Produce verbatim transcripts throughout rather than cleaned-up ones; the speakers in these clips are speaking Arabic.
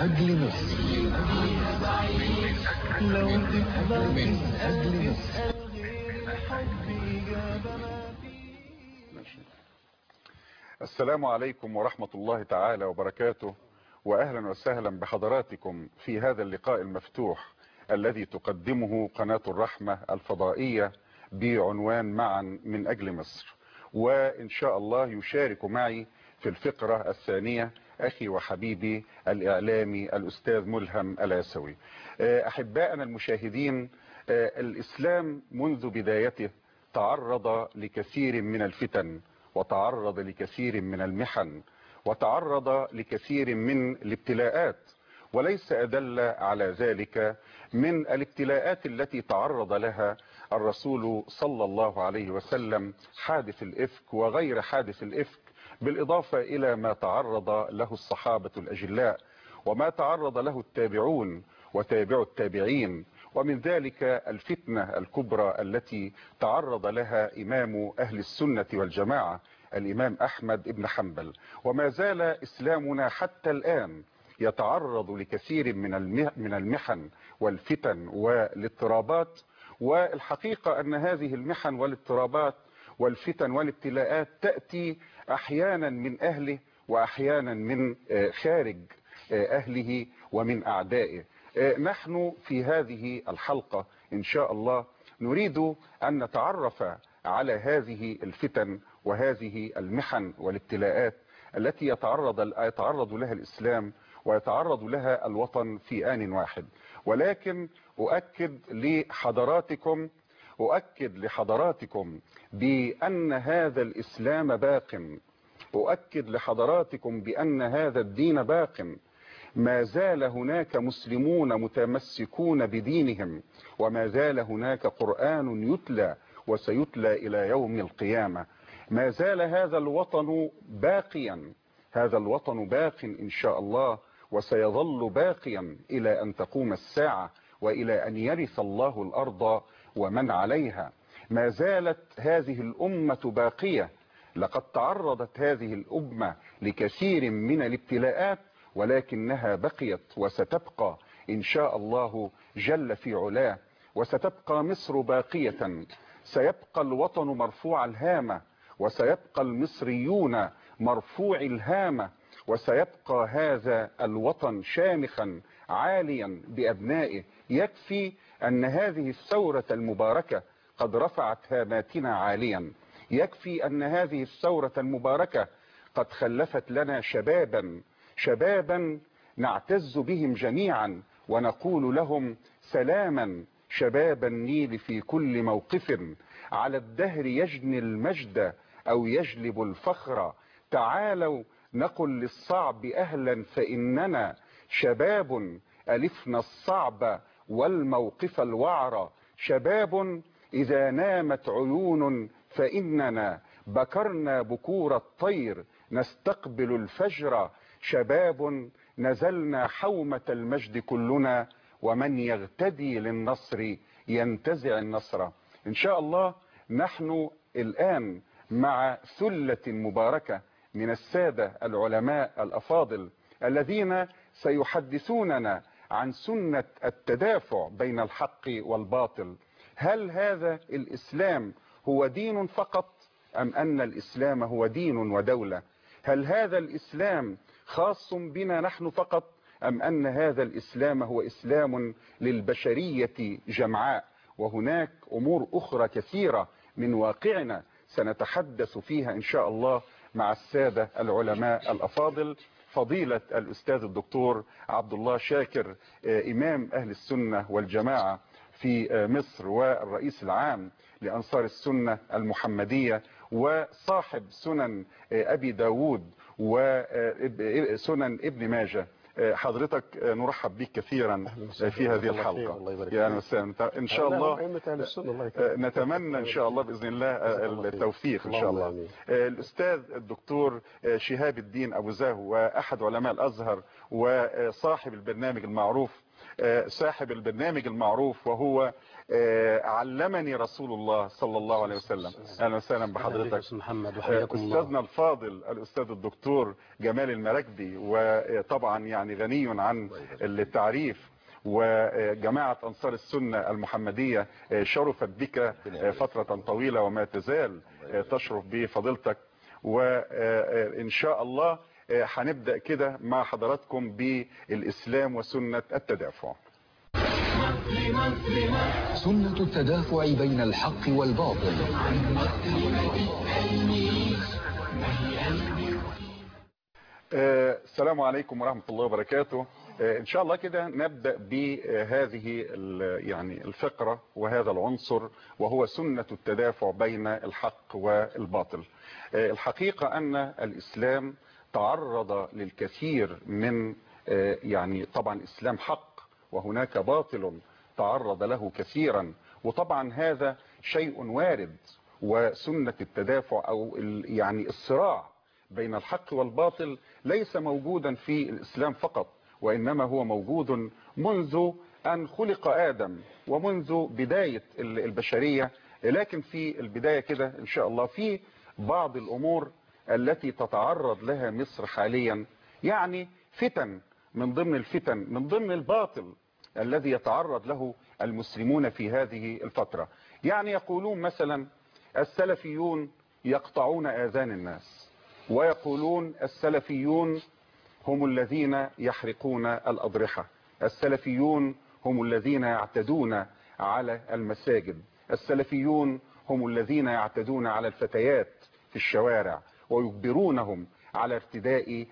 أجل مصر، لو تقدر من أجل مصر. السلام عليكم ورحمة الله تعالى وبركاته، وأهلا وسهلا بحضراتكم في هذا اللقاء المفتوح الذي تقدمه قناة الرحمة الفضائية بعنوان معا من أجل مصر. وإن شاء الله يشارك معي في الفقرة الثانية أخي وحبيبي الإعلامي الأستاذ ملهم العسوي. أحبائنا المشاهدين، الإسلام منذ بدايته تعرض لكثير من الفتن، وتعرض لكثير من المحن، وتعرض لكثير من الابتلاءات، وليس أدل على ذلك من الابتلاءات التي تعرض لها الرسول صلى الله عليه وسلم، حادث الإفك وغير حادث الإفك، بالإضافة إلى ما تعرض له الصحابة الأجلاء، وما تعرض له التابعون وتابع التابعين، ومن ذلك الفتنة الكبرى التي تعرض لها إمام أهل السنة والجماعة الإمام أحمد بن حنبل. وما زال إسلامنا حتى الآن يتعرض لكثير من من المحن والفتن والاضطرابات، والحقيقة أن هذه المحن والاضطرابات والفتن والابتلاءات تأتي أحيانا من أهله وأحيانا من خارج أهله ومن أعدائه. نحن في هذه الحلقة إن شاء الله نريد أن نتعرف على هذه الفتن وهذه المحن والابتلاءات التي يتعرض يتعرض لها الإسلام ويتعرض لها الوطن في آن واحد. ولكن أؤكد لحضراتكم أؤكد لحضراتكم بأن هذا الإسلام باق، أؤكد لحضراتكم بأن هذا الدين باق. ما زال هناك مسلمون متمسكون بدينهم، وما زال هناك قرآن يتلى وسيتلى إلى يوم القيامة. ما زال هذا الوطن باقيا، هذا الوطن باق إن شاء الله، وسيظل باقيا إلى أن تقوم الساعة وإلى أن يرث الله الأرض ومن عليها. ما زالت هذه الأمة باقية، لقد تعرضت هذه الأمة لكثير من الابتلاءات، ولكنها بقيت وستبقى إن شاء الله جل في علاه، وستبقى مصر باقية. سيبقى الوطن مرفوع الهامة، وسيبقى المصريون مرفوع الهامة، وسيبقى هذا الوطن شامخا عاليا بأبنائه. يكفي أن هذه الثورة المباركة قد رفعت هاماتنا عاليا، يكفي أن هذه الثورة المباركة قد خلفت لنا شبابا شبابا نعتز بهم جميعا ونقول لهم سلاما. شباب النيل في كل موقف على الدهر يجني المجد أو يجلب الفخر، تعالوا نقل للصعب أهلا فإننا شباب ألفنا الصعب والموقف الوعر، شباب إذا نامت عيون فإننا بكرنا بكور الطير نستقبل الفجر، شباب نزلنا حومة المجد كلنا، ومن يغتدي للنصر ينتزع النصر. إن شاء الله نحن الآن مع ثلة مباركة من السادة العلماء الأفاضل الذين سيحدثوننا عن سنة التدافع بين الحق والباطل. هل هذا الإسلام هو دين فقط، أم أن الإسلام هو دين ودولة؟ هل هذا الإسلام خاص بنا نحن فقط، أم أن هذا الإسلام هو إسلام للبشرية جمعاء؟ وهناك أمور أخرى كثيرة من واقعنا سنتحدث فيها إن شاء الله مع السادة العلماء الأفاضل، فضيلة الأستاذ الدكتور عبد الله شاكر إمام أهل السنة والجماعة في مصر، والرئيس العام لأنصار السنة المحمدية، وصاحب سنن أبي داود وسنن ابن ماجه. حضرتك نرحب بك كثيرا في هذه الحلقة. يعني ان شاء الله نتمنى ان شاء الله باذن الله التوفيق ان شاء الله. الاستاذ الدكتور شهاب الدين ابو زاهو، واحد علماء الازهر وصاحب البرنامج المعروف صاحب البرنامج المعروف وهو علمني رسول الله صلى الله عليه وسلم. اهلا وسهلا بحضرتك محمد، وحياكم الله. استاذنا الفاضل الاستاذ الدكتور جمال المراكبي، وطبعا يعني يعني غني عن التعريف. وجماعة أنصار السنة المحمدية شرفت بك فترة طويلة وما تزال تشرف بفضيلتك، وإن شاء الله هنبدأ كده مع حضراتكم بالإسلام وسنة التدافع. سنة التدافع بين الحق والباطل. السلام عليكم ورحمة الله وبركاته. ان شاء الله كده نبدأ بهذه يعني الفقرة وهذا العنصر، وهو سنة التدافع بين الحق والباطل. الحقيقة ان الاسلام تعرض للكثير من يعني طبعا الاسلام حق وهناك باطل تعرض له كثيرا، وطبعا هذا شيء وارد. وسنة التدافع او يعني الصراع بين الحق والباطل ليس موجودا في الاسلام فقط، وإنما هو موجود منذ أن خلق آدم ومنذ بداية البشرية. لكن في البداية كده إن شاء الله في بعض الأمور التي تتعرض لها مصر حاليا، يعني فتن من ضمن الفتن من ضمن الباطل الذي يتعرض له المسلمون في هذه الفترة. يعني يقولون مثلا السلفيون يقطعون آذان الناس، ويقولون السلفيون هم الذين يحرقون الأضرحة، السلفيون هم الذين يعتدون على المساجد، السلفيون هم الذين يعتدون على الفتيات في الشوارع ويجبرونهم على ارتداء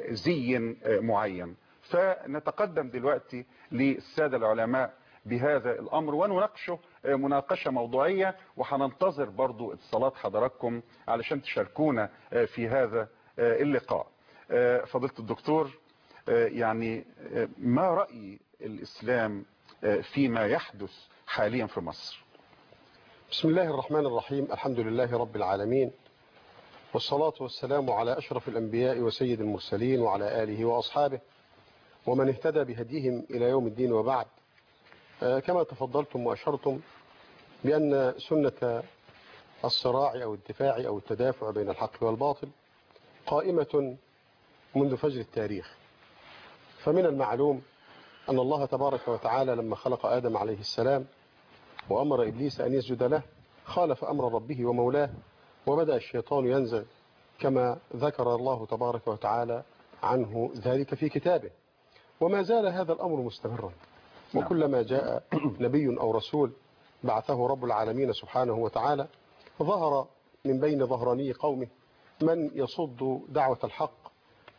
زي معين. فنتقدم دلوقتي للسادة العلماء بهذا الأمر ونناقشه مناقشة موضوعية، وحننتظر برضو اتصالات حضراتكم علشان تشاركونا في هذا اللقاء. فضيلة الدكتور، يعني ما رأي الإسلام فيما يحدث حاليا في مصر؟ بسم الله الرحمن الرحيم. الحمد لله رب العالمين، والصلاة والسلام على أشرف الأنبياء وسيد المرسلين وعلى آله وأصحابه ومن اهتدى بهديهم إلى يوم الدين، وبعد. كما تفضلتم وأشرتم بأن سنة الصراع أو الدفاع أو التدافع بين الحق والباطل قائمة منذ فجر التاريخ. فمن المعلوم أن الله تبارك وتعالى لما خلق آدم عليه السلام وأمر إبليس أن يسجد له خالف أمر ربه ومولاه، وبدأ الشيطان ينزغ كما ذكر الله تبارك وتعالى عنه ذلك في كتابه. وما زال هذا الأمر مستمرا، وكلما جاء نبي أو رسول بعثه رب العالمين سبحانه وتعالى ظهر من بين ظهراني قومه من يصد دعوة الحق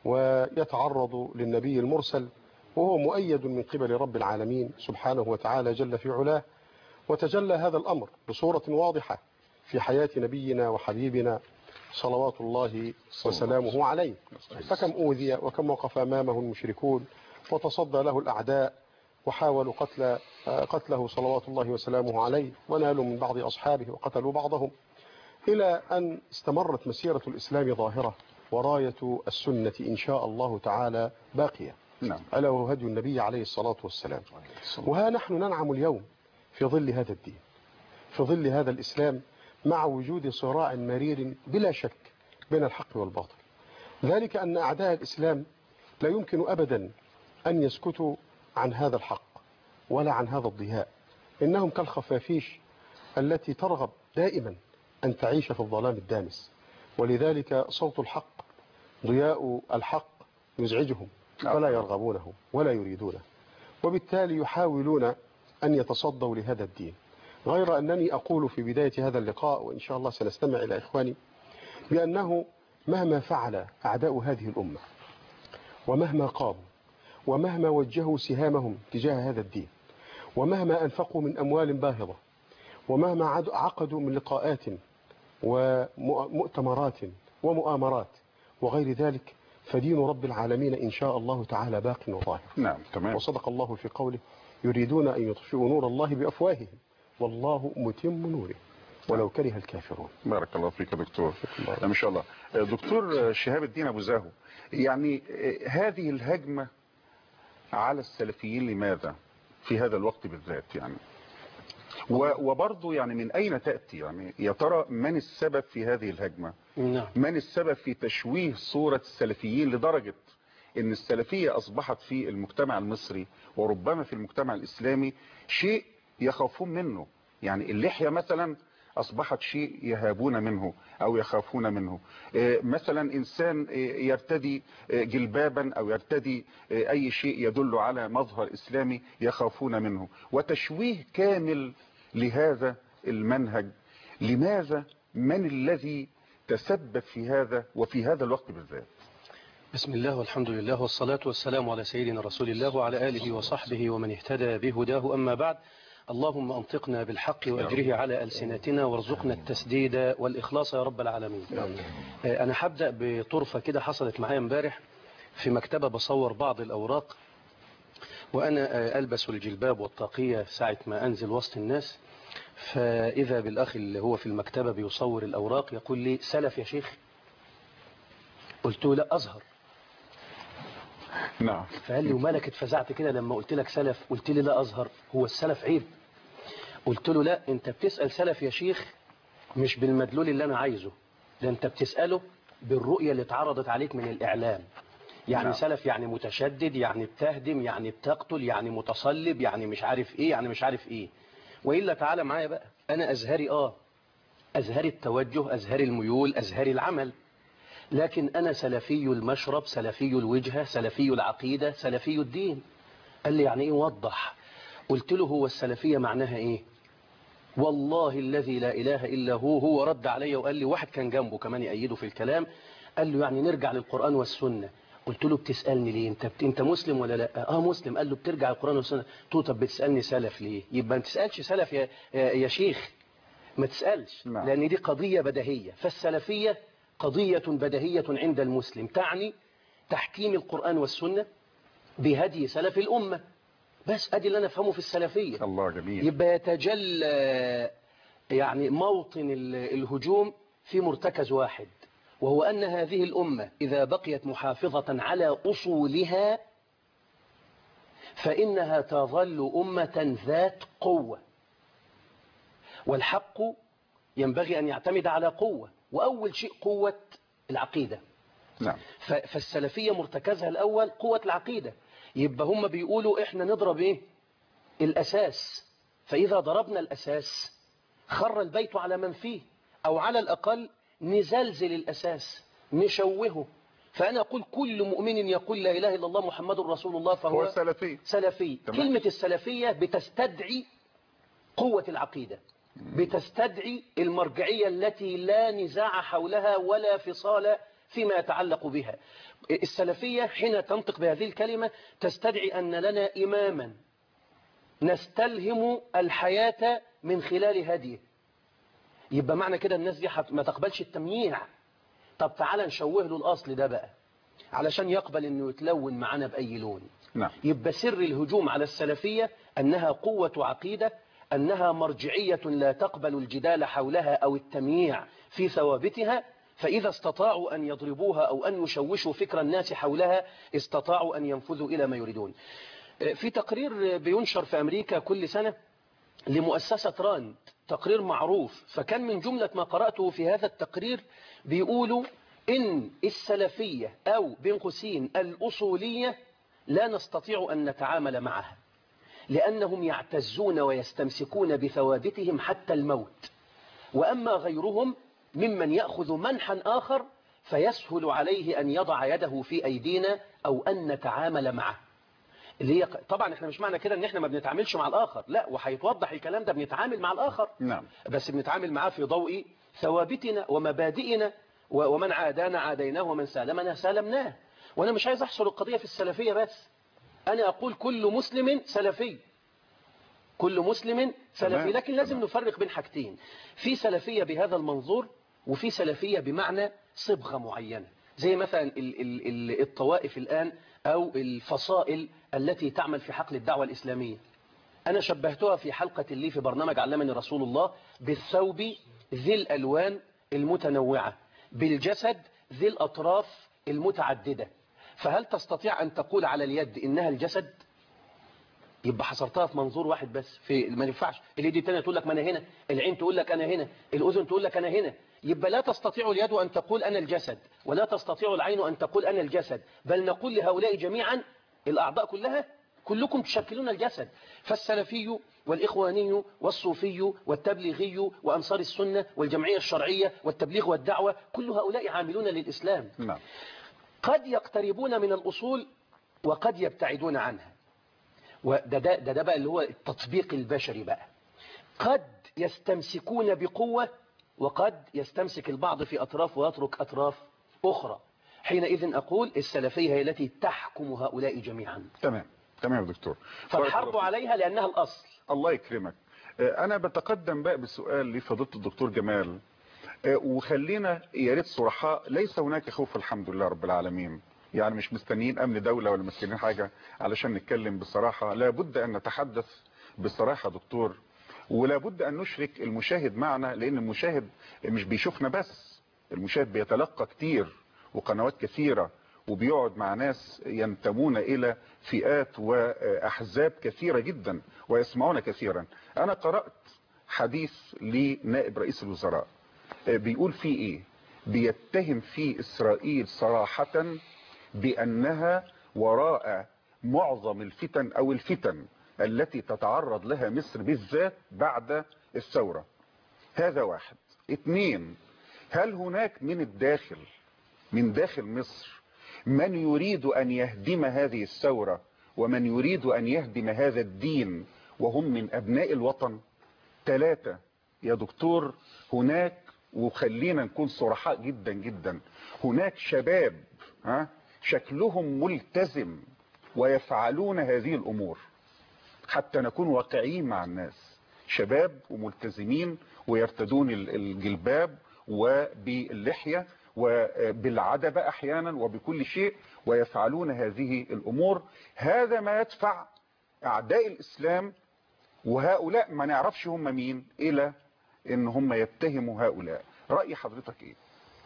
ويتعرض للنبي المرسل، وهو مؤيد من قبل رب العالمين سبحانه وتعالى جل في علاه. وتجلى هذا الأمر بصورة واضحة في حياة نبينا وحبيبنا صلوات الله وسلامه عليه. فكم أوذي وكم وقف أمامه المشركون وتصدى له الأعداء وحاولوا قتل قتله صلوات الله وسلامه عليه، ونالوا من بعض أصحابه وقتلوا بعضهم، إلى أن استمرت مسيرة الإسلام ظاهرة وراية السنة إن شاء الله تعالى باقية. نعم. ألا وهو هدي النبي عليه الصلاة والسلام. وها نحن ننعم اليوم في ظل هذا الدين، في ظل هذا الإسلام، مع وجود صراع مرير بلا شك بين الحق والباطل. ذلك أن أعداء الإسلام لا يمكن أبدا أن يسكتوا عن هذا الحق ولا عن هذا الضياء. إنهم كالخفافيش التي ترغب دائما أن تعيش في الظلام الدامس، ولذلك صوت الحق ضياء الحق يزعجهم فلا يرغبونه ولا يريدونه، وبالتالي يحاولون أن يتصدوا لهذا الدين. غير أنني أقول في بداية هذا اللقاء، وإن شاء الله سنستمع إلى إخواني، بأنه مهما فعل أعداء هذه الأمة ومهما قاموا ومهما وجهوا سهامهم تجاه هذا الدين ومهما أنفقوا من أموال باهظة ومهما عقدوا من لقاءات ومؤتمرات ومؤامرات وغير ذلك، فدين رب العالمين إن شاء الله تعالى باق وظاهر. نعم تمام. وصدق الله في قوله: يريدون أن يطفئوا نور الله بأفواههم والله متم نوره ولو كره الكافرون. بارك الله فيك يا دكتور. ما شاء الله. دكتور شهاب الدين أبو زاهو، يعني هذه الهجمة على السلفيين لماذا في هذا الوقت بالذات؟ يعني وبرضه يعني من أين تأتي؟ يعني يا ترى من السبب في هذه الهجمة؟ من السبب في تشويه صورة السلفيين لدرجة ان السلفية اصبحت في المجتمع المصري وربما في المجتمع الاسلامي شيء يخافون منه. يعني اللحية مثلا اصبحت شيء يهابون منه او يخافون منه. مثلا انسان يرتدي جلبابا او يرتدي اي شيء يدل على مظهر اسلامي يخافون منه، وتشويه كامل لهذا المنهج. لماذا؟ من الذي تسبب في هذا وفي هذا الوقت بالذات؟ بسم الله والحمد لله والصلاة والسلام على سيدنا رسول الله وعلى آله وصحبه ومن اهتدى بهداه. أما بعد، اللهم أنطقنا بالحق وأجره على ألسنتنا وارزقنا التسديد والإخلاص يا رب العالمين. أنا هبدأ بطرفة كده حصلت معايا امبارح في مكتبة بصور بعض الأوراق، وأنا ألبس الجلباب والطاقية ساعة ما أنزل وسط الناس، فإذا بالأخ اللي هو في المكتبة بيصور الأوراق يقول لي: سلف يا شيخ؟ قلت له: لا، أزهر. نعم. فقال لي: ومالك اتفزعت كده لما قلت لك سلف؟ قلت لي: لا أزهر، هو السلف عيب؟ قلت له: لا، انت بتسأل سلف يا شيخ مش بالمدلول اللي انا عايزه، ده انت بتسأله بالرؤية اللي اتعرضت عليك من الإعلام. يعني نعم. سلف يعني متشدد، يعني بتهدم، يعني بتقتل، يعني متصلب، يعني مش عارف ايه، يعني مش عارف ايه. وإلا تعالى معايا بقى، انا ازهري، اه ازهري التوجه، ازهري الميول، ازهري العمل، لكن انا سلفي المشرب، سلفي الوجهة، سلفي العقيدة، سلفي الدين. قال لي: يعني ايه؟ وضح. قلت له: هو السلفية معناها ايه؟ والله الذي لا إله إلا هو هو رد علي وقال لي، واحد كان جنبه كمان يأيده في الكلام، قال له: يعني نرجع للقرآن والسنة. قلت له: بتسألني ليه؟ انت انت مسلم ولا لا؟ اه مسلم. قال له: بترجع للقرآن والسنة. قلت له: طب بتسألني سلف ليه؟ يبقى ما تسألش سلف يا, يا, يا شيخ، ما تسألش. نعم. لأن دي قضية بديهية، فالسلفية قضية بديهية عند المسلم، تعني تحكيم القرآن والسنة بهدي سلف الأمة. بس ادي اللي انا افهمه في السلفية. الله جميل. يبقى يتجلى يعني موطن الهجوم في مرتكز واحد، وهو أن هذه الأمة إذا بقيت محافظة على أصولها فإنها تظل أمة ذات قوة، والحق ينبغي أن يعتمد على قوة، وأول شيء قوة العقيدة. نعم. فالسلفية مرتكزها الأول قوة العقيدة. يبقى هم بيقولوا إحنا نضرب إيه؟ الأساس، فإذا ضربنا الأساس خر البيت على من فيه، أو على الأقل نزلزل الأساس، نشوهه. فأنا أقول كل مؤمن يقول لا إله إلا الله محمد رسول الله فهو هو سلفي. سلفي. تمام. كلمة السلفية بتستدعي قوة العقيدة، بتستدعي المرجعية التي لا نزاع حولها ولا فصال فيما يتعلق بها. السلفية حين تنطق بهذه الكلمة تستدعي أن لنا إماما نستلهم الحياة من خلال هديه. يبقى معنى كده الناس دي ما تقبلش التمييع. طب تعالى نشوه له الأصل ده بقى علشان يقبل أنه يتلون معنا بأي لون. نعم. يبقى سر الهجوم على السلفية أنها قوة عقيدة، أنها مرجعية لا تقبل الجدال حولها أو التمييع في ثوابتها، فإذا استطاعوا أن يضربوها أو أن يشوشوا فكر الناس حولها استطاعوا أن ينفذوا إلى ما يريدون. في تقرير بينشر في أمريكا كل سنة لمؤسسة راند، تقرير معروف، فكان من جملة ما قرأته في هذا التقرير بيقولوا إن السلفية أو بين قوسين الأصولية لا نستطيع أن نتعامل معها، لأنهم يعتزون ويستمسكون بثوابتهم حتى الموت، وأما غيرهم ممن يأخذ منحا آخر فيسهل عليه أن يضع يده في أيدينا أو أن نتعامل معه. اللي هي طبعا احنا مش معنى كده ان احنا ما بنتعاملش مع الآخر، لا، وهيتوضح الكلام ده، بنتعامل مع الآخر. نعم. بس بنتعامل معاه في ضوء ثوابتنا ومبادئنا، ومن عادانا عاديناه ومن سالمنا سالمناه. وانا مش عايز احصر القضية في السلفية بس، انا اقول كل مسلم سلفي، كل مسلم سلفي، لكن لازم نفرق بين حاجتين، في سلفية بهذا المنظور وفي سلفية بمعنى صبغة معينة، زي مثلا ال ال ال الطوائف الآن أو الفصائل التي تعمل في حقل الدعوة الإسلامية. أنا شبهتها في حلقة لي في برنامج علمني رسول الله بالثوب ذي الألوان المتنوعة، بالجسد ذي الأطراف المتعددة. فهل تستطيع أن تقول على اليد إنها الجسد؟ يبقى حصرتها في منظور واحد بس، في ما ينفعش اليد الثانيه تقول لك ما انا هنا، العين تقول لك انا هنا، الاذن تقول لك انا هنا. يبقى لا تستطيع اليد ان تقول انا الجسد، ولا تستطيع العين ان تقول انا الجسد، بل نقول لهؤلاء جميعا الاعضاء كلها كلكم تشكلون الجسد. فالسلفي والإخواني والصوفي والتبليغي وأنصار السنة والجمعية الشرعية والتبليغ والدعوة، كل هؤلاء عاملون للإسلام. نعم. قد يقتربون من الأصول وقد يبتعدون عنها، وده ده, ده, ده بقى اللي هو التطبيق البشري بقى. قد يستمسكون بقوة وقد يستمسك البعض في أطراف ويترك أطراف أخرى. حينئذ أقول السلفية هي التي تحكم هؤلاء جميعا. تمام تمام يا دكتور. فالحرب عليها لأنها الأصل. الله يكرمك. أنا بتقدم بقى بسؤال لفضيلة الدكتور جمال، وخلينا يا ريت صرحاء، ليس هناك خوف الحمد لله رب العالمين، يعني مش مستنيين أمن دولة ولا مستنيين حاجة علشان نتكلم بصراحة. لابد أن نتحدث بصراحة دكتور، ولابد أن نشرك المشاهد معنا، لأن المشاهد مش بيشوفنا بس، المشاهد بيتلقى كتير وقنوات كثيرة، وبيقعد مع ناس ينتمون إلى فئات وأحزاب كثيرة جدا ويسمعون كثيرا. أنا قرأت حديث لنائب رئيس الوزراء بيقول فيه إيه، بيتهم فيه إسرائيل صراحة بأنها وراء معظم الفتن أو الفتن التي تتعرض لها مصر بالذات بعد الثورة. هذا واحد. اثنين، هل هناك من الداخل من داخل مصر من يريد أن يهدم هذه الثورة ومن يريد أن يهدم هذا الدين وهم من أبناء الوطن؟ ثلاثة يا دكتور، هناك، وخلينا نكون صرحاء جدا جدا، هناك شباب ها شكلهم ملتزم ويفعلون هذه الأمور، حتى نكون واقعيين مع الناس، شباب وملتزمين ويرتدون الجلباب وباللحية وبالعدبة أحيانا وبكل شيء، ويفعلون هذه الأمور. هذا ما يدفع أعداء الإسلام وهؤلاء ما نعرفش هم مين إلى إن هم يتهموا هؤلاء. رأي حضرتك إيه؟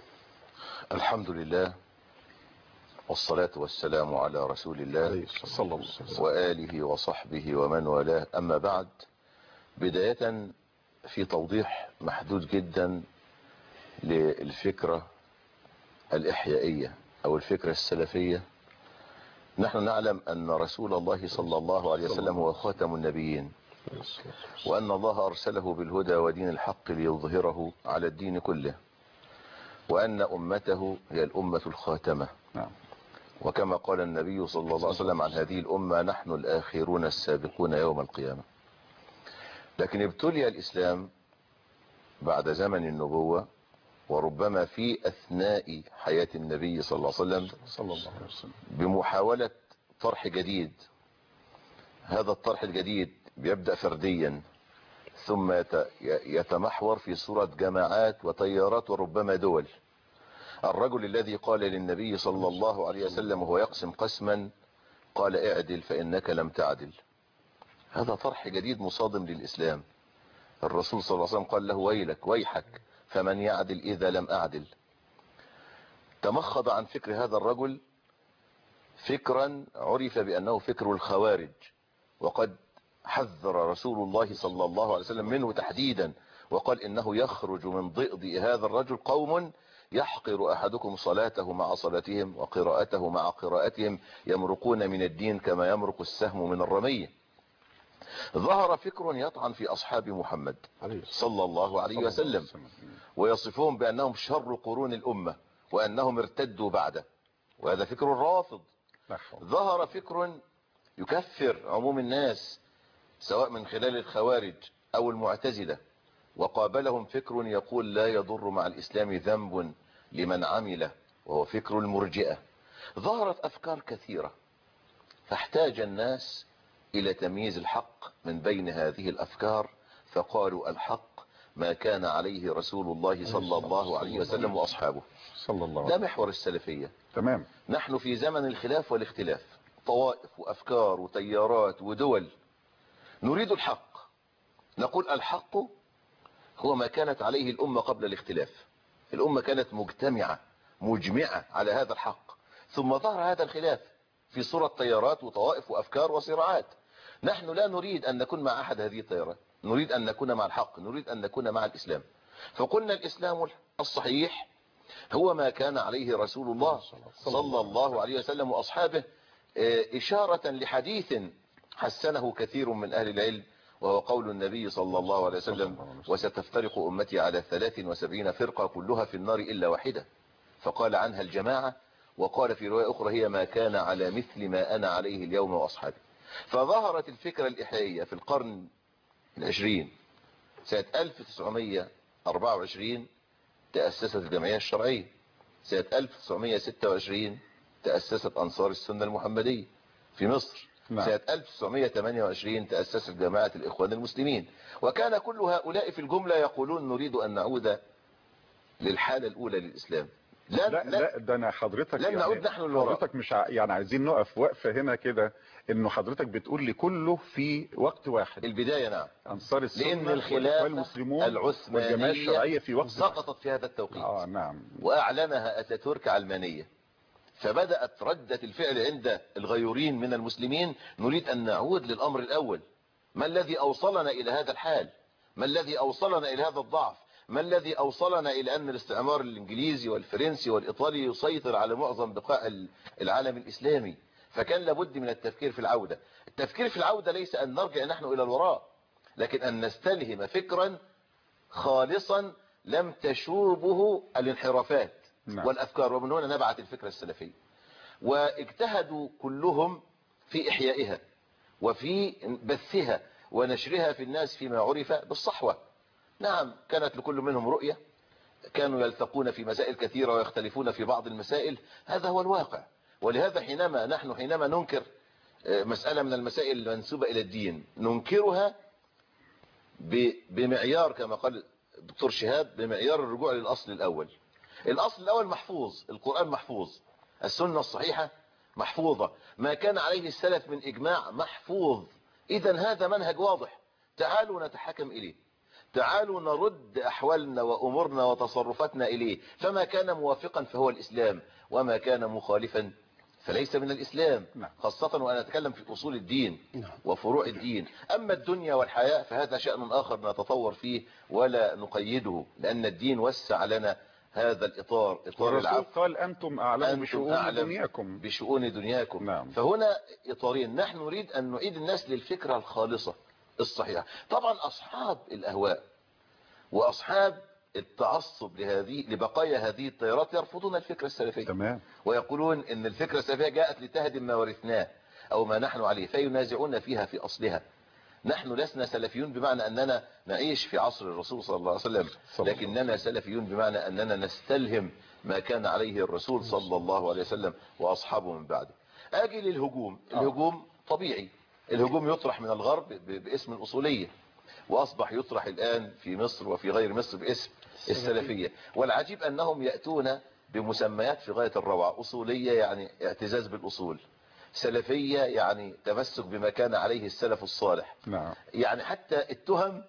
الحمد لله والصلاة والسلام على رسول الله صلى الله عليه وسلم وآله وصحبه ومن والاه. أما بعد، بداية في توضيح محدود جدا للفكرة الإحيائية أو الفكرة السلفية. نحن نعلم أن رسول الله صلى الله عليه وسلم هو خاتم النبيين، وأن الله أرسله بالهدى ودين الحق ليظهره على الدين كله، وأن أمته هي الأمة الخاتمة. نعم. وكما قال النبي صلى الله عليه وسلم عن هذه الأمة: نحن الآخرون السابقون يوم القيامة. لكن ابتلي الإسلام بعد زمن النبوة، وربما في أثناء حياة النبي صلى الله عليه وسلم صلى الله عليه وسلم بمحاولة طرح جديد. هذا الطرح الجديد بيبدأ فرديا ثم يتمحور في صورة جماعات وتيارات وربما دول. الرجل الذي قال للنبي صلى الله عليه وسلم وهو يقسم قسما قال: اعدل فإنك لم تعدل. هذا طرح جديد مصادم للإسلام. الرسول صلى الله عليه وسلم قال له: ويلك ويحك فمن يعدل إذا لم أعدل. تمخض عن فكر هذا الرجل فكرا عرف بأنه فكر الخوارج، وقد حذر رسول الله صلى الله عليه وسلم منه تحديدا، وقال: إنه يخرج من ضئضئ هذا الرجل قوم يحقر أحدكم صلاته مع صلاتهم وقراءته مع قراءتهم، يمرقون من الدين كما يمرق السهم من الرمية. ظهر فكر يطعن في أصحاب محمد صلى الله عليه وسلم، ويصفهم بأنهم شر قرون الأمة وأنهم ارتدوا بعده، وهذا فكر رافض. ظهر فكر يكفر عموم الناس سواء من خلال الخوارج أو المعتزلة، وقابلهم فكر يقول لا يضر مع الإسلام ذنب لمن عمله، وهو فكر المرجئة. ظهرت أفكار كثيرة، فاحتاج الناس إلى تمييز الحق من بين هذه الأفكار، فقالوا: الحق ما كان عليه رسول الله صلى الله عليه وسلم وأصحابه. صلى الله عليه ده وسلم. محور السلفية. تمام. نحن في زمن الخلاف والاختلاف، طوائف وأفكار وتيارات ودول. نريد الحق، نقول الحق هو ما كانت عليه الأمة قبل الاختلاف. الأمة كانت مجتمعة مجمعة على هذا الحق، ثم ظهر هذا الخلاف في صورة تيارات وطوائف وأفكار وصراعات. نحن لا نريد أن نكون مع أحد هذه التيارات، نريد أن نكون مع الحق، نريد أن نكون مع الإسلام. فقلنا الإسلام الصحيح هو ما كان عليه رسول الله صلى الله عليه وسلم وأصحابه، إشارة لحديث حسنه كثير من أهل العلم، وهو قول النبي صلى الله عليه وسلم: وستفترق أمتي على ثلاث وسبعين فرقة كلها في النار إلا واحدة. فقال عنها الجماعة، وقال في رواية أخرى: هي ما كان على مثل ما أنا عليه اليوم وأصحابي. فظهرت الفكرة الإحيائية في القرن العشرين. سنة ألف وتسعمائة وأربعة وعشرين تأسست الجمعية الشرعية. سنة ألف وتسعمائة وستة وعشرين تأسست أنصار السنة المحمدية في مصر. نعم. سنة ألف وتسعمائة وثمانية وعشرين تأسست جماعة الإخوان المسلمين. وكان كل هؤلاء في الجملة يقولون: نريد أن نعود للحالة الأولى للإسلام. لا لا, لا ده انا حضرتك لن نعود نحن للوراء. حضرتك مش ع... يعني عايزين نقف وقفه هنا كده، انه حضرتك بتقول لي كله في وقت واحد. البداية نعم، انصار السنه لأن الخلافة والمسلمون العثمانية والجماعه الشرعيه في وقت سقطت في هذا التوقيت. اه نعم. وأعلنها أتاتورك علمانية. فبدأت ردة الفعل عند الغيورين من المسلمين: نريد أن نعود للأمر الأول. ما الذي أوصلنا إلى هذا الحال؟ ما الذي أوصلنا إلى هذا الضعف؟ ما الذي أوصلنا إلى أن الاستعمار الإنجليزي والفرنسي والإيطالي يسيطر على معظم بقاع العالم الإسلامي؟ فكان لابد من التفكير في العودة. التفكير في العودة ليس أن نرجع نحن إلى الوراء، لكن أن نستلهم فكرا خالصا لم تشوبه الانحرافات نعم. والأفكار. ومن هنا نبعت الفكرة السلفية. واجتهدوا كلهم في إحيائها وفي بثها ونشرها في الناس فيما عرف بالصحوة. نعم، كانت لكل منهم رؤية، كانوا يلتقون في مسائل كثيرة ويختلفون في بعض المسائل. هذا هو الواقع. ولهذا حينما نحن حينما ننكر مسألة من المسائل المنسوبة إلى الدين ننكرها بمعيار كما قال الدكتور شهاب، بمعيار الرجوع للأصل الأول. الأصل الأول محفوظ، القرآن محفوظ، السنة الصحيحة محفوظة، ما كان عليه السلف من إجماع محفوظ. إذن هذا منهج واضح، تعالوا نتحكم إليه، تعالوا نرد أحوالنا وأمورنا وتصرفاتنا إليه. فما كان موافقا فهو الإسلام، وما كان مخالفا فليس من الإسلام، خاصة وأنا أتكلم في أصول الدين وفروع الدين. أما الدنيا والحياة فهذا شأن آخر نتطور فيه ولا نقيده، لأن الدين وسع لنا هذا الإطار، إطار العفو. قال أنتم أعلم بشؤون أعلم دنياكم بشؤون دنياكم. نعم. فهنا إطارين، نحن نريد أن نعيد الناس للفكرة الخالصة الصحيحة. طبعا أصحاب الأهواء وأصحاب التعصب لهذه لبقايا هذه التيارات يرفضون الفكرة السلفية. تمام. ويقولون إن الفكرة السلفية جاءت لتهدم ما ورثناه أو ما نحن عليه، فينازعون فيها في أصلها. نحن لسنا سلفيون بمعنى أننا نعيش في عصر الرسول صلى الله عليه وسلم، لكننا سلفيون بمعنى أننا نستلهم ما كان عليه الرسول صلى الله عليه وسلم وأصحابه من بعده. أجي للهجوم. الهجوم طبيعي، الهجوم يطرح من الغرب باسم الأصولية، وأصبح يطرح الآن في مصر وفي غير مصر باسم السلفية. والعجيب أنهم يأتون بمسميات في غاية الروعة. أصولية يعني اعتزاز بالأصول، سلفية يعني تمسك بما كان عليه السلف الصالح. نعم. يعني حتى التهم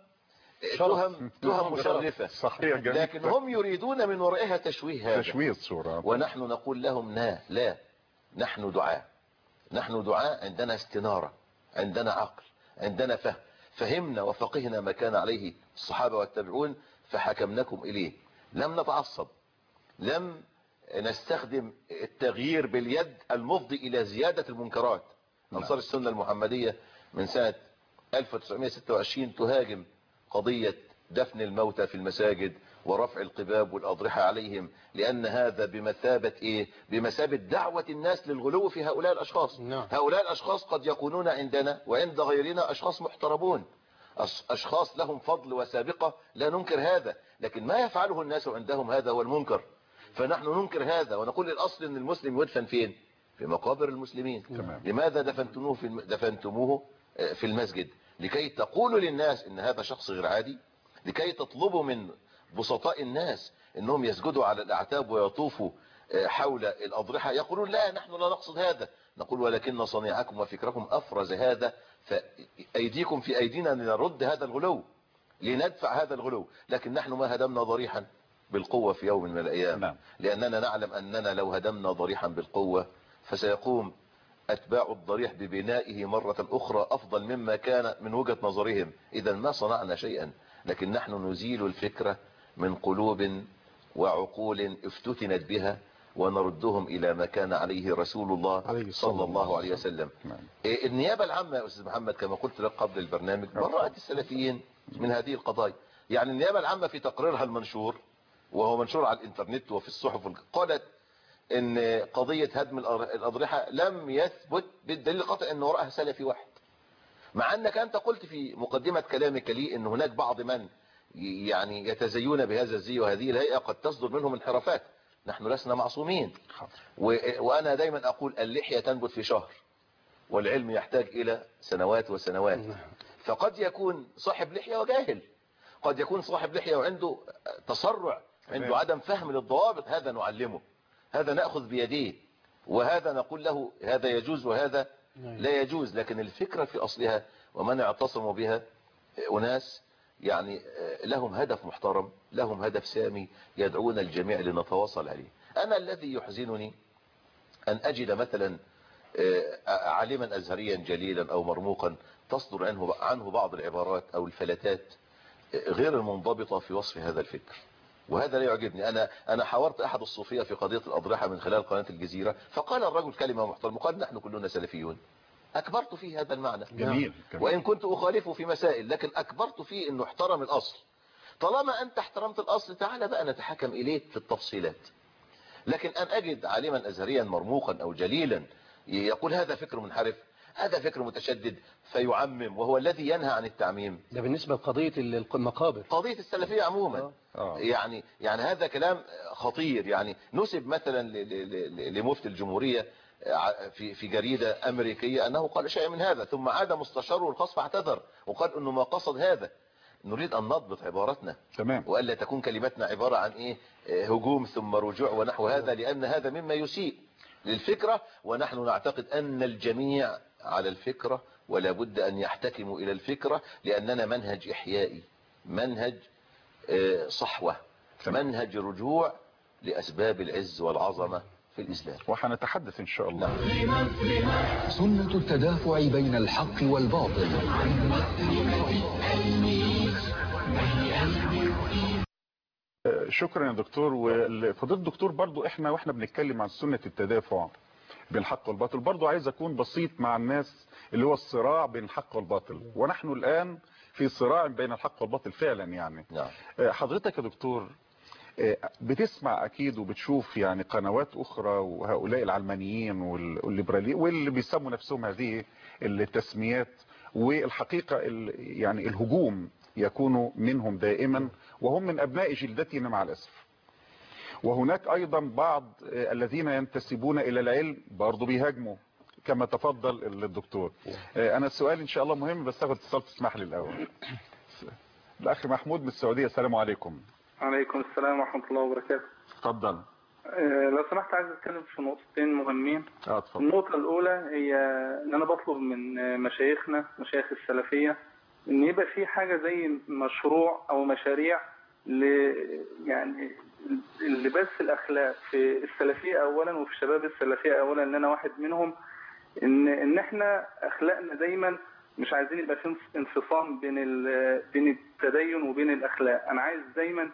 تهم تهم مشرفة. صحيح جميل. لكن هم يريدون من ورائها تشويه هذا، تشويه الصورة. ونحن نقول لهم لا لا، نحن دعاء، نحن دعاء، عندنا استنارة، عندنا عقل، عندنا فهم، فهمنا وفقهنا ما كان عليه الصحابة والتابعون فحكمناكم إليه. لم نتعصب، لم نستخدم التغيير باليد المفضي إلى زيادة المنكرات. أنصار السنة المحمدية من سنة ألف وتسعمائة وستة وعشرين تهاجم قضية دفن الموتى في المساجد ورفع القباب والأضرحة عليهم، لأن هذا بمثابة إيه؟ بمثابة دعوة الناس للغلو في هؤلاء الأشخاص. نعم. هؤلاء الأشخاص قد يكونون عندنا وعند غيرنا أشخاص محترمون، أشخاص لهم فضل وسابقة، لا ننكر هذا، لكن ما يفعله الناس عندهم هذا هو المنكر. فنحن ننكر هذا ونقول الأصل أن المسلم يدفن فين؟ في مقابر المسلمين. تمام. لماذا دفنتموه في الم... دفنتموه في المسجد؟ لكي تقولوا للناس ان هذا شخص غير عادي، لكي تطلبوا من بسطاء الناس انهم يسجدوا على الاعتاب ويطوفوا حول الاضرحة. يقولون لا، نحن لا نقصد هذا. نقول ولكن صنيعكم وفكركم افرز هذا، فايديكم في ايدينا لنرد هذا الغلو، لندفع هذا الغلو. لكن نحن ما هدمنا ضريحا بالقوة في يوم من الايام. نعم. لاننا نعلم اننا لو هدمنا ضريحا بالقوة فسيقوم أتباع الضريح ببنائه مرة أخرى أفضل مما كان من وجهة نظرهم، إذا ما صنعنا شيئا، لكن نحن نزيل الفكرة من قلوب وعقول افتتنت بها ونردهم إلى ما كان عليه رسول الله صلى الله عليه وسلم. النيابة العامة يا أستاذ محمد كما قلت لك قبل البرنامج برأت السلفيين من هذه القضايا. يعني النيابة العامة في تقريرها المنشور وهو منشور على الإنترنت وفي الصحف قالت ان قضية هدم الأضرحة لم يثبت بالدليل القطعي ان وراءها سلفي واحد، مع انك انت قلت في مقدمة كلامك لي ان هناك بعض من يعني يتزيون بهذا الزي وهذه الهيئة قد تصدر منهم انحرافات. نحن لسنا معصومين، وانا دايما اقول اللحية تنبت في شهر والعلم يحتاج الى سنوات وسنوات. فقد يكون صاحب لحية وجاهل، قد يكون صاحب لحية وعنده تسرع، عنده عدم فهم للضوابط، هذا نعلمه، هذا نأخذ بيديه، وهذا نقول له هذا يجوز وهذا لا يجوز. لكن الفكرة في أصلها ومن اعتصموا بها أناس يعني لهم هدف محترم، لهم هدف سامي يدعون الجميع لنتواصل عليه. أنا الذي يحزنني أن أجد مثلا عالما أزهريا جليلا أو مرموقا تصدر عنه عنه بعض العبارات أو الفلتات غير المنضبطة في وصف هذا الفكر، وهذا لا يعجبني. أنا أنا حاورت أحد الصوفية في قضية الأضرحة من خلال قناة الجزيرة، فقال الرجل كلمة محترمة، قال نحن كلنا سلفيون. أكبرت فيه هذا المعنى، جميل. وإن كنت أخالفه في مسائل، لكن أكبرت فيه أنه احترم الأصل. طالما أنت احترمت الأصل تعال بقى نتحكم إليه في التفصيلات. لكن أن أجد عالما أزهريا مرموقا أو جليلا يقول هذا فكر منحرف، هذا فكر متشدد، فيعمم، وهو الذي ينهى عن التعميم. ده بالنسبة لقضية المقابر، قضية السلفية عموما. آه. يعني يعني هذا كلام خطير. يعني نسب مثلا لمفتي الجمهورية في في جريدة أمريكية أنه قال شيء من هذا، ثم عاد مستشاره الخاص فاعتذر وقال أنه ما قصد هذا. نريد أن نضبط عبارتنا تمام، وألا تكون كلمتنا عبارة عن إيه هجوم ثم رجوع ونحو هذا، لأن هذا مما يسيء للفكرة. ونحن نعتقد أن الجميع على الفكرة ولا بد أن يحتكموا إلى الفكرة، لأننا منهج إحيائي، منهج صحوة، منهج رجوع لأسباب العز والعظمة في الإسلام، وحنتحدث إن شاء الله. سنة التدافع بين الحق والباطل. شكرا يا دكتور. وفضيلة الدكتور برضو احنا واحنا بنتكلم عن سنة التدافع بين الحق والباطل برضو عايز اكون بسيط مع الناس، اللي هو الصراع بين الحق والباطل، ونحن الان في صراع بين الحق والباطل فعلا. يعني نعم. حضرتك يا دكتور بتسمع اكيد وبتشوف يعني قنوات اخرى، وهؤلاء العلمانيين والليبراليين واللي بيسموا نفسهم هذه التسميات، والحقيقة يعني الهجوم يكون منهم دائما، وهم من ابناء جلدتنا مع الاسف. وهناك ايضا بعض الذين ينتسبون الى العلم برضو بيهاجموا كما تفضل الدكتور. انا السؤال ان شاء الله مهم، بس اخد اتصال تسمح لي الاول. الاخ محمود من السعودية، السلام عليكم. عليكم السلام ورحمة الله وبركاته. اتفضل. أه لو سمحت عايز اتكلم في نقطتين مهمين. اه اتفضل. النقطة الأولى هي إن أنا بطلب من مشايخنا مشايخ السلفية إن يبقى في حاجة زي مشروع أو مشاريع ل يعني لبث الأخلاق في السلفية أولا وفي الشباب السلفية أولا، إن أنا واحد منهم. إن إن إحنا أخلاقنا دايما مش عايزين يبقى في انفصام بين بين التدين وبين الأخلاق. أنا عايز دايما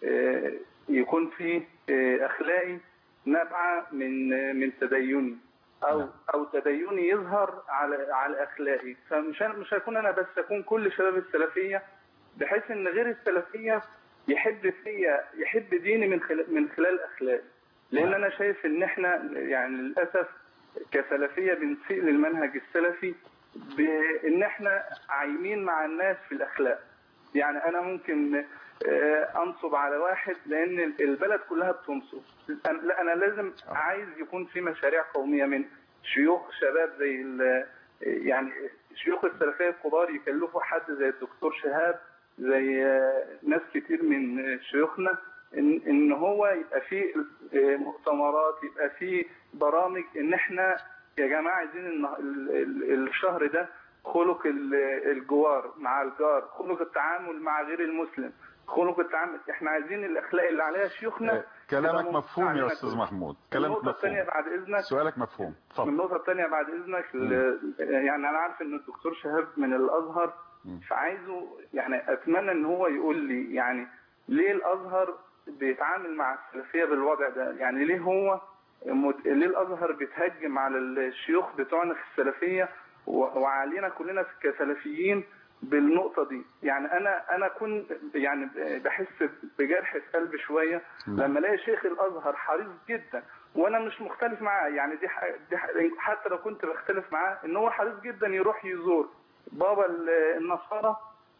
يكون في أخلاقي نابعة من من تديني، أو أو تديني يظهر على على أخلاقي. فمش مش هكون أنا بس، أكون كل شباب السلفية، بحيث إن غير السلفية يحب فيا يحب ديني من خلال من خلال أخلاقي. لأن أنا شايف إن إحنا يعني للأسف كسلفية بنسيء للمنهج السلفي بإن إحنا عايمين مع الناس في الأخلاق. يعني أنا ممكن أنصب على واحد لأن البلد كلها بتنصب، لا أنا لازم عايز يكون في مشاريع قومية من شيوخ شباب زي يعني شيوخ السلفية الكبار يكلفوا حد زي الدكتور شهاب، زي ناس كتير من شيوخنا، إن, إن هو يبقى فيه مؤتمرات، يبقى فيه برامج إن إحنا يا جماعة عايزين الشهر ده خلق الجوار مع الجار، خلق التعامل مع غير المسلم، خلق التعامل. احنا عايزين الاخلاق اللي عليها شيوخنا كلامك مفهوم يا استاذ محمود، كلامك النقطة الثانية مفهوم، بعد إذنك، سؤالك مفهوم. اتفضل. النقطة الثانية بعد إذنك، ل- يعني أنا عارف إن الدكتور شهاب من الأزهر، فعايزه يعني أتمنى إن هو يقول لي يعني ليه الأزهر بيتعامل مع السلفية بالوضع ده؟ يعني ليه هو مت- ليه الأزهر بيتهجم على الشيوخ بتوعنا في السلفية و- وعلينا كلنا كسلفيين بالنقطة دي؟ يعني أنا أنا كنت يعني بحس بجرح في قلبي شوية لما الاقي شيخ الأزهر حريص جدا، وانا مش مختلف معاه، يعني دي, ح... دي ح... حتى لو كنت بختلف معاه، ان هو حريص جدا يروح يزور بابا ال- النصارى،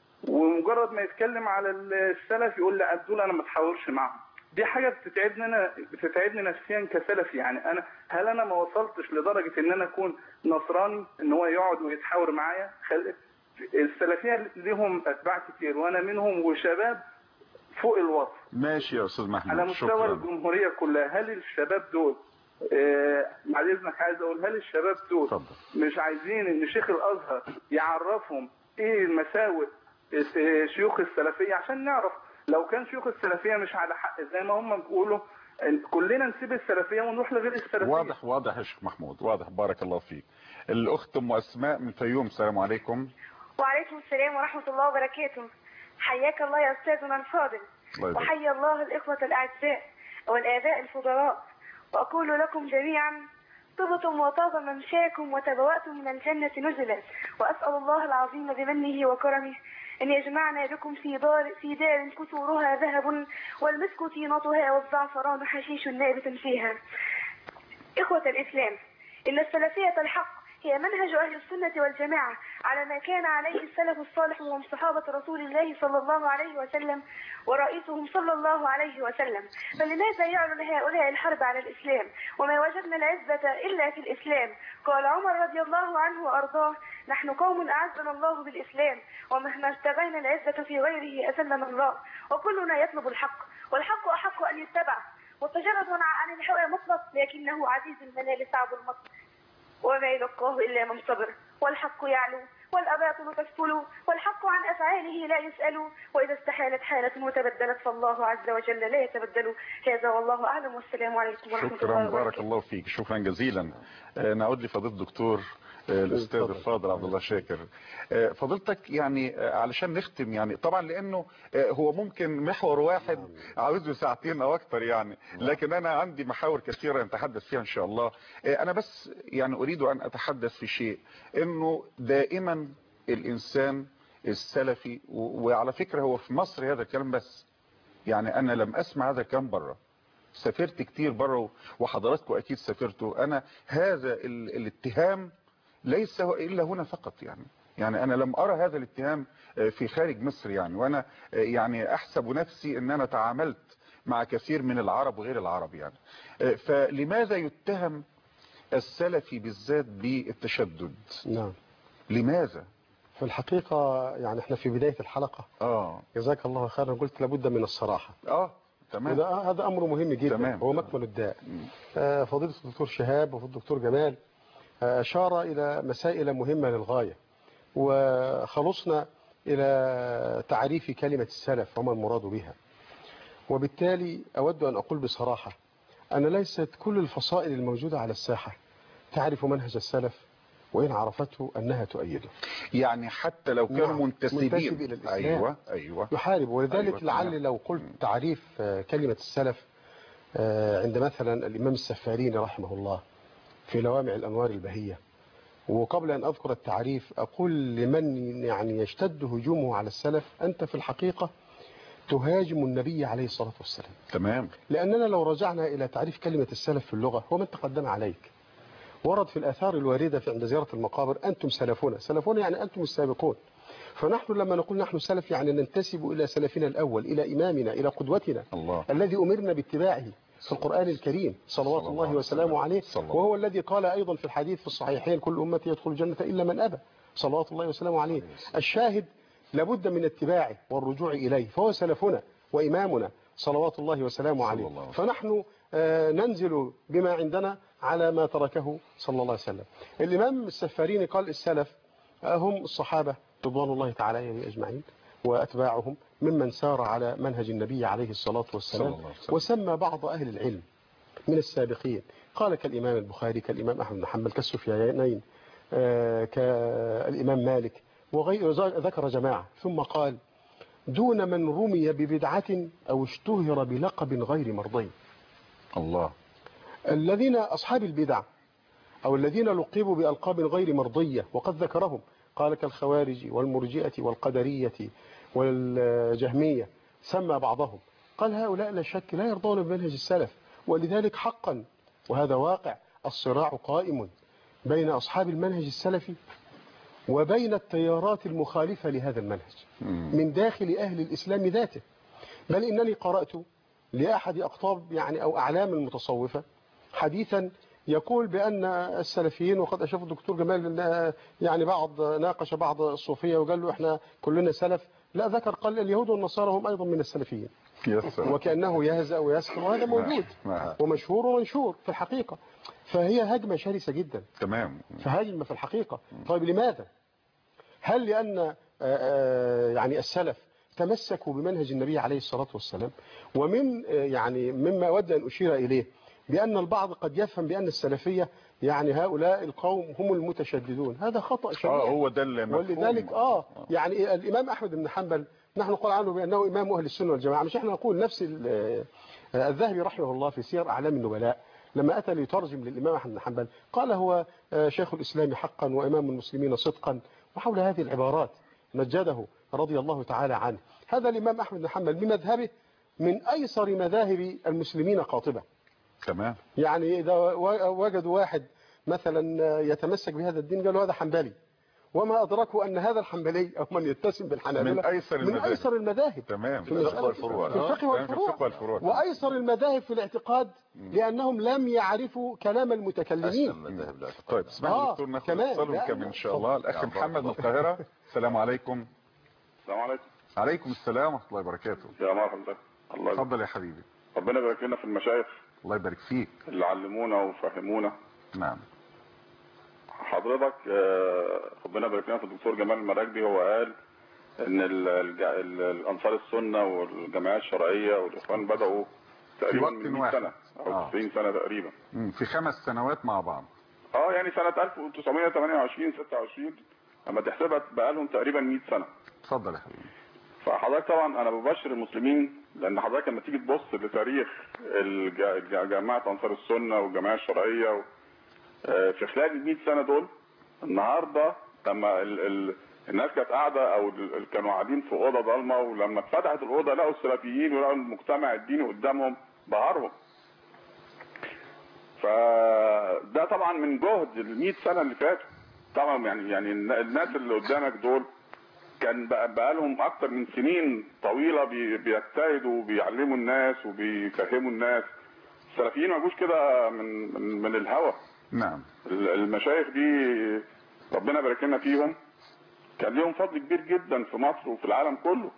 ومجرد ما يتكلم على السلف يقول لا دول انا ما اتحاورش معاهم. دي حاجه بتتعبني انا، بتتعبني نفسيا كسلفي. يعني انا هل انا ما وصلتش لدرجه ان انا اكون نصراني ان هو يقعد ويتحاور معايا؟ خل... السلفيه ليهم اتباع كتير وانا منهم، وشباب فوق الوصف. ماشي يا استاذ محمود، على مستوى شكرا. الجمهوريه كلها، هل الشباب دول آه، بعد اذنك عايز اقول، هل الشباب دول اتفضل. مش عايزين ان شيخ الازهر يعرفهم ايه مساوئ آه، شيوخ السلفيه، عشان نعرف لو كان شيوخ السلفيه مش على حق زي ما هم بيقولوا، كلنا نسيب السلفيه ونروح لغير السلفيه. واضح واضح يا شيخ محمود، واضح. بارك الله فيك. الاخت ام اسماء من الفيوم، السلام عليكم. وعليكم السلام ورحمة الله وبركاته. حياك الله يا أستاذنا الفاضل، الله يبارك. وحيا الله الإخوة الأعزاء والآباء الفضلاء، وأقول لكم جميعا طبتم وطاب ممشاكم وتبوأتم من الجنة نزلا، وأسأل الله العظيم بمنه وكرمه أن يجمعنا بكم في دار في دار كسورها ذهب والمسك طينتها والزعفران حشيش نابت فيها. إخوة الإسلام، إن السلفية الحق هي منهج أهل السنة والجماعة على ما كان عليه السلف الصالح وهم صحابة رسول الله صلى الله عليه وسلم ورئيسهم صلى الله عليه وسلم. فلماذا يعلن هؤلاء الحرب على الإسلام وما وجدنا العزة إلا في الإسلام؟ قال عمر رضي الله عنه وأرضاه: نحن قوم أعزنا الله بالإسلام، ومهما ابتغينا العزة في غيره أذلنا الله، وكلنا يطلب الحق، والحق أحق أن يتبع، وتجرد عن الهوى مطلق لكنه عزيز المنال صعب المطلق، وما يلقاه إلا من صبر، والحق يعلو والأباطل تسفل، والحق عن أفعاله لا يسأل، وإذا استحالت حالة وتبدلت فالله عز وجل لا يتبدل. هذا والله أعلم، والسلام عليكم ورحمة الله شكرا، وبركاته. بارك الله فيك، شكرا جزيلا. آه، نعود لفضيلة الدكتور آه، الاستاذ الفاضل عبد الله شاكر. آه، فضيلتك يعني آه، علشان نختم، يعني طبعا لانه آه، هو ممكن محور واحد عاوز له ساعتين او اكتر يعني، لكن انا عندي محاور كثيرة نتحدث فيها ان شاء الله. آه، انا بس يعني اريد ان اتحدث في شيء، انه دائما الانسان السلفي، و- وعلى فكرة هو في مصر هذا الكلام، بس يعني انا لم اسمع هذا الكلام بره. سافرت كتير بره وحضراتكم اكيد سافرتوا. انا هذا ال- الاتهام ليس هو الا هنا فقط، يعني يعني انا لم ارى هذا الاتهام في خارج مصر يعني، وانا يعني احسب نفسي ان انا تعاملت مع كثير من العرب وغير العرب يعني. فلماذا يتهم السلفي بالذات بالتشدد؟ نعم. لماذا؟ في الحقيقة يعني احنا في بداية الحلقة اه جزاك الله خيرا قلت لابد من الصراحة. اه تمام. وده هذا امر مهم جدا. تمام. هو مكمن الداء. آه، فضيلة الدكتور شهاب وفضيلة الدكتور جمال آه، اشار الى مسائل مهمة للغاية، وخلصنا الى تعريف كلمة السلف وما المراد بها. وبالتالي اود ان اقول بصراحة ان ليست كل الفصائل الموجودة على الساحة تعرف منهج السلف، وإن عرفته أنها تؤيده. يعني حتى لو كانوا نعم. منتسبين منتسب إلى الإسلام. أيوة أيوة يحارب. ولذلك أيوة. لعل لو قلت تعريف آه، كلمة السلف آه، عند مثلا الإمام السفاريني رحمه الله في لوامع الأنوار البهية، وقبل أن أذكر التعريف أقول لمن يعني يشتد هجومه على السلف: أنت في الحقيقة تهاجم النبي عليه الصلاة والسلام. تمام. لأننا لو رجعنا إلى تعريف كلمة السلف في اللغة هو من تقدم عليك. ورد في الآثار الواردة في عند زيارة المقابر: أنتم سلفنا. سلفنا يعني أنتم السابقون. فنحن لما نقول نحن سلف يعني ننتسب إلى سلفنا الأول، إلى إمامنا، إلى قدوتنا الله. الذي أمرنا باتباعه في القرآن الكريم صلوات صلى الله الله وسلامه عليه، صلى وهو الذي قال أيضا في الحديث في الصحيحين: كل أمتي يدخل الجنة إلا من أبى، صلوات الله وسلامه عليه. الشاهد لابد من اتباعه والرجوع إليه، فهو سلفنا وإمامنا صلوات الله وسلامه عليه. الله. فنحن آه، ننزل بما عندنا على ما تركه صلى الله عليه وسلم. الإمام السفاريني قال: السلف هم الصحابة رضوان الله تعالى عليهم أجمعين، وأتباعهم ممن سار على منهج النبي عليه الصلاة والسلام، وسمى بعض أهل العلم من السابقين، قال كالإمام البخاري، كالإمام أحمد بن حنبل، كالسفيانين، آه كالإمام مالك وغير، ذكر جماعة، ثم قال دون من رمي ببدعة أو اشتهر بلقب غير مرضي. الله. الذين أصحاب البدع أو الذين لقبوا بألقاب غير مرضية وقد ذكرهم، قال كالخوارج والمرجئة والقدرية والجهمية، سمى بعضهم، قال هؤلاء لا شك لا يرضون بمنهج السلف، ولذلك حقا وهذا واقع الصراع قائم بين أصحاب المنهج السلفي وبين التيارات المخالفة لهذا المنهج من داخل أهل الإسلام ذاته. بل إنني قرأت لأحد أقطاب يعني أو أعلام المتصوفة حديثا يقول بأن السلفيين، وقد أشوف الدكتور جمال يعني بعض ناقش بعض الصوفية وقال له إحنا كلنا سلف، لا ذكر قال اليهود والنصارى هم أيضا من السلفيين، وكأنه يهزأ ويسخر، وهذا موجود ومشهور ومنشور في الحقيقة. فهي هجمة شرسة جدا. تمام. فهجمة في الحقيقة. طيب لماذا؟ هل لأن يعني السلف تمسكوا بمنهج النبي عليه الصلاة والسلام؟ ومن يعني مما أود أن أشير إليه بأن البعض قد يفهم بأن السلفية يعني هؤلاء القوم هم المتشددون، هذا خطأ شديد. اه هو ده المفهوم. ولذلك آه يعني الإمام أحمد بن حنبل نحن نقول عنه بأنه إمام أهل السنة والجماعة، مش احنا نقول. نفس الذهبي رحمه الله في سير أعلام النبلاء لما أتى ليترجم للإمام أحمد بن حنبل قال هو شيخ الإسلام حقا وإمام المسلمين صدقا، وحول هذه العبارات مجده رضي الله تعالى عنه. هذا الإمام أحمد بن حنبل بمذهبه من أيسر مذاهب المسلمين قاطبة. تمام. يعني إذا وجدوا واحد مثلا يتمسك بهذا الدين قالوا هذا حنبلي، وما أدركوا أن هذا الحنبلي أو من يتسم بالحنابلة من أيسر المذاهب, من أيسر المذاهب. تمام. في الفقه والفروع. في الفقه والفروع. وأيسر المذاهب في الاعتقاد لأنهم لم يعرفوا كلام المتكلمين. طيب اسمح لي دكتور ناخد اتصال ونكمل إن شاء الله. الأخ محمد من القاهرة. السلام عليكم. السلام عليكم. عليكم السلام ورحمة الله وبركاته. يا مرحبا. الله اتفضل يا حبيبي. ربنا يبارك لنا في المشايخ. الله يبارك فيك. اللي علمونا وفهمونا. نعم. حضرتك ربنا يبارك لنا في الدكتور جمال المراكبي، هو قال ان الانصار السنه والجماعات الشرعيه والاخوان بداوا تقريبا من مئة سنه او تسعين سنه تقريبا. في خمس سنوات مع بعض. اه يعني سنه ألف وتسعمئة وثمانية وعشرين ستة وعشرين لما تحسبها بقى لهم تقريبا مئة سنه. اتفضل يا حبيبي. فحضرتك طبعا انا ببشر المسلمين، لان حضرتك لما تيجي تبص لتاريخ جماعه انصار السنه والجماعه الشرعيه في خلال ال مئة سنه دول، النهارده لما ال ال الناس كانت قاعده او كانوا قاعدين في اوضه ضلمه، ولما اتفتحت الاوضه لقوا السلفيين ولقوا المجتمع الديني قدامهم بهرهم. فده طبعا من جهد ال مئة سنه اللي فاتوا. طبعا يعني يعني الناس اللي قدامك دول كان بقى لهم اكتر من سنين طويله بيجتهدوا وبيعلموا الناس وبيفهموا الناس. السلفيين ما جوش كده من من, من الهوى. نعم. المشايخ دي ربنا يبارك لنا فيهم، كان ليهم فضل كبير جدا في مصر وفي العالم كله.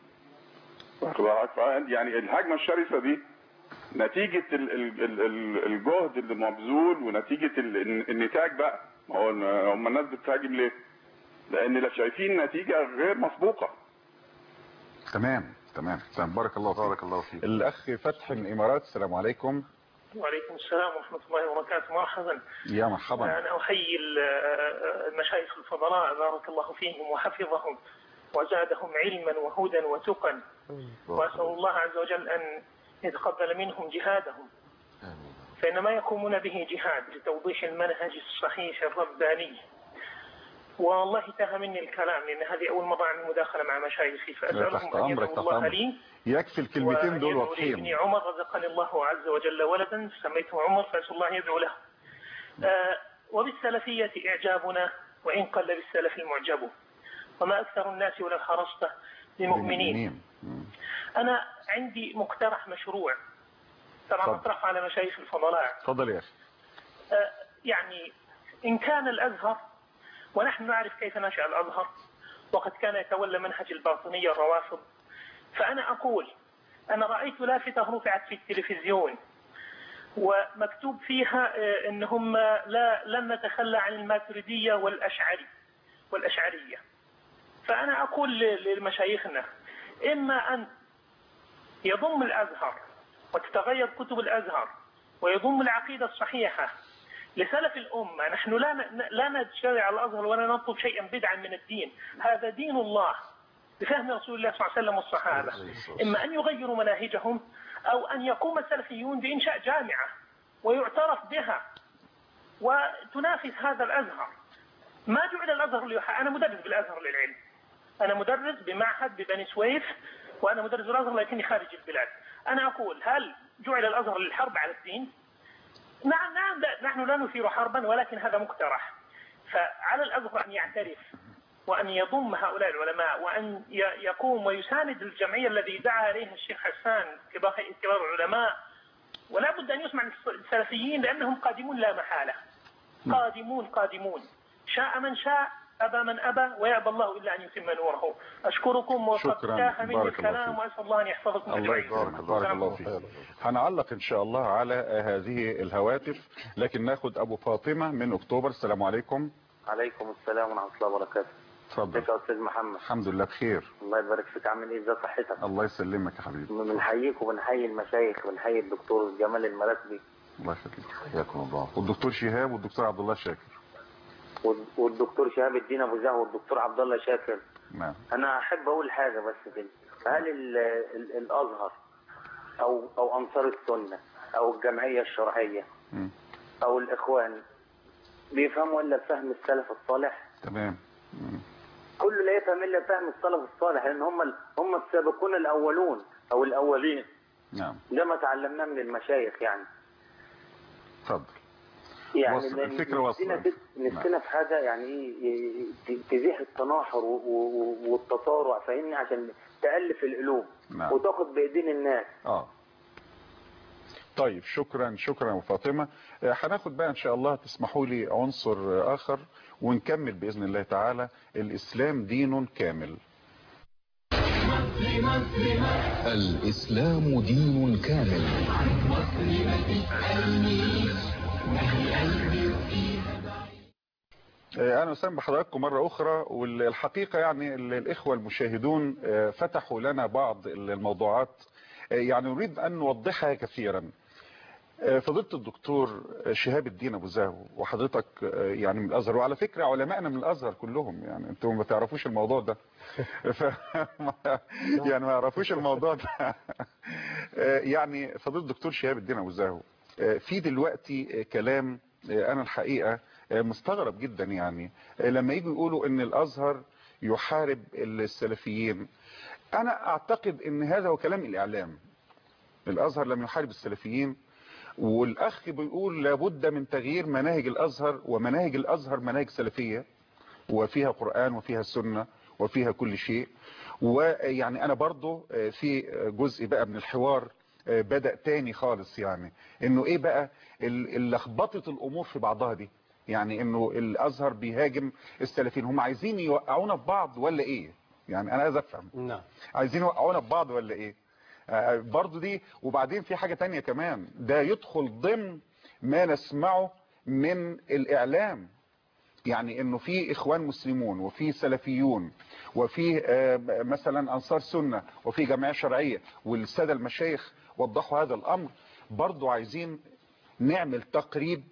يعني الهجمه الشرسه دي نتيجه الجهد اللي مبذول ونتيجه النتاج بقى. ما هو هم الناس بتهاجم ليه؟ لان لا شايفين نتيجه غير مسبوقه. تمام تمام تمام. بارك الله بارك الله فيك. الاخ فتحي من الامارات. السلام عليكم. وعليكم السلام ورحمة الله وبركاته. مرحبا. يا مرحبا. أنا أحيي المشايخ الفضلاء بارك الله فيهم وحفظهم وزادهم علما وهدى وتقى، وأسأل الله عز وجل أن يتقبل منهم جهادهم، فإن ما يقومون به جهاد لتوضيح المنهج الصحيح الرباني. والله تاه مني الكلام لأن هذه أول مرة أعمل مداخلة مع مشايخي، فأسألهم أن يدعوا الله لي. يكفي الكلمتين دول واضحين. ابني عمر رزقني الله عز وجل ولدا سميته عمر، فأسأل الله يدعو له. آه وبالسلفية إعجابنا وإن قل بالسلف المعجب، وما أكثر الناس ولو حرصت بمؤمنين. أنا عندي مقترح مشروع طبعا أطرحه على مشايخ الفضلاء. تفضل يا أخي. آه يعني إن كان الأزهر، ونحن نعرف كيف نشأ الأزهر وقد كان يتولى منهج الباطنية الروافض، فأنا أقول أنا رأيت لافتة رفعت في التلفزيون ومكتوب فيها أنهم لا لن نتخلى عن الماتريدية والأشعري والأشعرية. فأنا أقول لمشايخنا إما أن يضم الأزهر وتتغير كتب الأزهر ويضم العقيدة الصحيحة لسلف الأمة. نحن لا لا نشرع الأزهر ولا نطلب شيئا بدعا من الدين، هذا دين الله بفهم رسول الله صلى الله عليه وسلم والصحابة. إما أن يغيروا مناهجهم أو أن يقوم السلفيون بإنشاء جامعة ويعترف بها وتنافس هذا الأزهر. ما جعل الأزهر ليحا، أنا مدرس بالأزهر للعلم، أنا مدرس بمعهد ببني سويف وأنا مدرس بالأزهر لكني خارج البلاد. أنا أقول هل جعل الأزهر للحرب على الدين؟ نعم نعم، نحن لا نثير حربا ولكن هذا مقترح. فعلى الأزهر أن يعترف وأن يضم هؤلاء العلماء وأن يقوم ويساند الجمعية الذي دعا إليها الشيخ حسان كبار العلماء. ولا بد أن يسمع السلفيين لأنهم قادمون لا محالة، قادمون قادمون، شاء من شاء أبى من أبى ويأبى الله إلا أن يتم نوره. أشكركم وقد انتهى مني الكلام وأسأل الله أن يحفظكم الله أجمعين. يبارك بارك الله فيك. هنعلق إن شاء الله على هذه الهواتف، لكن ناخد أبو فاطمة من أكتوبر. السلام عليكم. عليكم السلام ورحمة الله وبركاته. اتفضل. ازيك يا أستاذ محمد؟ الحمد لله بخير. الله يبارك فيك. عامل إيه؟ ازي صحتك؟ الله يسلمك يا حبيبي. بنحييك وبنحيي المشايخ ونحيي الدكتور جمال المراكبي. الله يخليك. حياكم الله. والدكتور شهاب والدكتور عبد الله شاكر. والدكتور شهاب الدين ابو زهو والدكتور عبد الله شاكر. نعم. انا احب اقول حاجه بس كده، هل ال ال الازهر او او انصار السنه او الجمعيه الشرعيه م. او الاخوان بيفهموا الا فهم السلف الصالح؟ تمام. م. كله لا يفهم الا فهم السلف الصالح، لان هم هم السابقون الاولون او الاولين. نعم. ده ما تعلمناه من المشايخ يعني. اتفضل. يعني وصل. الفكرة وصلت. نفسنا في حاجة يعني ايه تزيح التناحر والتصارع، فاهمني، عشان تألف القلوب. نعم. وتاخد بإيدين الناس. اه طيب شكرا شكرا يا فاطمة. هناخد بقى ان شاء الله تسمحوا لي عنصر اخر ونكمل بإذن الله تعالى. الإسلام دين كامل. الإسلام دين كامل. أنا أسلم بحضراتكم مرة أخرى. والحقيقة يعني الإخوة المشاهدون فتحوا لنا بعض الموضوعات يعني نريد أن نوضحها كثيرا. فضيلة الدكتور شهاب الدين أبو زهو وحضرتك يعني من الأزهر، وعلى فكرة علمائنا من الأزهر كلهم، يعني أنتم ما تعرفوش الموضوع ده. ف... يعني ما يعرفوش الموضوع ده. يعني فضيلة الدكتور شهاب الدين أبو زهو في دلوقتي كلام أنا الحقيقة مستغرب جدا، يعني لما يجوا يقولوا ان الازهر يحارب السلفيين. انا اعتقد ان هذا هو كلام الاعلام. الازهر لم يحارب السلفيين، والاخ بيقول لابد من تغيير مناهج الازهر، ومناهج الازهر مناهج سلفية وفيها قرآن وفيها سنة وفيها كل شيء. ويعني انا برضو في جزء بقى من الحوار بدأ تاني خالص، يعني انه ايه بقى اللخبطة الامور في بعضها دي، يعني انه الازهر بيهاجم السلفيين. هم عايزين يوقعونا في بعض ولا ايه؟ يعني انا عايز افهم. نعم. عايزين يوقعونا في بعض ولا ايه؟ آه برضو دي. وبعدين في حاجة تانية كمان، ده يدخل ضمن ما نسمعه من الاعلام، يعني انه في اخوان مسلمون وفي سلفيون وفي آه مثلا انصار سنة وفي جمعية شرعية، والسادة المشايخ وضحوا هذا الامر. برضو عايزين نعمل تقريب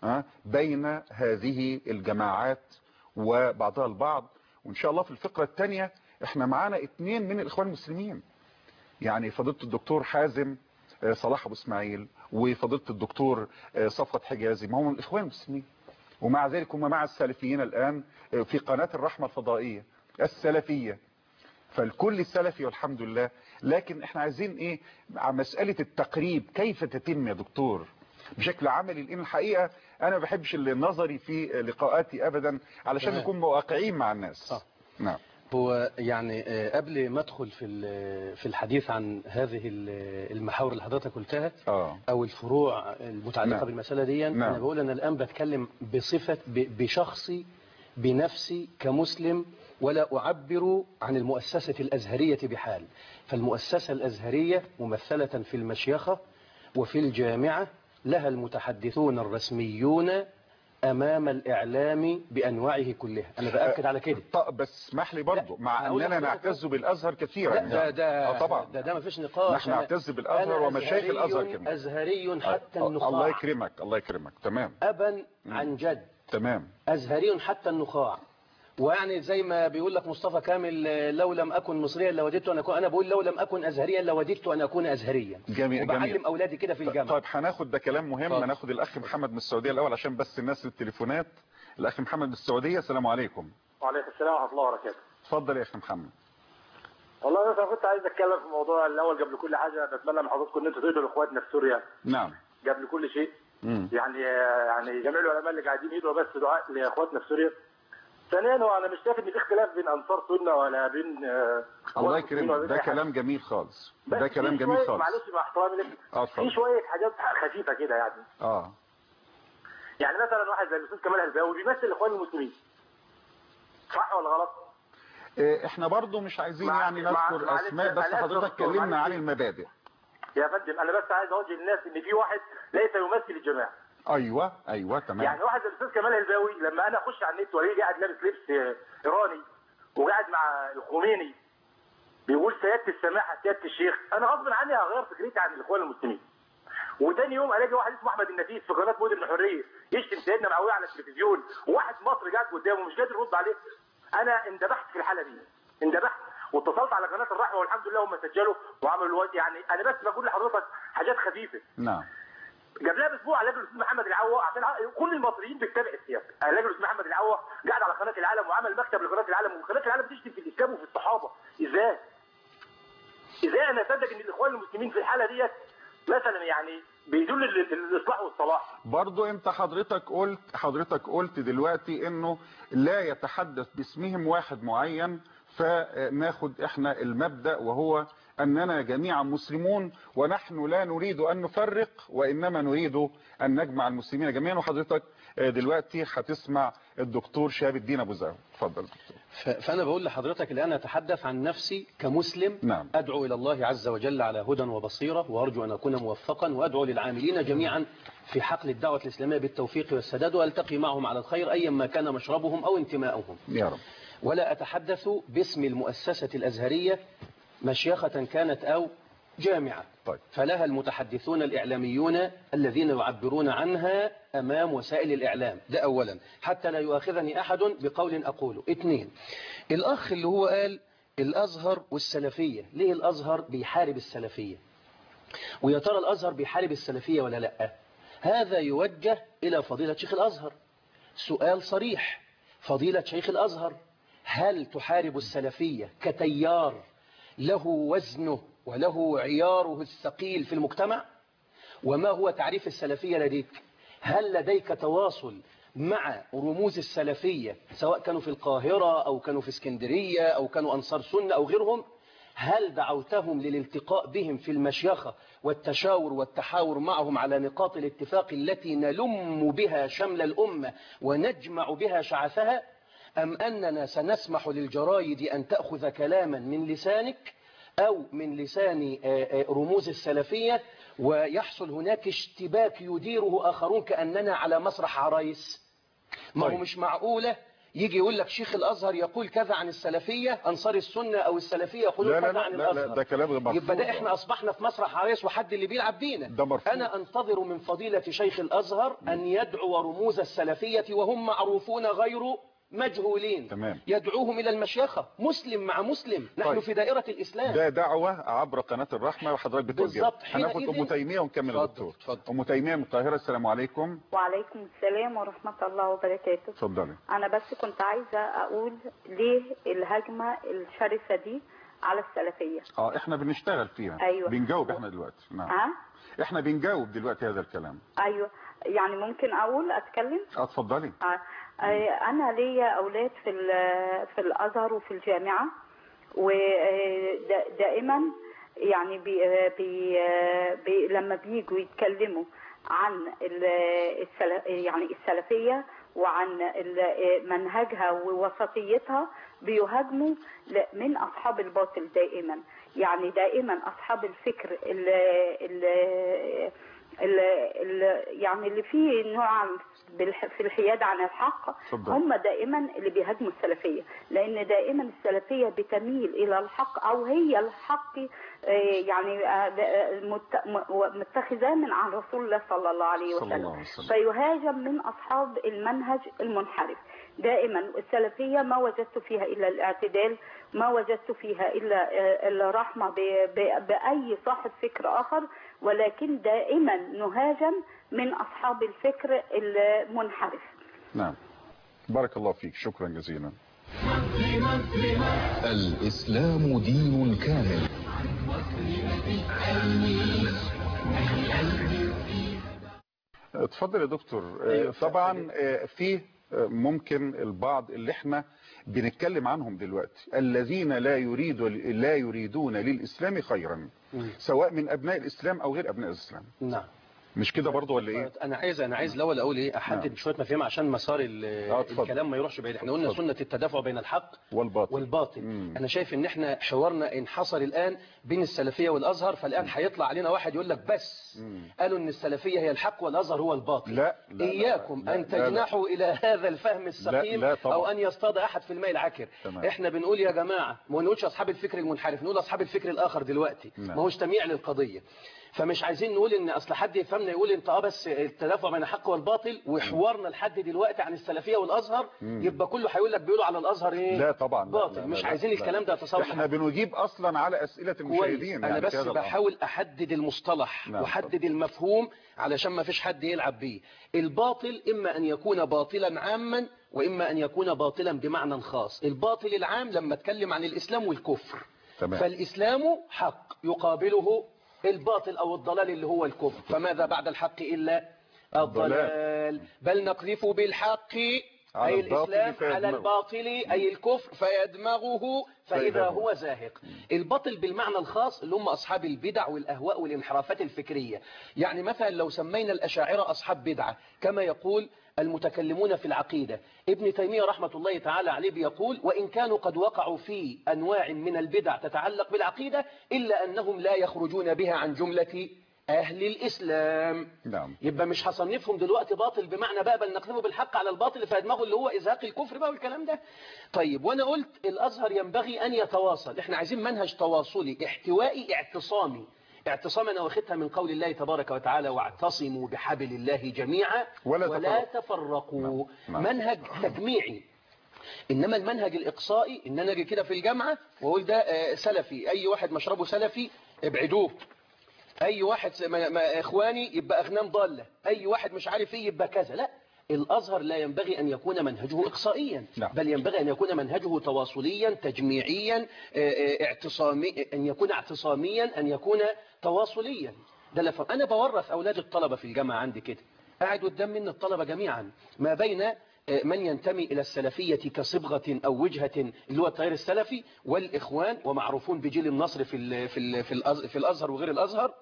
بين هذه الجماعات وبعضها البعض. وان شاء الله في الفقرة الثانية احنا معانا اتنين من الاخوان المسلمين، يعني فضيلة الدكتور حازم صلاح ابو اسماعيل وفضيلة الدكتور صفوت حجازي، ما هم الاخوان المسلمين، ومع ذلك هم مع السلفيين الان في قناة الرحمة الفضائية السلفية، فالكل سلفي والحمد لله. لكن احنا عايزين ايه عن مسألة التقريب، كيف تتم يا دكتور بشكل عملي؟ لان الحقيقة انا ما بحبش النظري في لقاءاتي ابدا، علشان نكون واقعيين مع الناس. صح. نعم. هو يعني قبل ما ادخل في في الحديث عن هذه المحاور اللي حضرتك قلتها آه. او الفروع المتعلقة نعم. بالمسألة دي، نعم. انا بقول انا الان بتكلم بصفة بشخصي بنفسي كمسلم، ولا أعبر عن المؤسسة الأزهرية بحال. فالمؤسسة الأزهرية ممثلة في المشيخة وفي الجامعة، لها المتحدثون الرسميون أمام الإعلام بأنواعه كلها. أنا بأكد على كده. طب بس اسمح لي برضه، مع أننا نعتز بالأزهر كثيرا. لا ده ده آه طبعا ده, ده ما فيش نقاش. نحن نعتز بالأزهر ومشايخ الأزهر كمان. أزهري حتى النخاع. الله يكرمك الله يكرمك. تمام. أبا عن جد. تمام. أزهري حتى النخاع. ويعني زي ما بيقول لك مصطفى كامل، لو لم أكن مصريا لوددت أن أكون، أنا بقول لو لم أكن أزهريا لوددت أن أكون أزهريا. جميل. وبعلم جميل. أولادي كده في الجامعة. طيب هناخد ده كلام مهم. هناخد الأخ محمد من السعودية الأول عشان بس الناس التليفونات. الأخ محمد من السعودية، السلام عليكم. وعليكم السلام ورحمة الله وبركاته. اتفضل يا أخي محمد. والله أنا كنت عايز أتكلم في الموضوع الأول. قبل كل حاجة بتمنى من حضرتكم إن أنتوا تدعوا لإخواتنا في سوريا. نعم. قبل كل شيء. مم. يعني يعني جميع العلماء اللي قاعدين يدعوا بس دعاء لإخواتنا في سوريا. ثانيا هو أنا مش شايف إن في اختلاف بين أنصار سنة ولا بين الله يكرمك. ده كلام جميل خالص. ده كلام جميل خالص. معلش مع احترامي لك. اه في شوية حاجات خفيفة كده يعني. اه. يعني مثلا واحد زي الاستاذ كمال الهلباوي بيمثل الاخوان المسلمين. صح ولا غلط؟ إيه احنا برضو مش عايزين يعني نذكر اسماء، بس حضرتك كلمنا عن المبادئ. يا فندم انا بس عايز اوجه للناس ان في واحد ليس يمثل الجماعه. ايوه ايوه تمام. يعني واحد زي الاستاذ كمال الهلباوي لما انا اخش على النت والاقيه قاعد لابس لبس ايراني وقاعد مع الخميني بيقول سياده السماحه سياده الشيخ، انا غصب عني هغير فكرتي عن الاخوان المسلمين. وتاني يوم الاقي واحد اسمه احمد النفيس في قناه مودي بن حريه يشتم سيدنا معاويه على التلفزيون، وواحد مصري قاعد قدامه مش قادر يرد عليه. انا اندبحت في الحاله دي، اندبحت واتصلت على قناه الرحمه والحمد لله هم سجلوا وعملوا الوقت. يعني انا بس بقول لحضرتك حاجات خفيفه. نعم. قبلها باسبوع الاقي الاستاذ محمد العوا عشان كل المصريين بتتابع السياسه، الاقي الاستاذ محمد العوا قاعد على قناه العالم وعمل مكتب لقناه العالم، وقناه العالم بتشتم في الاسلام وفي الصحابه. ازاي؟ ازاي انا اصدق ان الاخوان المسلمين في الحاله ديت مثلا يعني بيدل الاصلاح والصلاح؟ برضو انت حضرتك قلت حضرتك قلت دلوقتي انه لا يتحدث باسمهم واحد معين، فناخد احنا المبدأ وهو اننا جميعا مسلمون ونحن لا نريد ان نفرق وانما نريد ان نجمع المسلمين جميعا. وحضرتك دلوقتي هتسمع الدكتور شهاب الدين ابو زاهو. اتفضل دكتور. فانا بقول لحضرتك الان اتحدث عن نفسي كمسلم. نعم. ادعو الى الله عز وجل على هدى وبصيرة وارجو ان اكون موفقا، وادعو للعاملين جميعا في حقل الدعوة الاسلامية بالتوفيق والسداد، والتقي معهم على الخير ايا ما كان مشربهم او انتماؤهم. يا رب. ولا أتحدث باسم المؤسسة الأزهرية مشيخة كانت أو جامعة. طيب. فلها المتحدثون الإعلاميون الذين يعبرون عنها أمام وسائل الإعلام. ده أولا حتى لا يؤاخذني أحد بقول أقوله. اثنين، الأخ اللي هو قال الأزهر والسلفية، ليه الأزهر بيحارب السلفية؟ ويا ترى الأزهر بيحارب السلفية ولا لأ؟ هذا يوجه إلى فضيلة شيخ الأزهر. سؤال صريح، فضيلة شيخ الأزهر، هل تحارب السلفية كتيار له وزنه وله عياره الثقيل في المجتمع؟ وما هو تعريف السلفية لديك؟ هل لديك تواصل مع رموز السلفية سواء كانوا في القاهرة أو كانوا في اسكندرية أو كانوا أنصار سنة أو غيرهم؟ هل دعوتهم للالتقاء بهم في المشيخة والتشاور والتحاور معهم على نقاط الاتفاق التي نلم بها شمل الأمة ونجمع بها شعثها؟ أم أننا سنسمح للجرايد أن تأخذ كلاما من لسانك أو من لسان رموز السلفية ويحصل هناك اشتباك يديره آخرون كأننا على مسرح عرايس؟ ما هو مش معقولة يجي يقول لك شيخ الأزهر يقول كذا عن السلفية، أنصار السنة أو السلفية يقولون كذا عن لا الأزهر. لا ده كلام مرفوض. يبقى ده احنا أصبحنا في مسرح عرايس وحد اللي بيلعب بينا. ده مرفوض. أنا أنتظر من فضيلة شيخ الأزهر أن يدعو رموز السلفية وهم معروفون غير مجهولين. تمام. يدعوهم إلى المشيخة مسلم مع مسلم. نحن طيب. في دائرة الإسلام. ده دعوة عبر قناة الرحمة وحضرتك بتوجه. بالظبط. هناخد أم تيمية ونكمل يا دكتور. أم تيمية من القاهرة، السلام عليكم. وعليكم السلام ورحمة الله وبركاته. اتفضلي. أنا بس كنت عايزة أقول ليه الهجمة الشرسة دي على السلفية. اه احنا بنشتغل فيها. أيوة. بنجاوب احنا دلوقتي. نعم. ها؟ احنا بنجاوب دلوقتي هذا الكلام. أيوة، يعني ممكن أقول أتكلم؟ اه اتفضلي. آه. أنا ليا أولاد في في الأزهر وفي الجامعة، ودائما يعني بي بي بي لما بييجوا يتكلموا عن السلف يعني السلفية وعن منهجها ووسطيتها بيهاجموا من أصحاب الباطل دائما. يعني دائما أصحاب الفكر ال ال اللي اللي يعني اللي فيه نوع بالح- في الحياد عن الحق صدق. هم دائما اللي بيهاجموا السلفية، لأن دائما السلفية بتميل إلى الحق أو هي الحق آه، يعني آه، مت- م- متخذاه من عن رسول الله صلى الله عليه صلى الله وسلم، عليه وسلم. فيهاجم من أصحاب المنهج المنحرف. دائما السلفية ما وجدت فيها إلا الاعتدال، ما وجدت فيها إلا آه، الرحمة ب- ب- بأي صاحب فكر آخر، ولكن دائما نهاجم من أصحاب الفكر المنحرف. نعم، بارك الله فيك، شكرا جزيلا. الإسلام دين كامل. اتفضل يا دكتور. آه، طبعا آه، فيه آه، ممكن البعض اللي احنا بنتكلم عنهم دلوقتي الذين لا يريدوا لا يريدون للإسلام خيرا، سواء من أبناء الإسلام أو غير أبناء الإسلام. نعم. مش كده برضو ولا ايه؟ انا عايز انا عايز الاول اقول ايه، احدد نعم. شويه مفاهيم عشان مسار ال- آه، اتفضل. الكلام ما يروحش بعيد. احنا قلنا اتفضل. سنه التدافع بين الحق والباطل والباطل. مم. انا شايف ان احنا حوارنا انحصر الان بين السلفيه والازهر، فالان هيطلع علينا واحد يقول لك بس مم. قالوا ان السلفيه هي الحق والازهر هو الباطل. لا, لا اياكم لا ان لا تجنحوا لا. الى هذا الفهم السقيم لا طبعا. او ان يصطاد احد في الماء العكر. تمام. احنا بنقول يا جماعه، ما نقولش اصحاب الفكر المنحرف، نقول اصحاب الفكر الاخر دلوقتي. نعم. ما هوش تمييع للقضيه. فمش عايزين نقول ان اصل حد يفهمنا يقول انت اه بس التدافع بين الحق والباطل، وحوارنا لحد دلوقتي عن السلفيه والازهر مم. يبقى كله هيقول لك بيقولوا على الازهر ايه؟ لا طبعا. لا باطل. لا لا مش لا عايزين لا الكلام ده يتصور. احنا بنجيب اصلا على اسئله كويس. المشاهدين. انا يعني بس في هذا الأمر. بحاول احدد المصطلح نعم. واحدد المفهوم علشان ما فيش حد يلعب بيه. الباطل اما ان يكون باطلا عاما واما ان يكون باطلا بمعنى خاص. الباطل العام لما اتكلم عن الاسلام والكفر. تمام. فالاسلام حق يقابله الباطل او الضلال اللي هو الكفر، فماذا بعد الحق الا الضلال. بل نقذف بالحق على أي الباطل الإسلام فيدمغه. على الباطل أي الكفر فيدمغه فإذا فإذا هو هو. زاهق. الباطل بالمعنى الخاص اللي هم أصحاب البدع والأهواء والانحرافات الفكرية. يعني مثلا لو سمينا الأشاعرة أصحاب بدعة كما يقول المتكلمون في العقيدة، ابن تيمية رحمة الله تعالى عليه بيقول وإن كانوا قد وقعوا في أنواع من البدع تتعلق بالعقيدة إلا أنهم لا يخرجون بها عن جملة أهل الإسلام. نعم. يبقى مش هصنفهم دلوقتي باطل بمعنى بقى بل نقذفه بالحق على الباطل فيدمغه اللي هو إزهاق الكفر بقى والكلام ده. طيب وأنا قلت الأزهر ينبغي أن يتواصل. إحنا عايزين منهج تواصلي احتوائي اعتصامي. اعتصام أنا واخدها من قول الله تبارك وتعالى واعتصموا بحبل الله جميعا ولا, ولا تفرقوا. تفرقوا. نعم. منهج تجميعي. إنما المنهج الإقصائي إن أنا أجي كده في الجامعة وأقول ده آه، سلفي، أي واحد مشربه سلفي ابعدوه، أي واحد ما ما إخواني يبقى أغنام ضالة، أي واحد مش عارف إيه يبقى كذا. لا، الأزهر لا ينبغي أن يكون منهجه إقصائيا. نعم. بل ينبغي أن يكون منهجه تواصليا تجميعيا آه، آه، اعتصامي، أن يكون اعتصاميا، أن يكون تواصليا. ده اللي أنا بورث أولاد الطلبة في الجامعة عندي كده، قاعد قدام مني الطلبة جميعا ما بين من ينتمي إلى السلفية كصبغة أو وجهة اللي هو التيار السلفي، والإخوان ومعروفون بجيل النصر في ال في ال في, الأز في الأزهر وغير الأزهر،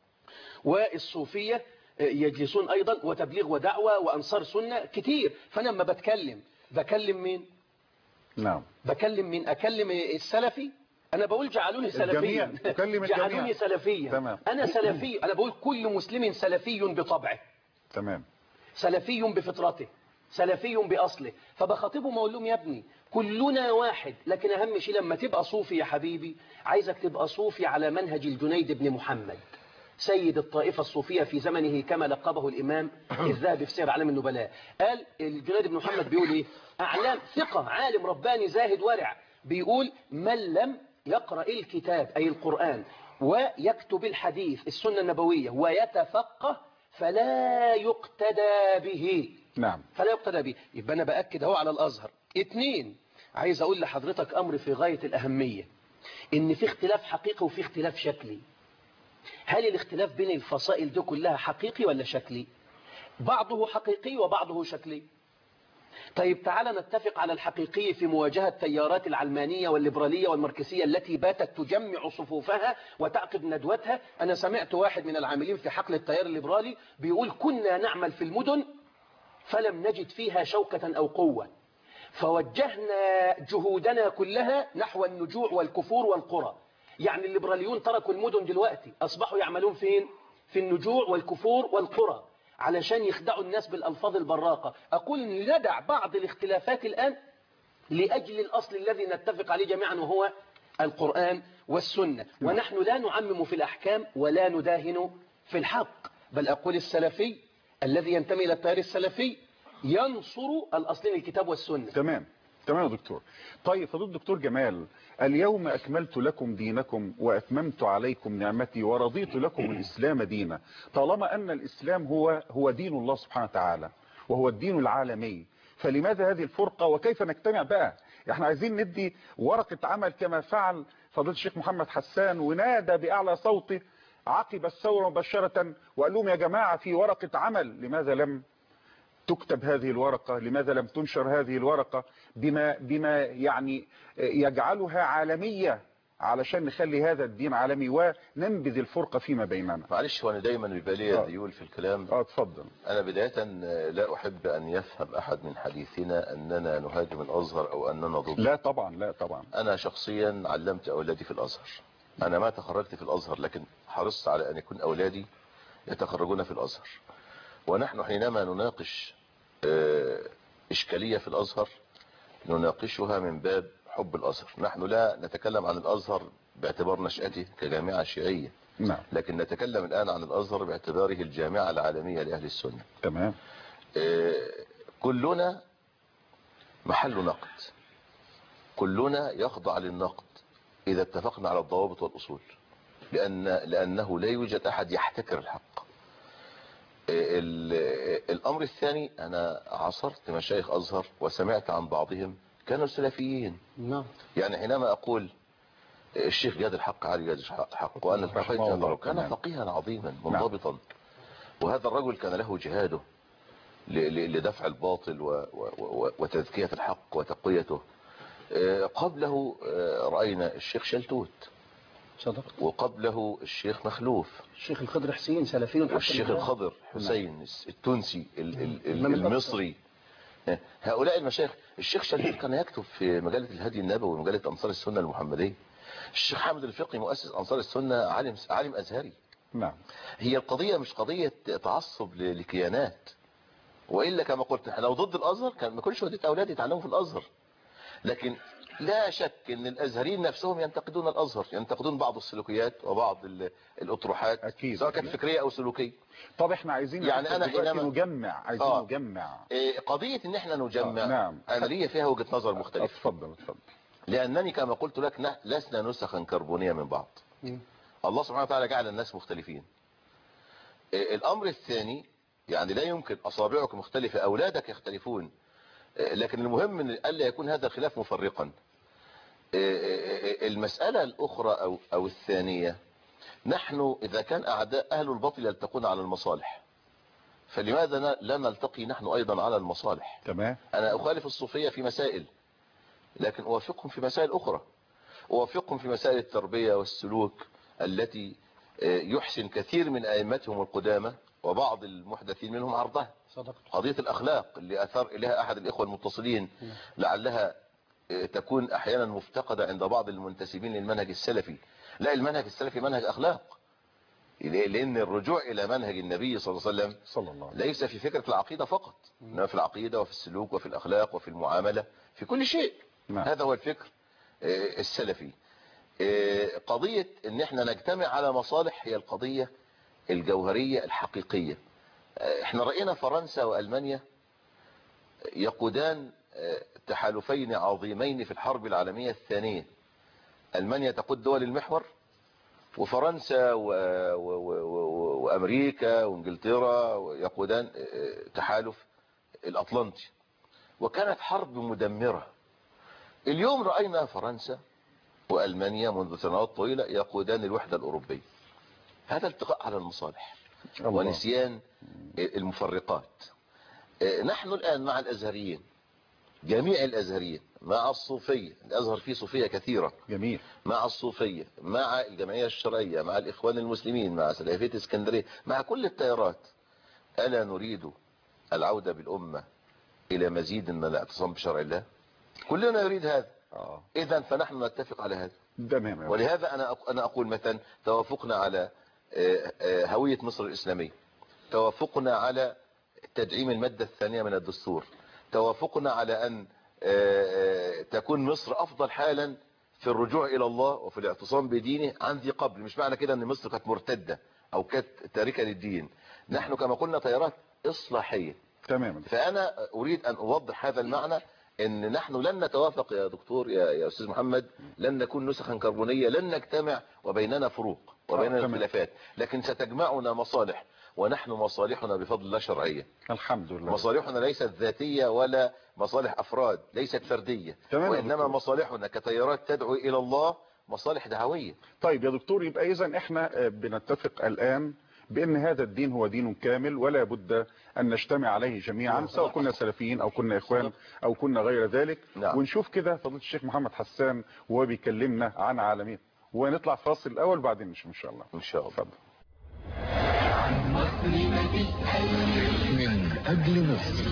والصوفية يجلسون أيضا، وتبليغ ودعوة وأنصار سنة كتير. فأنا لما بتكلم بكلم مين؟ نعم. بكلم مين؟ أكلم السلفي؟ أنا بقول جعلوني سلفيا. جعلوني سلفيا. تمام. أنا سلفي. أنا بقول كل مسلم سلفي بطبعه. تمام. سلفي بفطرته، سلفي بأصله. فبخاطبهم وأقول لهم يا ابني كلنا واحد، لكن أهم شيء لما تبقى صوفي يا حبيبي عايزك تبقى صوفي على منهج الجنيد بن محمد سيد الطائفة الصوفية في زمنه كما لقبه الإمام الذهبي في سير أعلام النبلاء. قال الجنيد بن محمد بيقول إيه؟ أعلام ثقة عالم رباني زاهد ورع، بيقول من لم يقرأ الكتاب أي القرآن ويكتب الحديث السنة النبوية ويتفقه فلا يقتدى به. نعم. فلا يقتدى به. يبقى أنا بأكد اهو على الأزهر. اتنين، عايز أقول لحضرتك أمر في غاية الأهمية، إن في اختلاف حقيقي وفي اختلاف شكلي. هل الاختلاف بين الفصائل دي كلها حقيقي ولا شكلي؟ بعضه حقيقي وبعضه شكلي. طيب تعالى نتفق على الحقيقي في مواجهة تيارات العلمانية والليبرالية والماركسية التي باتت تجمع صفوفها وتعقد ندوتها. أنا سمعت واحد من العاملين في حقل التيار الليبرالي بيقول كنا نعمل في المدن فلم نجد فيها شوكة أو قوة، فوجهنا جهودنا كلها نحو النجوع والكفور والقرى. يعني الليبراليون تركوا المدن دلوقتي، أصبحوا يعملون فين؟ في النجوع والكفور والقرى علشان يخدعوا الناس بالألفاظ البراقة. أقول أن ندع بعض الاختلافات الآن لأجل الأصل الذي نتفق عليه جميعا وهو القرآن والسنة. ونحن لا نعمم في الأحكام ولا نداهن في الحق، بل أقول السلفي الذي ينتمي إلى التيار السلفي ينصر الأصلين الكتاب والسنة. تمام تمام يا دكتور. طيب فضيلة الدكتور جمال، اليوم أكملت لكم دينكم وأتممت عليكم نعمتي ورضيت لكم الإسلام دينا. طالما أن الإسلام هو هو دين الله سبحانه وتعالى وهو الدين العالمي، فلماذا هذه الفرقة وكيف نجتمع بقى؟ احنا عايزين ندي ورقة عمل كما فعل فضيلة الشيخ محمد حسان، ونادى بأعلى صوته عقب الثورة مباشرة وقال لهم يا جماعة في ورقة عمل. لماذا لم تكتب هذه الورقة؟ لماذا لم تنشر هذه الورقة بما, بما يعني يجعلها عالمية علشان نخلي هذا الدين عالمي وننبذ الفرقة فيما بيننا؟ معلش، وانا دايما بيبقى لي ذيول في الكلام. اه اتفضل. انا بداية لا احب ان يفهم احد من حديثنا اننا نهاجم الازهر او اننا ضد. لا طبعا لا طبعا. انا شخصيا علمت اولادي في الازهر. انا ما تخرجت في الازهر، لكن حرصت على ان يكون اولادي يتخرجون في الازهر. ونحن حينما نناقش اشكالية في الازهر نناقشها من باب حب الازهر. نحن لا نتكلم عن الازهر باعتبار نشأته كجامعة شيعية، نعم، لكن نتكلم الان عن الازهر باعتباره الجامعة العالمية لاهل السنة. تمام. كلنا محل نقد، كلنا يخضع للنقد اذا اتفقنا على الضوابط والاصول، لان لانه لا يوجد احد يحتكر الحق. الامر الثاني، انا عاصرت مشايخ ازهر وسمعت عن بعضهم كانوا سلفيين. نعم. يعني حينما اقول الشيخ جاد الحق علي جاد الحق وانا التقيت به، كان فقيها عظيما منضبطا. نعم. وهذا الرجل كان له جهاده لدفع الباطل وتزكية الحق وتقويته. قبله رأينا الشيخ شلتوت، صدق، وقبله الشيخ مخلوف، الشيخ الخضر حسين سلفي، والشيخ الخضر حسين التونسي المصري. هؤلاء المشايخ. الشيخ شلتوت كان يكتب في مجلة الهدي النبوي ومجلة أنصار السنة المحمدية. الشيخ حامد الفقي مؤسس أنصار السنة عالم عالم أزهري. نعم. هي القضية مش قضية تعصب لكيانات، وإلا كما قلت نحن لو ضد الأزهر كان ما كنتش وديت أولادي يتعلموا في الأزهر. لكن لا شك ان الازهريين نفسهم ينتقدون الازهر، ينتقدون بعض السلوكيات وبعض الاطروحات، أكيد، سواء كانت فكريه او سلوكيه. طب احنا عايزين يعني انا حينما نجمع عايزين آه. نجمع إيه قضيه ان احنا نجمع. آه. نعم. انا ليا فيها وجهه نظر مختلفه. اتفضل اتفضل. لانني كما قلت لك لسنا نسخا كربونيه من بعض. م. الله سبحانه وتعالى جعل الناس مختلفين. إيه الامر الثاني، يعني لا يمكن اصابعك مختلفه اولادك يختلفون، لكن المهم ان الا يكون هذا الخلاف مفرقا. المسألة الأخرى أو, أو الثانية، نحن إذا كان أعداء أهل الباطل يلتقون على المصالح، فلماذا لا نلتقي نحن أيضا على المصالح؟ تمام. أنا أخالف الصوفية في مسائل، لكن أوافقهم في مسائل أخرى. أوافقهم في مسائل التربية والسلوك التي يحسن كثير من أئمتهم القدامى وبعض المحدثين منهم عرضها. قضية الأخلاق اللي أثار إليها أحد الإخوة المتصلين لعلها تكون احيانا مفتقدة عند بعض المنتسبين للمنهج السلفي. لا، المنهج السلفي منهج اخلاق، لان الرجوع الى منهج النبي صلى الله عليه وسلم صلى الله عليه. ليس في فكرة العقيدة فقط، انما في العقيدة وفي السلوك وفي الاخلاق وفي المعاملة في كل شيء. نعم. هذا هو الفكر السلفي. قضية ان احنا نجتمع على مصالح هي القضية الجوهرية الحقيقية. احنا رأينا فرنسا والمانيا يقودان تحالفين عظيمين في الحرب العالمية الثانية. ألمانيا تقود دول المحور، وفرنسا و... و... و... وأمريكا وإنجلترا يقودان تحالف الأطلنطي، وكانت حرب مدمرة. اليوم رأينا فرنسا وألمانيا منذ سنوات طويلة يقودان الوحدة الأوروبية. هذا التقاء على المصالح الله. ونسيان المفرقات. نحن الآن مع الأزهريين، جميع الأزهريين، مع الصوفية، الأزهر فيه صوفية كثيرة، جميل، مع الصوفية، مع الجمعية الشرعية، مع الإخوان المسلمين، مع سلفية اسكندرية، مع كل التيارات. ألا نريد العودة بالأمة إلى مزيد من الاعتصام بشرع الله؟ كلنا يريد هذا. إذن فنحن نتفق على هذا. تمام. ولهذا أنا أنا أقول مثلا توافقنا على هوية مصر الإسلامية، توافقنا على تدعيم المادة الثانية من الدستور، توافقنا على أن تكون مصر أفضل حالا في الرجوع إلى الله وفي الاعتصام بدينه عن ذي قبل. مش معنى كده أن مصر كانت مرتدة أو كانت تاركة للدين، نحن كما قلنا تيارات إصلاحية تماما. فأنا أريد أن أوضح هذا المعنى، ان نحن لن نتوافق يا دكتور يا, يا استاذ محمد، لن نكون نسخا كربونية، لن نجتمع وبيننا فروق وبيننا اختلافات، لكن ستجمعنا مصالح، ونحن مصالحنا بفضل الله شرعية الحمد لله. مصالحنا ليست ذاتية ولا مصالح افراد، ليست فردية، وانما دكتور. مصالحنا كتيارات تدعو الى الله مصالح دعوية. طيب يا دكتور، يبقى اذا احنا بنتفق الان بأن هذا الدين هو دين كامل ولا بد أن نجتمع عليه جميعا، سواء كنا سلفيين أو كنا إخوان أو كنا غير ذلك. نعم. ونشوف كده فضيلة الشيخ محمد حسان وهو بيكلمنا عن عالمين، ونطلع فاصل الأول بعدين نشوف إن شاء الله. إن شاء الله. فضل. من أجل مصر،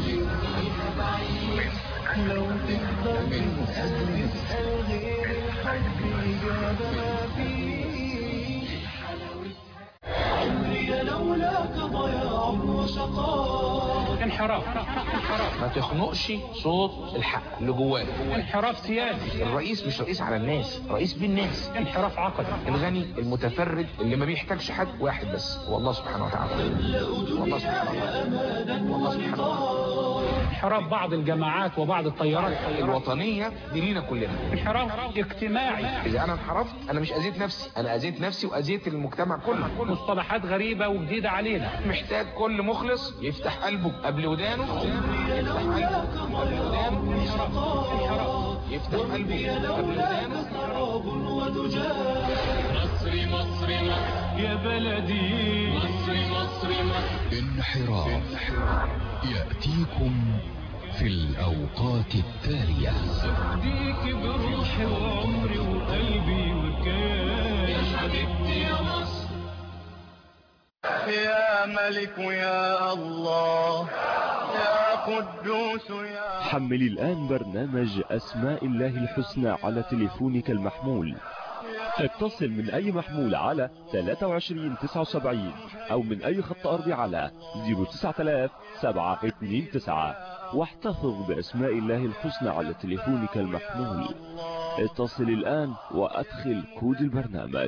لو تقدر من أجل تسأل غير الحب إجابة فيه عمري لولاك ضياع وشقاء. انحراف انحراف ما تخنقش صوت الحق اللي جواك. انحراف سياسي، الرئيس مش رئيس على الناس، رئيس بالناس. انحراف عقدي، الغني المتفرد اللي ما بيحتاجش حد واحد بس، والله سبحانه وتعالى. والله سبحانه وتعالى. والله سبحانه وتعالى. انحراف بعض الجماعات وبعض التيارات الوطنية دي لينا كلنا. انحراف اجتماعي، اذا انا انحرفت انا مش اذيت نفسي، انا اذيت نفسي واذيت المجتمع كله. مصطلحات غريبة وجديدة علينا. محتاج كل مخلص يفتح قلبه قبل ودانه، يفتح قلبه قبل ودانه، يفتح قلبه قبل ودانه. مصري مصري مصر يا بلدي، مصري مصري مصر. انحراف يأتيكم في الأوقات التالية. أفديك بروحي وعمري وقلبي وكياني يا حبيبتي يا مصر. يا ملك يا الله يا قدوس يا. حمل الآن برنامج أسماء الله الحسنى على تليفونك المحمول. اتصل من أي محمول على ثلاثة وعشرين تسعة وسبعين أو من أي خط أرضي على صفر تسعة ثلاثة سبعة اثنين تسعة، واحتفظ بأسماء الله الحسنى على تليفونك المحمول. اتصل الآن وأدخل كود البرنامج.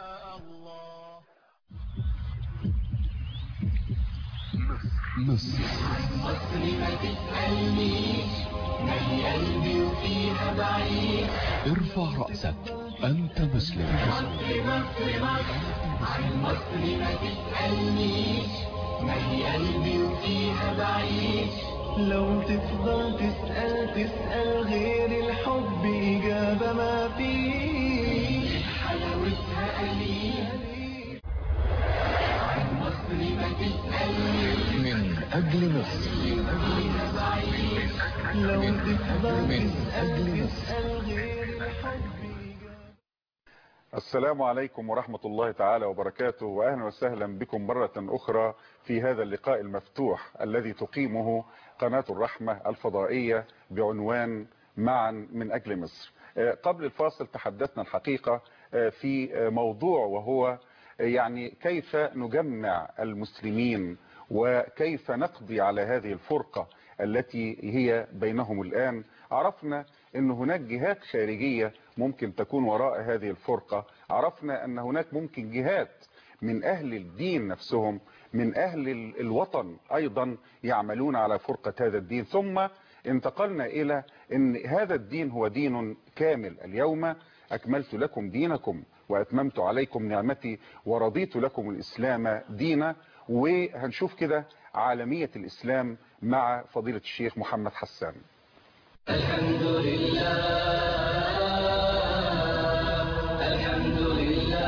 مصر مصر ما تسألنيش، ما هي قلبي وفيها بعيد. ارفع رأسك، أنت مسلم. مصر مصر مصر عن مصر ما تسألنيش، ما هي قلبي وفيها بعيد. لو تفضل تسأل تسأل غير الحب إجابة ما فيه حلاوتها قليل. عن مصر ما تسألنيش، من أجل مصر، لو تفضل تسأل تسأل غير الحب. السلام عليكم ورحمة الله تعالى وبركاته، وأهلا وسهلا بكم مرة أخرى في هذا اللقاء المفتوح الذي تقيمه قناة الرحمة الفضائية بعنوان معا من أجل مصر. قبل الفاصل تحدثنا الحقيقة في موضوع، وهو يعني كيف نجمع المسلمين وكيف نقضي على هذه الفرقة التي هي بينهم الآن. عرفنا أن هناك جهات خارجية ممكن تكون وراء هذه الفرقة، عرفنا أن هناك ممكن جهات من أهل الدين نفسهم، من أهل الوطن أيضا يعملون على فرقة هذا الدين، ثم انتقلنا إلى أن هذا الدين هو دين كامل. اليوم أكملت لكم دينكم وأتممت عليكم نعمتي ورضيت لكم الإسلام دينا. وهنشوف كده عالمية الإسلام مع فضيلة الشيخ محمد حسان. الحمد لله الحمد لله.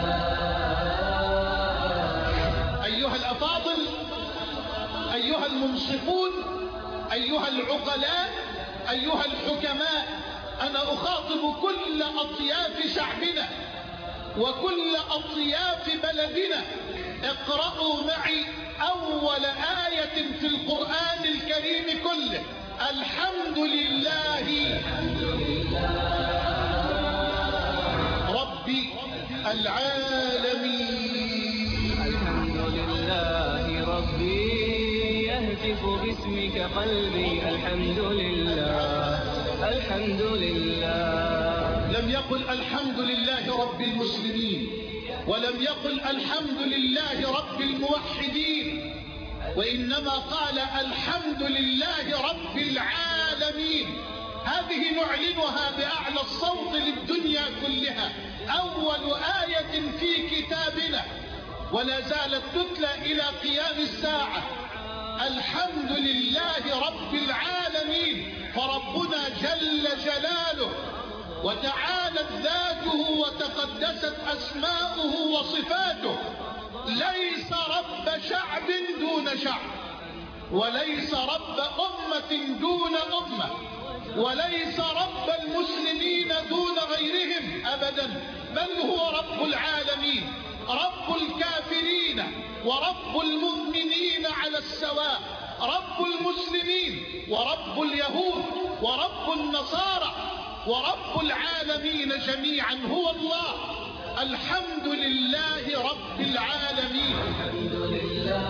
أيها الأفاضل، أيها المنصفون، أيها العقلاء، أيها الحكماء، أنا أخاطب كل أطياف شعبنا وكل أطياف بلدنا. اقرأوا معي أول آية في القرآن الكريم كله. الحمد لله رب العالمين. يهتف باسمك قلبي الحمد لله الحمد لله. لم يقل الحمد لله رب المسلمين، ولم يقل الحمد لله رب الموحدين، وإنما قال الحمد لله رب العالمين. هذه نعلنها بأعلى الصوت للدنيا كلها، أول آية في كتابنا ولا زالت تتلى إلى قيام الساعة. الحمد لله رب العالمين، فربنا جل جلاله وتعالت ذاته وتقدست أسماؤه وصفاته ليس رب شعب دون شعب، وليس رب أمة دون أمة، وليس رب المسلمين دون غيرهم أبدا، بل هو رب العالمين، رب الكافرين ورب المؤمنين على السواء، رب المسلمين ورب اليهود ورب النصارى ورب العالمين جميعا هو الله. الحمد لله رب العالمين. الحمد لله.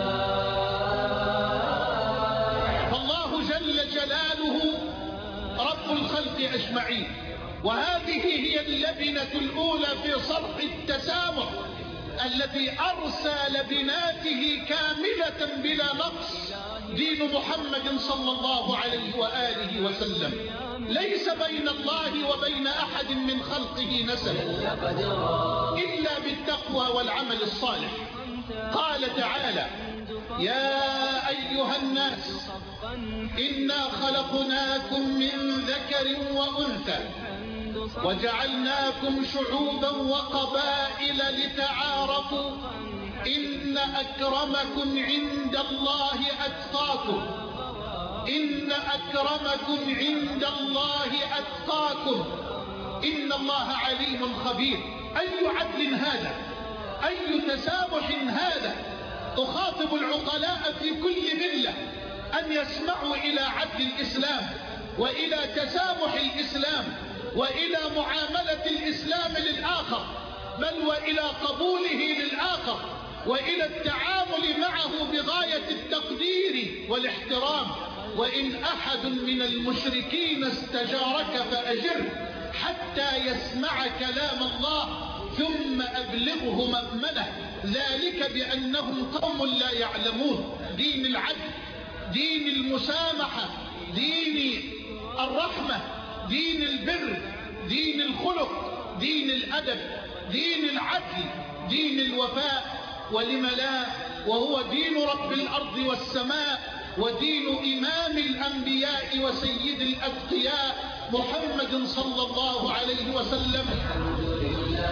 فالله جل جلاله رب الخلق أجمعين، وهذه هي اللبنة الأولى في صرح التسامح التي أرسى لبناته كاملة بلا نقص دين محمد صلى الله عليه وآله وسلم. ليس بين الله وبين أحد من خلقه نسب إلا بالتقوى والعمل الصالح. قال تعالى: يا أيها الناس إنا خلقناكم من ذكر وأنثى وجعلناكم شعوبا وقبائل لتعارفوا إن أكرمكم عند الله أتقاكم إن أكرمكم عند الله أتقاكم إن الله عليم خبير. أي عدل هذا؟ أي تسامح هذا؟ أخاطب العقلاء في كل ملة أن يسمعوا إلى عدل الإسلام وإلى تسامح الإسلام وإلى معاملة الإسلام للآخر، بل وإلى قبوله للآخر وإلى التعامل معه بغاية التقدير والاحترام. وإن أحد من المشركين استجارك فأجره حتى يسمع كلام الله ثم أبلغه مأمنه، ذلك بأنهم قوم لا يعلمون. دين العدل، دين المسامحة، دين الرحمة، دين البر، دين الخلق، دين الأدب، دين العدل، دين الوفاء، ولم لا، وهو دين رب الأرض والسماء ودين إمام الأنبياء وسيد الأتقياء محمد صلى الله عليه وسلم. الحمد لله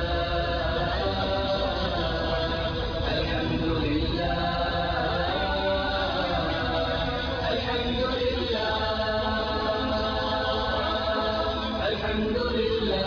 الحمد لله الحمد لله الحمد لله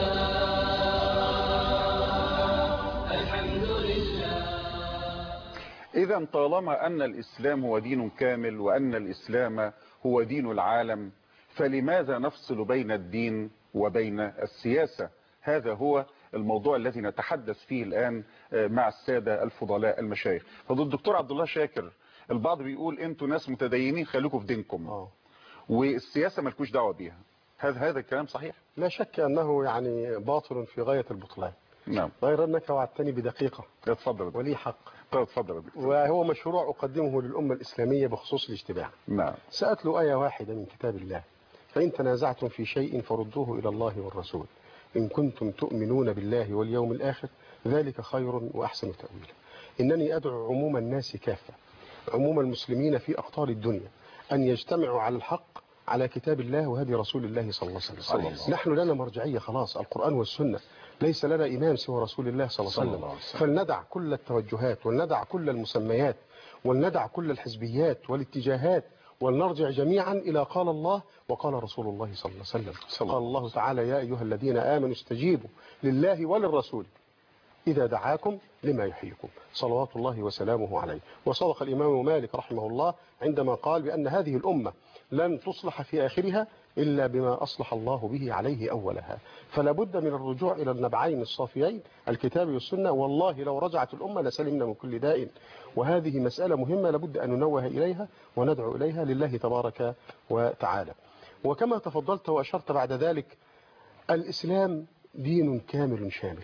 الحمد لله. إذا طالما أن الإسلام هو دين كامل وأن الإسلام هو دين العالم، فلماذا نفصل بين الدين وبين السياسة؟ هذا هو الموضوع الذي نتحدث فيه الآن مع السادة الفضلاء المشايخ. فضل الدكتور عبد الله شاكر، البعض بيقول انتوا ناس متدينين خليكم في دينكم أوه. والسياسة مالكوش دعوة بيها. هذا هذا الكلام صحيح؟ لا شك أنه يعني باطل في غاية البطلان. نعم. غير أنك وعدتني بدقيقة. اتفضل. ولي حق. اتفضل. وهو مشروع أقدمه للأمة الإسلامية بخصوص الاجتماع. نعم. سأتلو آية واحدة من كتاب الله: فإن تنازعتم في شيء فردوه إلى الله والرسول إن كنتم تؤمنون بالله واليوم الآخر ذلك خير وأحسن تأويلا. إنني أدعو عموم الناس كافة، عموم المسلمين في أقطار الدنيا، أن يجتمعوا على الحق، على كتاب الله وهدي رسول الله صلى الله عليه وسلم. الله. نحن لنا مرجعية خلاص، القرآن والسنة، ليس لنا إمام سوى رسول الله صلى الله عليه وسلم. فلندع كل التوجهات ولندع كل المسميات ولندع كل الحزبيات والاتجاهات ولنرجع جميعا إلى قال الله وقال رسول الله صلى الله عليه وسلم. قال الله تعالى: يا أيها الذين آمنوا استجيبوا لله وللرسول إذا دعاكم لما يحييكم، صلوات الله وسلامه عليه. وصدق الإمام مالك رحمه الله عندما قال بأن هذه الأمة لن تصلح في آخرها إلا بما أصلح الله به عليه أولها. فلا بد من الرجوع إلى النبعين الصافيين الكتاب والسنة. والله لو رجعت الأمة لسلمنا من كل داء. وهذه مسألة مهمة لابد أن ننوه إليها وندعو إليها لله تبارك وتعالى. وكما تفضلت وأشرت بعد ذلك، الإسلام دين كامل شامل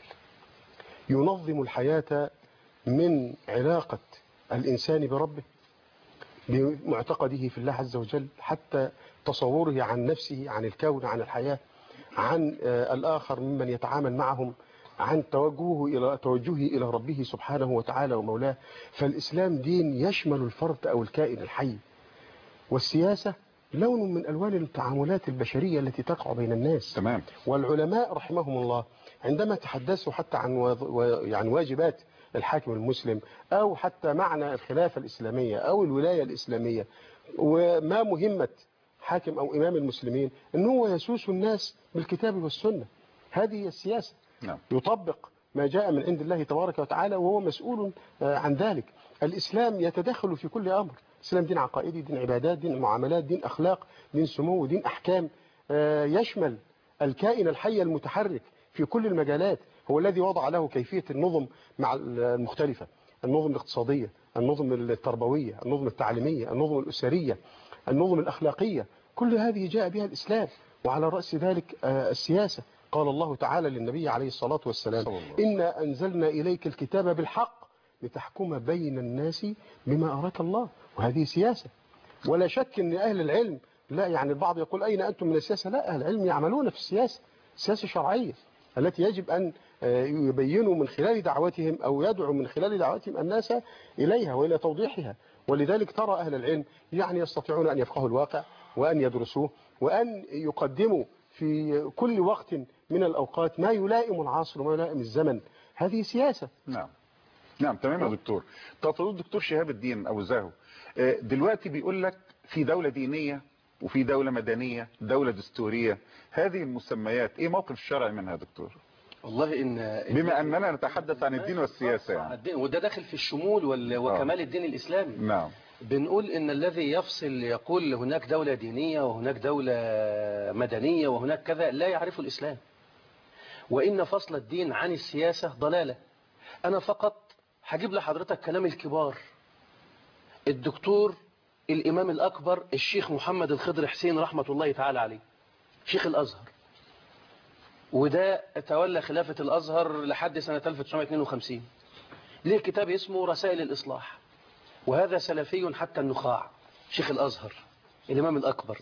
ينظم الحياة من علاقة الإنسان بربه بمعتقده في الله عز وجل، حتى تصوره عن نفسه، عن الكون، عن الحياة، عن الآخر ممن يتعامل معهم، عن توجهه إلى توجهه إلى ربه سبحانه وتعالى ومولاه. فالإسلام دين يشمل الفرد أو الكائن الحي. والسياسة لون من ألوان التعاملات البشرية التي تقع بين الناس. تمام. والعلماء رحمهم الله عندما تحدثوا حتى عن و... يعني واجبات الحاكم المسلم، أو حتى معنى الخلافة الإسلامية أو الولاية الإسلامية، وما مهمة حاكم أو إمام المسلمين، أنه هو يسوس الناس بالكتاب والسنة. هذه هي السياسة. نعم. يطبق ما جاء من عند الله تبارك وتعالى وهو مسؤول عن ذلك. الإسلام يتدخل في كل أمر. الإسلام دين عقائدي، دين عبادات، دين معاملات، دين أخلاق، دين سمو، دين أحكام، يشمل الكائن الحي المتحرك في كل المجالات. هو الذي وضع له كيفية النظم مع المختلفة، النظم الاقتصادية، النظم التربوية، النظم التعليمية، النظم الأسرية، النظم الأخلاقية. كل هذه جاء بها الإسلام، وعلى رأس ذلك السياسة. قال الله تعالى للنبي عليه الصلاة والسلام: إنا أنزلنا إليك الكتاب بالحق لتحكم بين الناس بما أراك الله. وهذه سياسة. ولا شك أن أهل العلم، لا يعني البعض يقول أين أنتم من السياسة؟ لا، أهل العلم يعملون في السياسة، السياسة الشرعية التي يجب أن يبينوا من خلال دعوتهم أو يدعوا من خلال دعوتهم الناس إليها وإلى توضيحها. ولذلك ترى أهل العلم يعني يستطيعون أن يفقهوا الواقع وأن يدرسوه وأن يقدموا في كل وقت من الأوقات ما يلائم العصر وما يلائم الزمن. هذه سياسة. نعم نعم تمام يا دكتور. طب الدكتور شهاب الدين أبو زاهو دلوقتي بيقول لك في دولة دينية وفي دولة مدنية، دولة دستورية. هذه المسميات ايه موقف الشرع منها يا دكتور؟ والله إن بما أننا نتحدث عن الدين والسياسة يعني. الدين وده داخل في الشمول وكمال الدين الإسلامي. نعم. بنقول إن الذي يفصل يقول هناك دولة دينية وهناك دولة مدنية وهناك كذا لا يعرف الإسلام. وإن فصل الدين عن السياسة ضلالة. أنا فقط هجيب لحضرتك كلام الكبار. الدكتور الإمام الأكبر الشيخ محمد الخضر حسين رحمة الله تعالى عليه، شيخ الأزهر، وده تولى خلافة الأزهر لحد سنة ألف وتسعمائة واثنين وخمسين. ليه كتاب اسمه رسائل الإصلاح، وهذا سلفي حتى النخاع. شيخ الأزهر الإمام الأكبر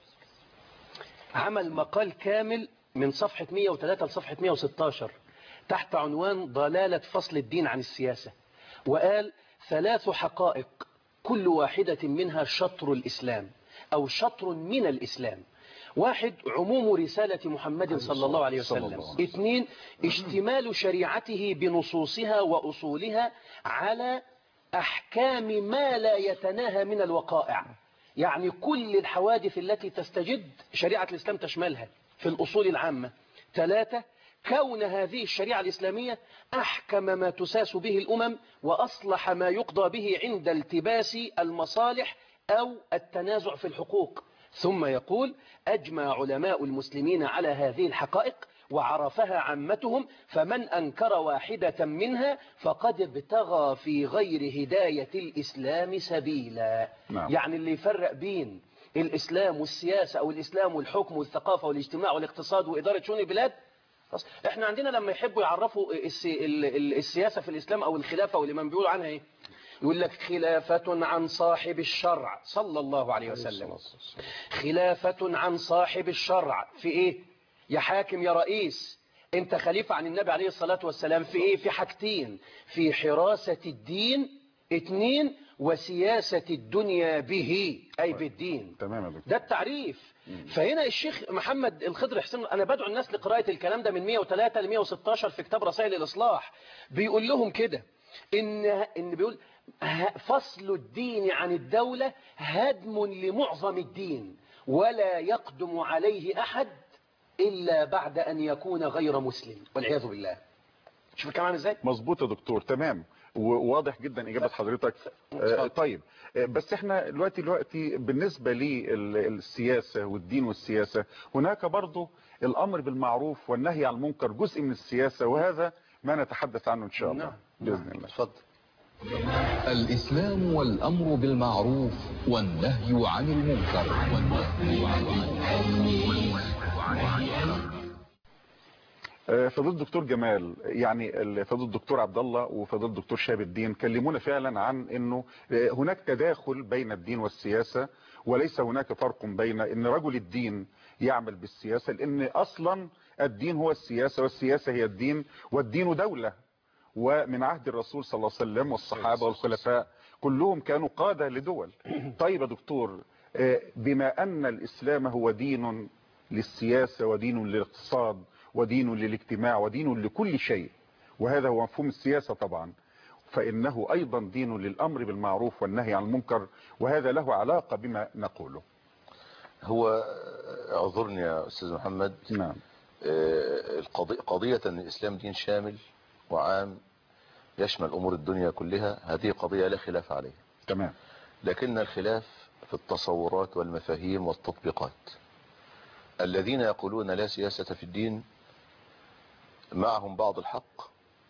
عمل مقال كامل من صفحة مئة وثلاثة لصفحة مئة وستة عشر تحت عنوان ضلالة فصل الدين عن السياسة، وقال ثلاث حقائق كل واحدة منها شطر الإسلام أو شطر من الإسلام. واحد، عموم رسالة محمد صلى الله عليه وسلم. اثنين، اشتمال شريعته بنصوصها وأصولها على أحكام ما لا يتناهى من الوقائع، يعني كل الحوادث التي تستجد شريعة الإسلام تشملها في الأصول العامة. ثلاثة، كون هذه الشريعة الإسلامية أحكم ما تساس به الأمم وأصلح ما يقضى به عند التباس المصالح أو التنازع في الحقوق. ثم يقول: أجمع علماء المسلمين على هذه الحقائق وعرفها عامتهم، فمن أنكر واحدة منها فقد ابتغى في غير هداية الإسلام سبيلا. نعم. يعني اللي يفرق بين الإسلام والسياسة أو الإسلام والحكم والثقافة والاجتماع والاقتصاد وإدارة شؤون البلاد. احنا عندنا لما يحبوا يعرفوا السياسة في الإسلام أو الخلافة والإمام بيقولوا عنها ايه؟ يقول لك خلافة عن صاحب الشرع صلى الله عليه وسلم. خلافة عن صاحب الشرع في ايه؟ يا حاكم يا رئيس، انت خليفة عن النبي عليه الصلاة والسلام في ايه؟ في حاجتين: في حراسة الدين، اثنين وسياسة الدنيا به أي بالدين. تمام. ده التعريف. فهنا الشيخ محمد الخضر حسين، أنا بدعو الناس لقراءة الكلام ده من مئة وثلاثة ل مئة وستة عشر في كتاب رسائل الإصلاح. بيقول لهم كده إن إن بيقول فصل الدين عن الدولة هدم لمعظم الدين ولا يقدم عليه أحد إلا بعد أن يكون غير مسلم والعياذ بالله. شوف الكلام ازاي؟ مظبوط يا دكتور. تمام. وواضح جدا اجابه حضرتك. آه طيب آه بس احنا دلوقتي دلوقتي بالنسبه للسياسه والدين والسياسه هناك برضو الامر بالمعروف والنهي عن المنكر جزء من السياسه، وهذا ما نتحدث عنه ان شاء الله. نعم. باذن الله. اتفضل. الإسلام والأمر بالمعروف والنهي عن المنكر. فضيلة الدكتور جمال، يعني فضيلة الدكتور عبد الله وفضيلة الدكتور شهاب الدين كلمونا فعلا عن انه هناك تداخل بين الدين والسياسة، وليس هناك فرق بين ان رجل الدين يعمل بالسياسة، لان اصلا الدين هو السياسة والسياسة هي الدين، والدين دولة، ومن عهد الرسول صلى الله عليه وسلم والصحابة والخلفاء كلهم كانوا قادة لدول. طيب يا دكتور، بما ان الاسلام هو دين للسياسة ودين للاقتصاد ودين للاجتماع ودين لكل شيء، وهذا هو مفهوم السياسة طبعا، فإنه أيضا دين للأمر بالمعروف والنهي عن المنكر، وهذا له علاقة بما نقوله. هو اعذرني يا أستاذ محمد. نعم. القضية قضية أن الإسلام دين شامل وعام يشمل أمور الدنيا كلها، هذه قضية لا خلاف عليها. تمام. لكن الخلاف في التصورات والمفاهيم والتطبيقات. الذين يقولون لا سياسة في الدين معهم بعض الحق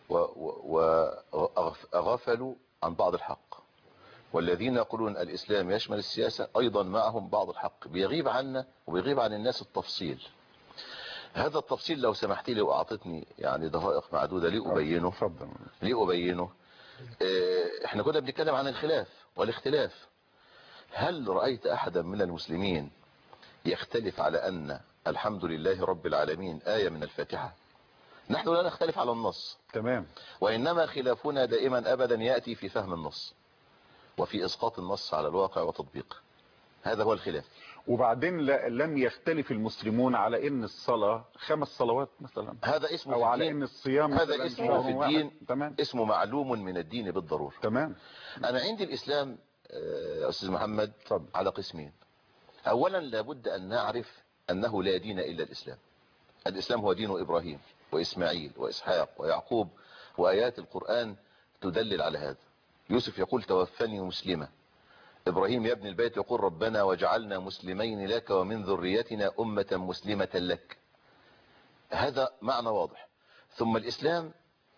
وغفلوا عن بعض الحق، والذين يقولون الإسلام يشمل السياسة أيضا معهم بعض الحق. بيغيب عنا وبيغيب عن الناس التفصيل. هذا التفصيل لو سمحت لي وأعطتني يعني دقائق معدودة لأبينه. تفضل. لأبينه. احنا كنا بنتكلم عن الخلاف والاختلاف. هل رأيت أحدا من المسلمين يختلف على أن الحمد لله رب العالمين آية من الفاتحة؟ نحن لا نختلف على النص. تمام. وإنما خلافنا دائما أبدا يأتي في فهم النص وفي إسقاط النص على الواقع وتطبيقه. هذا هو الخلاف. وبعدين لم يختلف المسلمون على ان الصلاة خمس صلوات مثلا، هذا اسمه او على ان الصيام هذا اسمه في الدين. تمام. اسمه معلوم من الدين بالضرورة. تمام. أنا عندي الإسلام يا أستاذ محمد طب. على قسمين. أولا لابد أن نعرف أنه لا دين إلا الإسلام. الإسلام هو دين إبراهيم وإسماعيل وإسحاق ويعقوب، وآيات القرآن تدلل على هذا. يوسف يقول توفني مسلمة، إبراهيم يبني البيت يقول ربنا وجعلنا مسلمين لك ومن ذريتنا أمة مسلمة لك. هذا معنى واضح. ثم الإسلام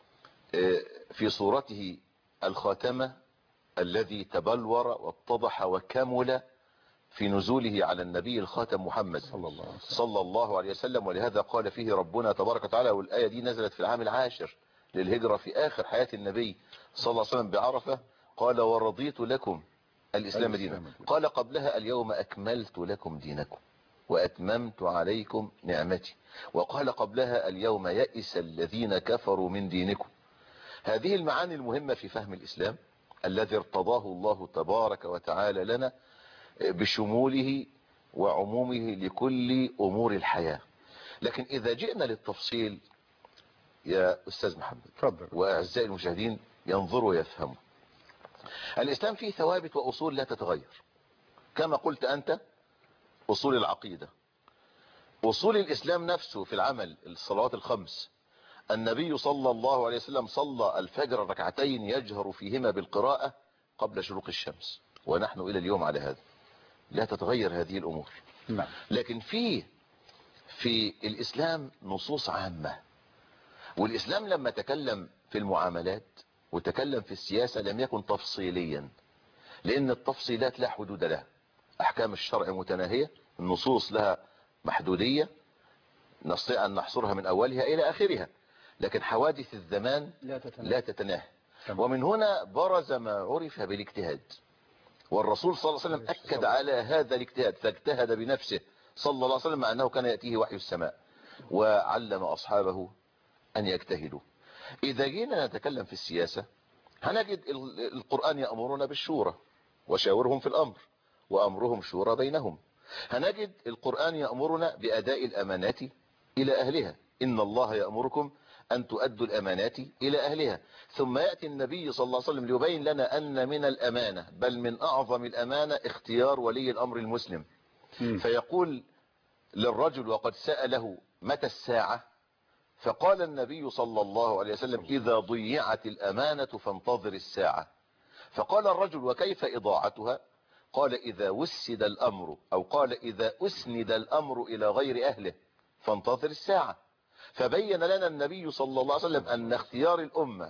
في صورته الخاتمة الذي تبلور واتضح وكمل في نزوله على النبي الخاتم محمد صلى الله عليه وسلم, صلى الله عليه وسلم ولهذا قال فيه ربنا تبارك وتعالى، والآية دي نزلت في العام العاشر للهجرة في آخر حياة النبي صلى الله عليه وسلم بعرفة، قال ورضيت لكم الإسلام دينا. قال قبلها اليوم أكملت لكم دينكم وأتممت عليكم نعمتي، وقال قبلها اليوم يئس الذين كفروا من دينكم. هذه المعاني المهمة في فهم الإسلام الذي ارتضاه الله تبارك وتعالى لنا بشموله وعمومه لكل أمور الحياة. لكن إذا جئنا للتفصيل يا أستاذ محمد تفضل، وأعزائي المشاهدين ينظروا ويفهموا. الإسلام فيه ثوابت وأصول لا تتغير كما قلت أنت. أصول العقيدة، أصول الإسلام نفسه في العمل، الصلوات الخمس، النبي صلى الله عليه وسلم صلى الفجر ركعتين يجهر فيهما بالقراءة قبل شروق الشمس، ونحن إلى اليوم على هذا. لا تتغير هذه الأمور. نعم. لكن في في الإسلام نصوص عامة. والإسلام لما تكلم في المعاملات وتكلم في السياسة لم يكن تفصيليا، لأن التفصيلات لا حدود لها. أحكام الشرع متناهية، النصوص لها محدودية نستطيع أن نحصرها من أولها إلى آخرها، لكن حوادث الزمان لا تتناهى, لا تتناهى. ومن هنا برز ما عرف بالاجتهاد، والرسول صلى الله عليه وسلم أكد على هذا الاجتهاد، فاجتهد بنفسه صلى الله عليه وسلم، مع أنه كان يأتيه وحي السماء، وعلم أصحابه أن يجتهدوا. إذا جينا نتكلم في السياسة هنجد القرآن يأمرنا بالشورى وشاورهم في الأمر وأمرهم شورى بينهم. هنجد القرآن يأمرنا بأداء الأمانات إلى أهلها، إن الله يأمركم أن تؤدوا الأمانات إلى أهلها. ثم يأتي النبي صلى الله عليه وسلم ليبين لنا أن من الأمانة بل من أعظم الأمانة اختيار ولي الأمر المسلم. م. فيقول للرجل وقد سأله متى الساعة فقال النبي صلى الله عليه وسلم إذا ضيعت الأمانة فانتظر الساعة. فقال الرجل وكيف إضاعتها؟ قال إذا وسد الأمر، أو قال إذا أسند الأمر إلى غير أهله فانتظر الساعة. فبين لنا النبي صلى الله عليه وسلم أن اختيار الأمة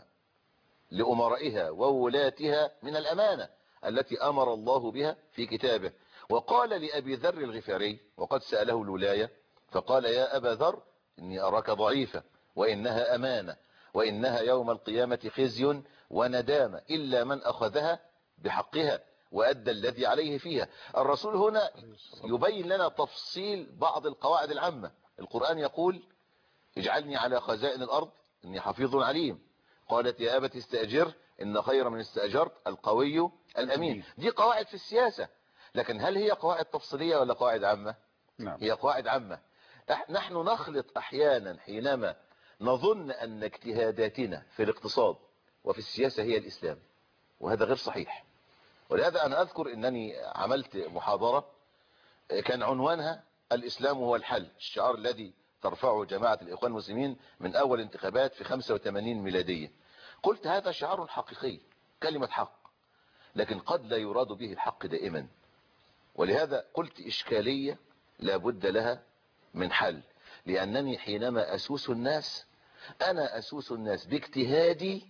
لأمرائها وولاتها من الأمانة التي أمر الله بها في كتابه. وقال لأبي ذر الغفاري وقد سأله الولاية فقال يا أبا ذر إني أراك ضعيفة وإنها أمانة وإنها يوم القيامة خزي وندامة إلا من أخذها بحقها وأدى الذي عليه فيها. الرسول هنا يبين لنا تفصيل بعض القواعد العامة. القرآن يقول اجعلني على خزائن الأرض إني حفيظ عليم. قالت يا أبت استأجر إن خير من استأجرت القوي الأمين. دي قواعد في السياسة، لكن هل هي قواعد تفصيلية ولا قواعد عامة؟ نعم. هي قواعد عامة. نحن نخلط أحيانا حينما نظن أن اجتهاداتنا في الاقتصاد وفي السياسة هي الإسلام، وهذا غير صحيح. ولهذا أنا أذكر أنني عملت محاضرة كان عنوانها الإسلام هو الحل، الشعار الذي ترفعه جماعة الإخوان المسلمين من أول انتخابات في خمسة وثمانين ميلادية. قلت هذا شعار حقيقي، كلمة حق، لكن قد لا يراد به الحق دائما. ولهذا قلت إشكالية لا بد لها من حل، لأنني حينما أسوس الناس أنا أسوس الناس باجتهادي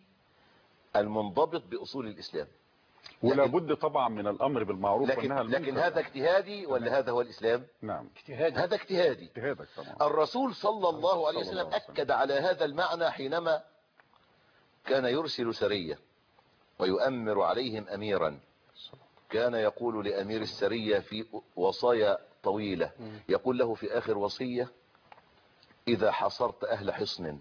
المنضبط بأصول الإسلام. ولا بد طبعا من الأمر بالمعروف لكن, والنهي عن المنكر. لكن هذا اجتهادي ولا هذا هو الإسلام؟ نعم اجتهادي. هذا اجتهادي. اجتهادك طبعا. الرسول صلى الله عليه وسلم أكد على هذا المعنى حينما كان يرسل سرية ويؤمر عليهم أميرا. كان يقول لأمير السرية في وصايا طويلة، يقول له في آخر وصية إذا حصرت أهل حصن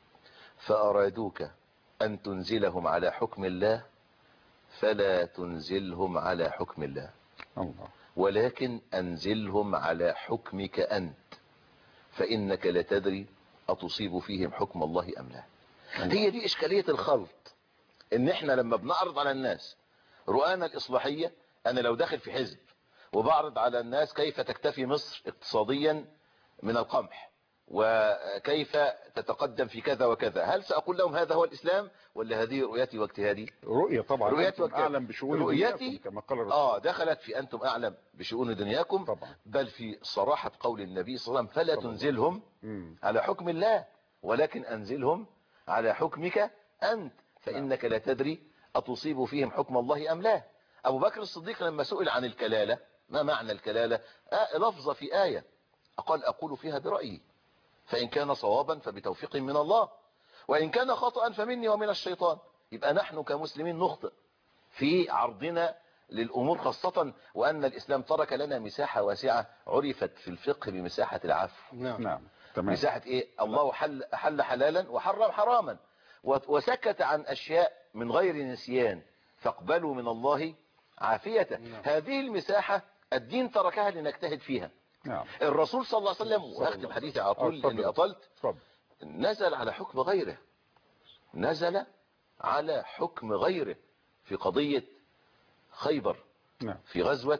فأرادوك أن تنزلهم على حكم الله فلا تنزلهم على حكم الله الله. ولكن أنزلهم على حكمك أنت فإنك لا تدري أتصيب فيهم حكم الله أم لا. هي دي إشكالية الخلط، إن إحنا لما بنعرض على الناس رؤانا الإصلاحية، أنا لو داخل في حزب وبعرض على الناس كيف تكتفي مصر اقتصاديا من القمح وكيف تتقدم في كذا وكذا، هل سأقول لهم هذا هو الإسلام ولا هذه رؤيتي واجتهادي؟ رؤية طبعا. رؤيتي أنتم أعلم بشؤون رؤيتي كما قال الرسول. آه دخلت في أنتم أعلم بشؤون دنياكم طبعا. بل في صراحة قول النبي صلى الله عليه وسلم فلا تنزلهم مم. على حكم الله ولكن أنزلهم على حكمك أنت فإنك لا تدري أتصيب فيهم حكم الله أم لا. أبو بكر الصديق لما سئل عن الكلالة ما معنى الكلالة، آه لفظة في آية قال أقول فيها برأيي فإن كان صوابا فبتوفيق من الله وإن كان خطأ فمني ومن الشيطان. يبقى نحن كمسلمين نخطئ في عرضنا للأمور، خاصة وأن الإسلام ترك لنا مساحة واسعة عرفت في الفقه بمساحة العفو. نعم نعم تمام. مساحة إيه؟ الله حل, حل حلالا وحرم حراما وسكت عن أشياء من غير نسيان فاقبلوا من الله عافية. نعم. هذه المساحة الدين تركها لنجتهد فيها. نعم. الرسول صلى الله عليه وسلم وأختم حديثي على طول لأني أطلت فضل. نزل على حكم غيره نزل على حكم غيره في قضية خيبر. نعم. في غزوة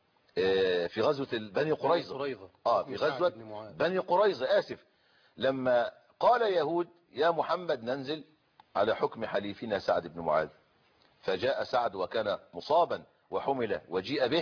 في غزوة بني قريظة اه في غزوة بني قريظة آسف لما قال يهود يا محمد ننزل على حكم حليفنا سعد بن معاذ، فجاء سعد وكان مصابا وحمل وجيء به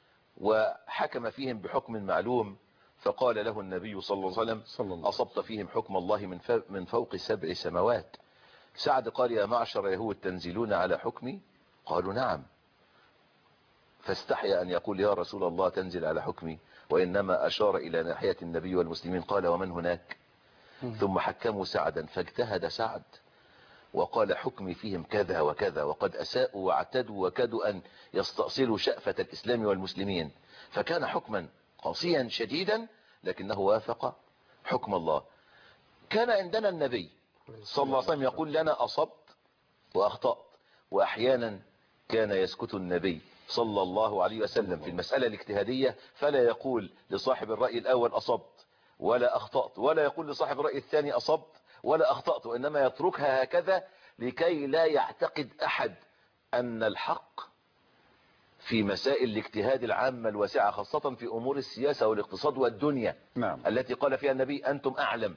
وحكم فيهم بحكم معلوم، فقال له النبي صلى الله عليه وسلم أصبت فيهم حكم الله من من فوق سبع سماوات. سعد قال يا معشر يهود تنزلون على حكمي؟ قالوا نعم، فاستحيا أن يقول يا رسول الله تنزل على حكمي، وإنما أشار إلى ناحية النبي والمسلمين قال ومن هناك؟ ثم حكموا سعدا فاجتهد سعد وقال حكمي فيهم كذا وكذا وقد أساءوا واعتدوا وكادوا أن يستأصلوا شأفة الإسلام والمسلمين، فكان حكما قاسيا شديدا لكنه وافق حكم الله. كان عندنا النبي صلى الله عليه وسلم يقول لنا أصبت وأخطأت، وأحيانا كان يسكت النبي صلى الله عليه وسلم في المسألة الاجتهادية فلا يقول لصاحب الرأي الأول أصبت ولا أخطأت ولا يقول لصاحب الرأي الثاني أصبت ولا أخطأت، وإنما يتركها هكذا لكي لا يعتقد أحد أن الحق في مسائل الاجتهاد العامة الواسعة خاصة في أمور السياسة والاقتصاد والدنيا. نعم. التي قال فيها النبي أنتم أعلم.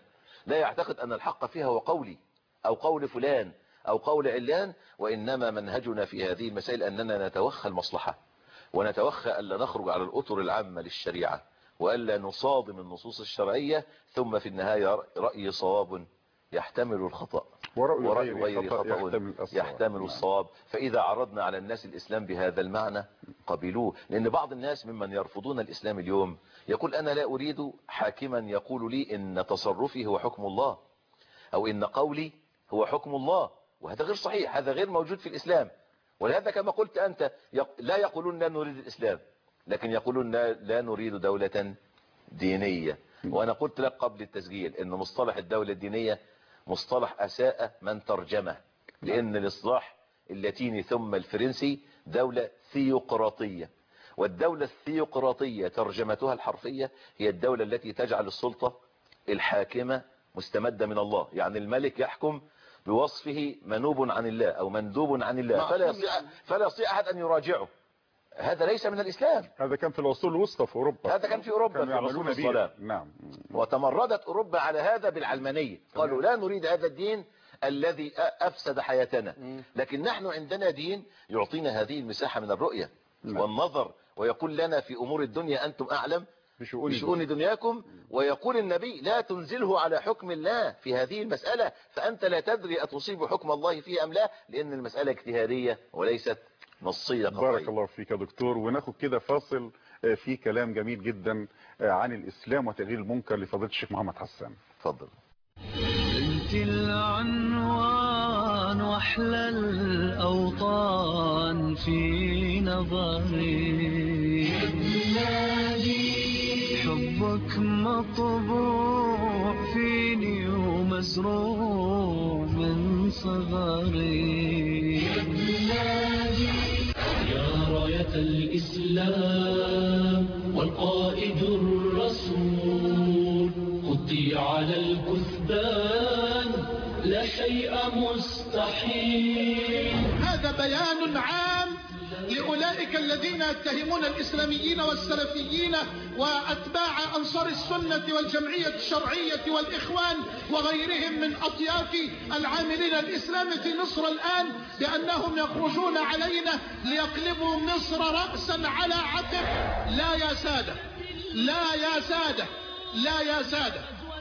لا يعتقد أن الحق فيها هو قولي أو قول فلان أو قول علان، وإنما منهجنا في هذه المسائل أننا نتوخى المصلحة، ونتوخى ألا نخرج على الأطر العامة للشريعة، وألا نصادم النصوص الشرعية، ثم في النهاية رأي صواب يحتمل الخطأ، ورأي غير خطأ يحتمل, يحتمل الصواب. فإذا عرضنا على الناس الإسلام بهذا المعنى قبلوه. لأن بعض الناس ممن يرفضون الإسلام اليوم يقول أنا لا أريد حاكما يقول لي إن تصرفي هو حكم الله، أو إن قولي هو حكم الله، وهذا غير صحيح، هذا غير موجود في الإسلام. ولهذا كما قلت أنت لا يقولون لا نريد الإسلام، لكن يقولون لا نريد دولة دينية. وأنا قلت لك قبل التسجيل أن مصطلح الدولة الدينية مصطلح أساء من ترجمه، لأن الإصلاح اللاتيني ثم الفرنسي دولة ثيوقراطية، والدولة الثيوقراطية ترجمتها الحرفية هي الدولة التي تجعل السلطة الحاكمة مستمدة من الله، يعني الملك يحكم بوصفه منوب عن الله أو مندوب عن الله، فلا يستطيع فلا يستطيع أحد أن يراجعه. هذا ليس من الإسلام. هذا كان في العصور الوسطى في أوروبا. هذا كان في أوروبا في عصور الظلام. نعم. وتمردت أوروبا على هذا بالعلمانية، قالوا لا نريد هذا الدين الذي أفسد حياتنا، لكن نحن عندنا دين يعطينا هذه المساحة من الرؤية والنظر، ويقول لنا في أمور الدنيا أنتم أعلم بشؤون, بشؤون دنياكم. ويقول النبي لا تنزله على حكم الله في هذه المسألة، فأنت لا تدري أتصيب حكم الله فيه أم لا، لأن المسألة اجتهادية وليست نصية قطعية. بارك الله فيك يا دكتور. وناخد كده فاصل في كلام جميل جدا عن الإسلام وتغيير المنكر لفضيلة الشيخ محمد حسان. اتفضل. انت العنوان واحلى الاوطان في نظري، حبك مطبوع فيني ومزروع من صغري، يا راية الإسلام والقائد الرسول، خطي على الكثبان لا شيء مستحيل. هذا بيان عام لأولئك الذين يتهمون الإسلاميين والسلفيين وأتباع أنصار السنة والجمعية الشرعية والإخوان وغيرهم من أطياف العاملين الإسلام في مصر الآن بأنهم يخرجون علينا ليقلبوا مصر رأسا على عقب. لا يا سادة، لا يا سادة، لا يا سادة،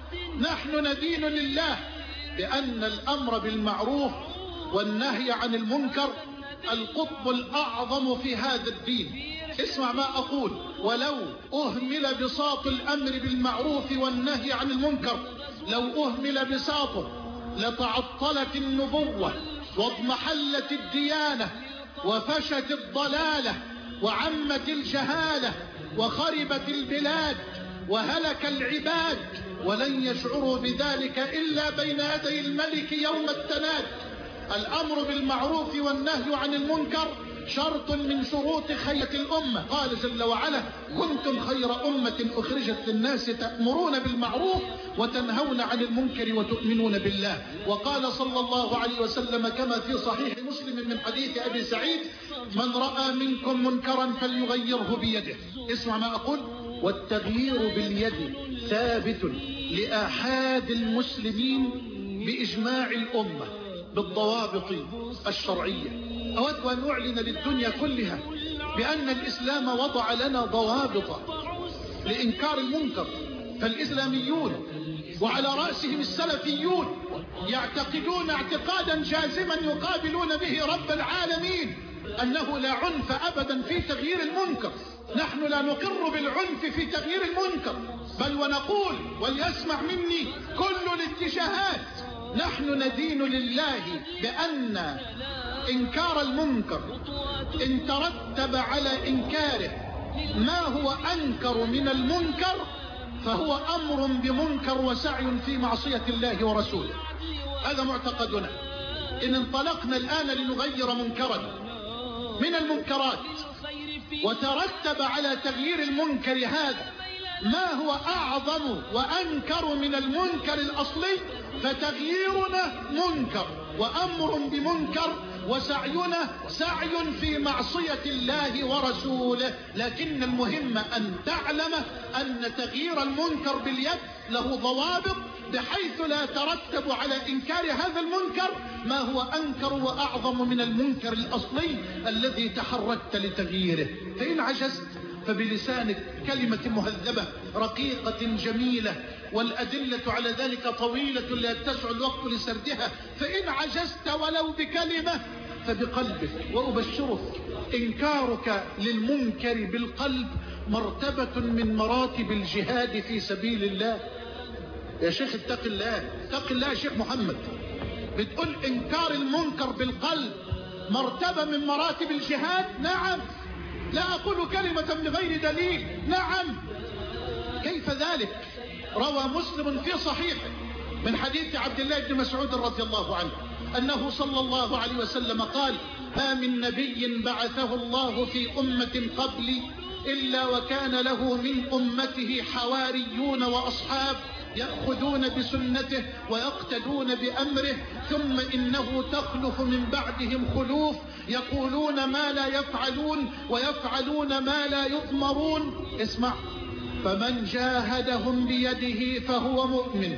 نحن ندين لله بأن الأمر بالمعروف والنهي عن المنكر القطب الأعظم في هذا الدين. اسمع ما أقول، ولو أهمل بساط الأمر بالمعروف والنهي عن المنكر، لو أهمل بساطه لتعطلت النبوة واضمحلت الديانة وفشت الضلالة وعمت الجهالة وخربت البلاد وهلك العباد، ولن يشعروا بذلك إلا بين يدي الملك يوم التناد. الأمر بالمعروف والنهي عن المنكر شرط من شروط خيرة الأمة. قال جل وعلا: كنتم خير أمة أخرجت للناس تأمرون بالمعروف وتنهون عن المنكر وتؤمنون بالله. وقال صلى الله عليه وسلم كما في صحيح مسلم من حديث أبي سعيد: من رأى منكم منكرا فليغيره بيده. اسمع ما أقول: والتغيير باليد ثابت لآحاد المسلمين بإجماع الأمة بالضوابط الشرعية. أود أن أعلن للدنيا كلها بأن الإسلام وضع لنا ضوابط لإنكار المنكر، فالإسلاميون وعلى رأسهم السلفيون يعتقدون اعتقادا جازما يقابلون به رب العالمين أنه لا عنف أبدا في تغيير المنكر. نحن لا نقر بالعنف في تغيير المنكر، بل ونقول وليسمع مني كل الاتجاهات: نحن ندين لله بأن إنكار المنكر إن ترتب على إنكاره ما هو أنكر من المنكر فهو أمر بمنكر وسعي في معصية الله ورسوله. هذا معتقدنا. إن انطلقنا الآن لنغير منكرا من المنكرات وترتب على تغيير المنكر هذا ما هو أعظم وأنكر من المنكر الأصلي، فتغييرنا منكر وأمر بمنكر وسعينا سعي في معصية الله ورسوله. لكن المهم أن تعلم أن تغيير المنكر باليد له ضوابط بحيث لا يترتب على إنكار هذا المنكر ما هو أنكر وأعظم من المنكر الأصلي الذي تحركت لتغييره. فإن عجزت فبلسانك كلمة مهذبة رقيقة جميلة، والأدلة على ذلك طويلة لا يتسع الوقت لسردها. فإن عجزت ولو بكلمة فبقلبك. وأبشرك إنكارك للمنكر بالقلب مرتبة من مراتب الجهاد في سبيل الله. يا شيخ اتق الله، اتق الله يا شيخ محمد. بتقول إنكار المنكر بالقلب مرتبة من مراتب الجهاد؟ نعم. لا أقول كلمة بغير دليل. نعم. كيف ذلك؟ روى مسلم في صحيحه من حديث عبد الله بن مسعود رضي الله عنه أنه صلى الله عليه وسلم قال: ما من نبي بعثه الله في أمة قبلي إلا وكان له من أمته حواريون وأصحاب يأخذون بسنته ويقتدون بأمره، ثم إنه تخلف من بعدهم خلوف يقولون ما لا يفعلون ويفعلون ما لا يؤمرون. اسمع: فمن جاهدهم بيده فهو مؤمن،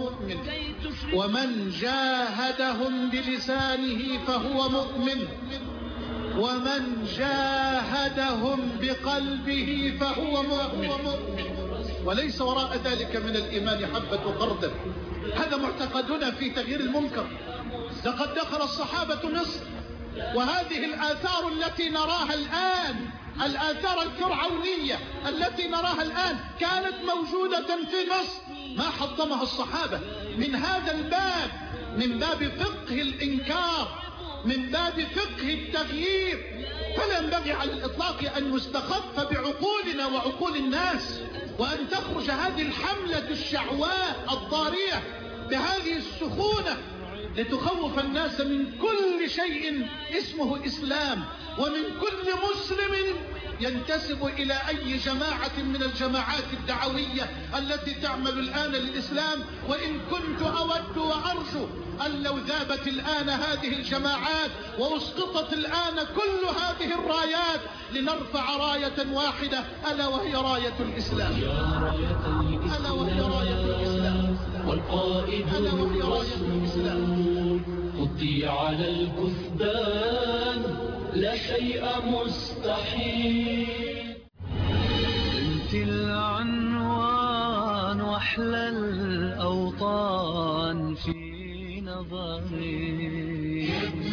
ومن جاهدهم بلسانه فهو مؤمن، ومن جاهدهم بقلبه فهو مؤمن، وليس وراء ذلك من الإيمان حبة خردل. هذا معتقدنا في تغيير المنكر. لقد دخل الصحابة مصر، وهذه الآثار التي نراها الآن، الآثار الفرعونية التي نراها الآن كانت موجودة في مصر، ما حطمها الصحابة. من هذا الباب، من باب فقه الإنكار، من باب فقه التغيير، فلا ينبغي على الإطلاق أن نستخف بعقولنا وعقول الناس، وأن تخرج هذه الحملة الشعواء الضارية بهذه السخونة لتخوف الناس من كل شيء اسمه إسلام، ومن كل مسلم ينتسب إلى أي جماعة من الجماعات الدعوية التي تعمل الآن للإسلام. وإن كنت أود وأرجو أن لو ذابت الآن هذه الجماعات وأسقطت الآن كل هذه الرايات لنرفع راية واحدة، ألا وهي راية الإسلام، ألا وهي راية الإسلام، والقائد ألا وهي راية الإسلام. خطي على الكثبان لا شيء مستحيل. انت العنوان واحلى الاوطان في نظري.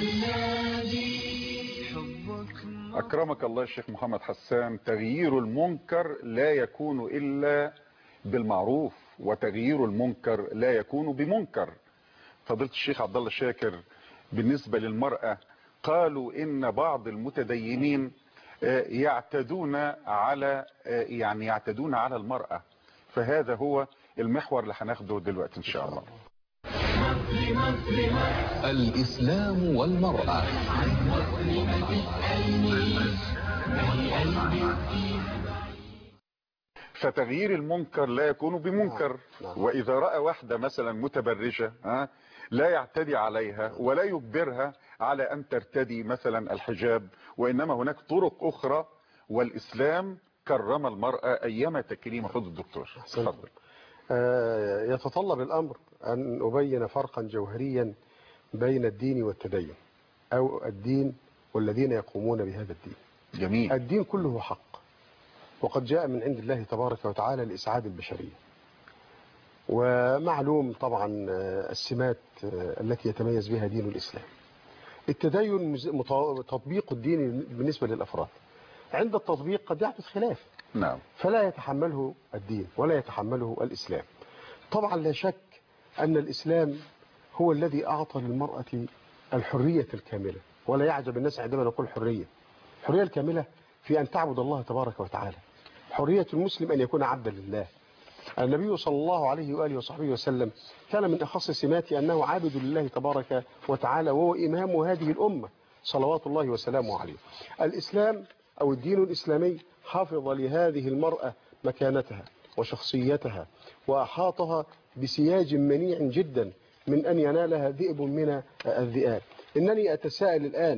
أكرمك الله الشيخ محمد حسان. تغيير المنكر لا يكون إلا بالمعروف، وتغيير المنكر لا يكون بمنكر. فضيلة الشيخ عبد الله شاكر، بالنسبة للمرأة قالوا إن بعض المتدينين يعتدون على يعني يعتدون على المرأة، فهذا هو المحور اللي هناخده دلوقتي إن شاء الله. الإسلام والمرأة. فتغيير المنكر لا يكون بمنكر. وإذا رأى واحدة مثلا متبرجة ها لا يعتدي عليها ولا يجبرها على أن ترتدي مثلا الحجاب، وإنما هناك طرق أخرى، والإسلام كرم المرأة أيما تكريم. خذ الدكتور. تفضل. آه يتطلب الأمر أن أبين فرقا جوهريا بين الدين والتدين، أو الدين والذين يقومون بهذا الدين. جميل. الدين كله حق، وقد جاء من عند الله تبارك وتعالى لإسعاد البشرية، ومعلوم طبعا السمات التي يتميز بها دين الإسلام. التدين تطبيق الدين بالنسبة للأفراد، عند التطبيق قد يحدث خلاف، نعم، فلا يتحمله الدين ولا يتحمله الإسلام. طبعا لا شك أن الإسلام هو الذي أعطى للمرأة الحرية الكاملة، ولا يعجب الناس عندما نقول حرية. الحرية الكاملة في أن تعبد الله تبارك وتعالى، حرية المسلم أن يكون عبدا لله. النبي صلى الله عليه وآله وصحبه وسلم كان من أخص سماته أنه عابد لله تبارك وتعالى، وهو إمام هذه الأمة صلوات الله وسلامه عليه. الإسلام أو الدين الإسلامي حافظ لهذه المرأة مكانتها وشخصيتها، وأحاطها بسياج منيع جدا من أن ينالها ذئب من الذئاب. إنني أتساءل الآن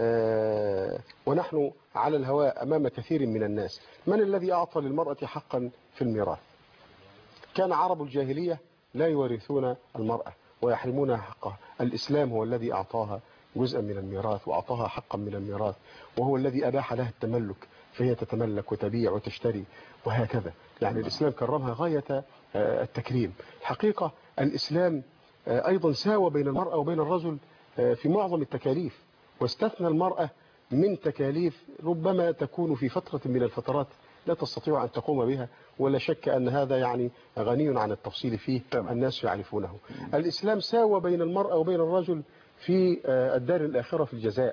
ونحن على الهواء أمام كثير من الناس، من الذي أعطى للمرأة حقا في الميراث؟ كان عرب الجاهلية لا يورثون المرأة ويحرمونها حقها. الإسلام هو الذي أعطاها جزءا من الميراث وأعطاها حقا من الميراث، وهو الذي أباح لها التملك، فهي تتملك وتبيع وتشتري وهكذا. يعني الإسلام كرمها غاية التكريم. الحقيقة الإسلام أيضا ساوى بين المرأة وبين الرجل في معظم التكاليف، واستثنى المرأة من تكاليف ربما تكون في فترة من الفترات لا تستطيع أن تقوم بها، ولا شك أن هذا يعني غني عن التفصيل فيه، الناس يعرفونه. الإسلام ساوى بين المرأة وبين الرجل في الدار الآخرة في الجزاء.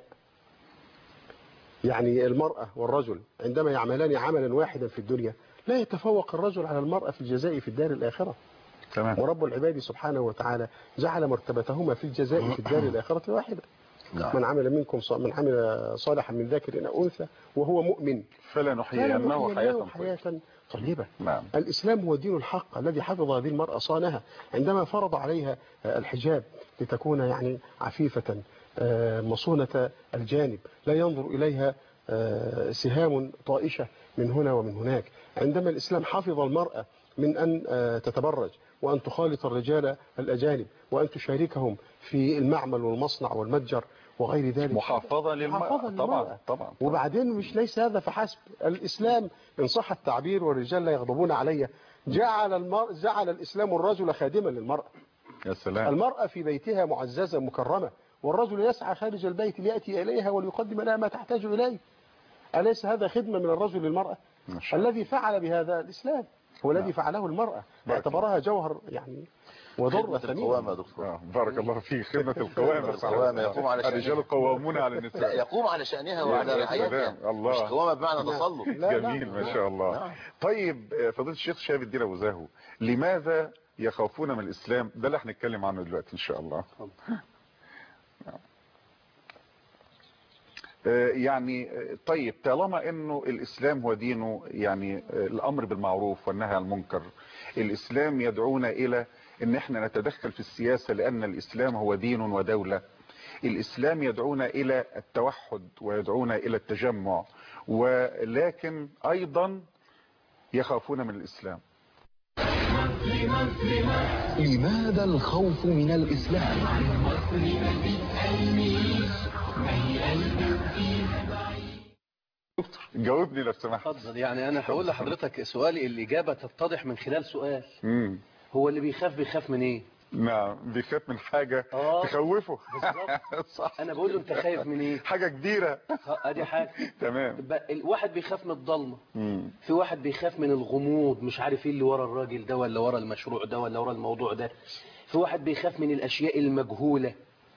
يعني المرأة والرجل عندما يعملان عملا واحدا في الدنيا لا يتفوق الرجل على المرأة في الجزاء في الدار الآخرة. تمام. ورب العباد سبحانه وتعالى جعل مرتبتهما في الجزاء في الدار الآخرة واحدة. نعم. من عمل منكم ص... من عمل صالحا من ذكر أو أنثى وهو مؤمن فلنحيينه حياة حياة طيبة. نعم. الإسلام هو الدين الحق الذي حفظ هذه المرأة صانها عندما فرض عليها الحجاب لتكون يعني عفيفة مصونة الجانب، لا ينظر إليها سهام طائشة من هنا ومن هناك. عندما الإسلام حفظ المرأة من أن تتبرج وأن تخالط الرجال الأجانب وأن تشاركهم في المعمل والمصنع والمتجر وغير ذلك، محافظة للمرأة طبعا طبعا. وبعدين مش ليس هذا فحسب، الإسلام إن صح التعبير والرجال لا يغضبون علي، جعل المر... جعل الإسلام الرجل خادما للمرأة. يا سلام. المرأة في بيتها معززة مكرمة، والرجل يسعى خارج البيت ليأتي إليها وليقدم لها ما تحتاج إليه. أليس هذا خدمة من الرجل للمرأة؟ الذي فعل بهذا الإسلام هو الذي فعله المرأة، اعتبرها جوهر يعني وضرة القوامة يا دكتور. بارك الله فيك. خدمة القوامة. القوامة يقوم على شأنها. الرجال قوامون على النساء. لا يقوم على شأنها وعلى رعايتها. الله. مش قوامة بمعنى تسلط. جميل ما شاء الله. طيب فضيلة الشيخ شهاب الدين أبو زاهو، لماذا يخافون من الإسلام؟ ده اللي هنتكلم عنه دلوقتي إن شاء الله. يعني طيب طالما انه الاسلام هو دينه يعني الامر بالمعروف والنهي عن المنكر، الاسلام يدعونا الى ان احنا نتدخل في السياسة لان الاسلام هو دين ودولة، الاسلام يدعونا الى التوحد ويدعونا الى التجمع، ولكن ايضا يخافون من الاسلام. لماذا الخوف من الإسلام؟ جاوبني لو سمحت. اتفضل. يعني انا هقول لحضرتك سؤالي الاجابه تتضح من خلال سؤال. امم هو اللي بيخاف بيخاف من ايه؟ نعم بيخاف من حاجة آه. تخوفه. بالظبط. صح. انا بقول له انت خايف من ايه؟ حاجة كبيرة. ادي حاجه. تمام. الواحد بيخاف من الضلمه، مم. في واحد بيخاف من الغموض، مش عارف ايه اللي ورا الراجل ده ولا ورا المشروع ده ولا ورا الموضوع ده، في واحد بيخاف من الاشياء المجهوله.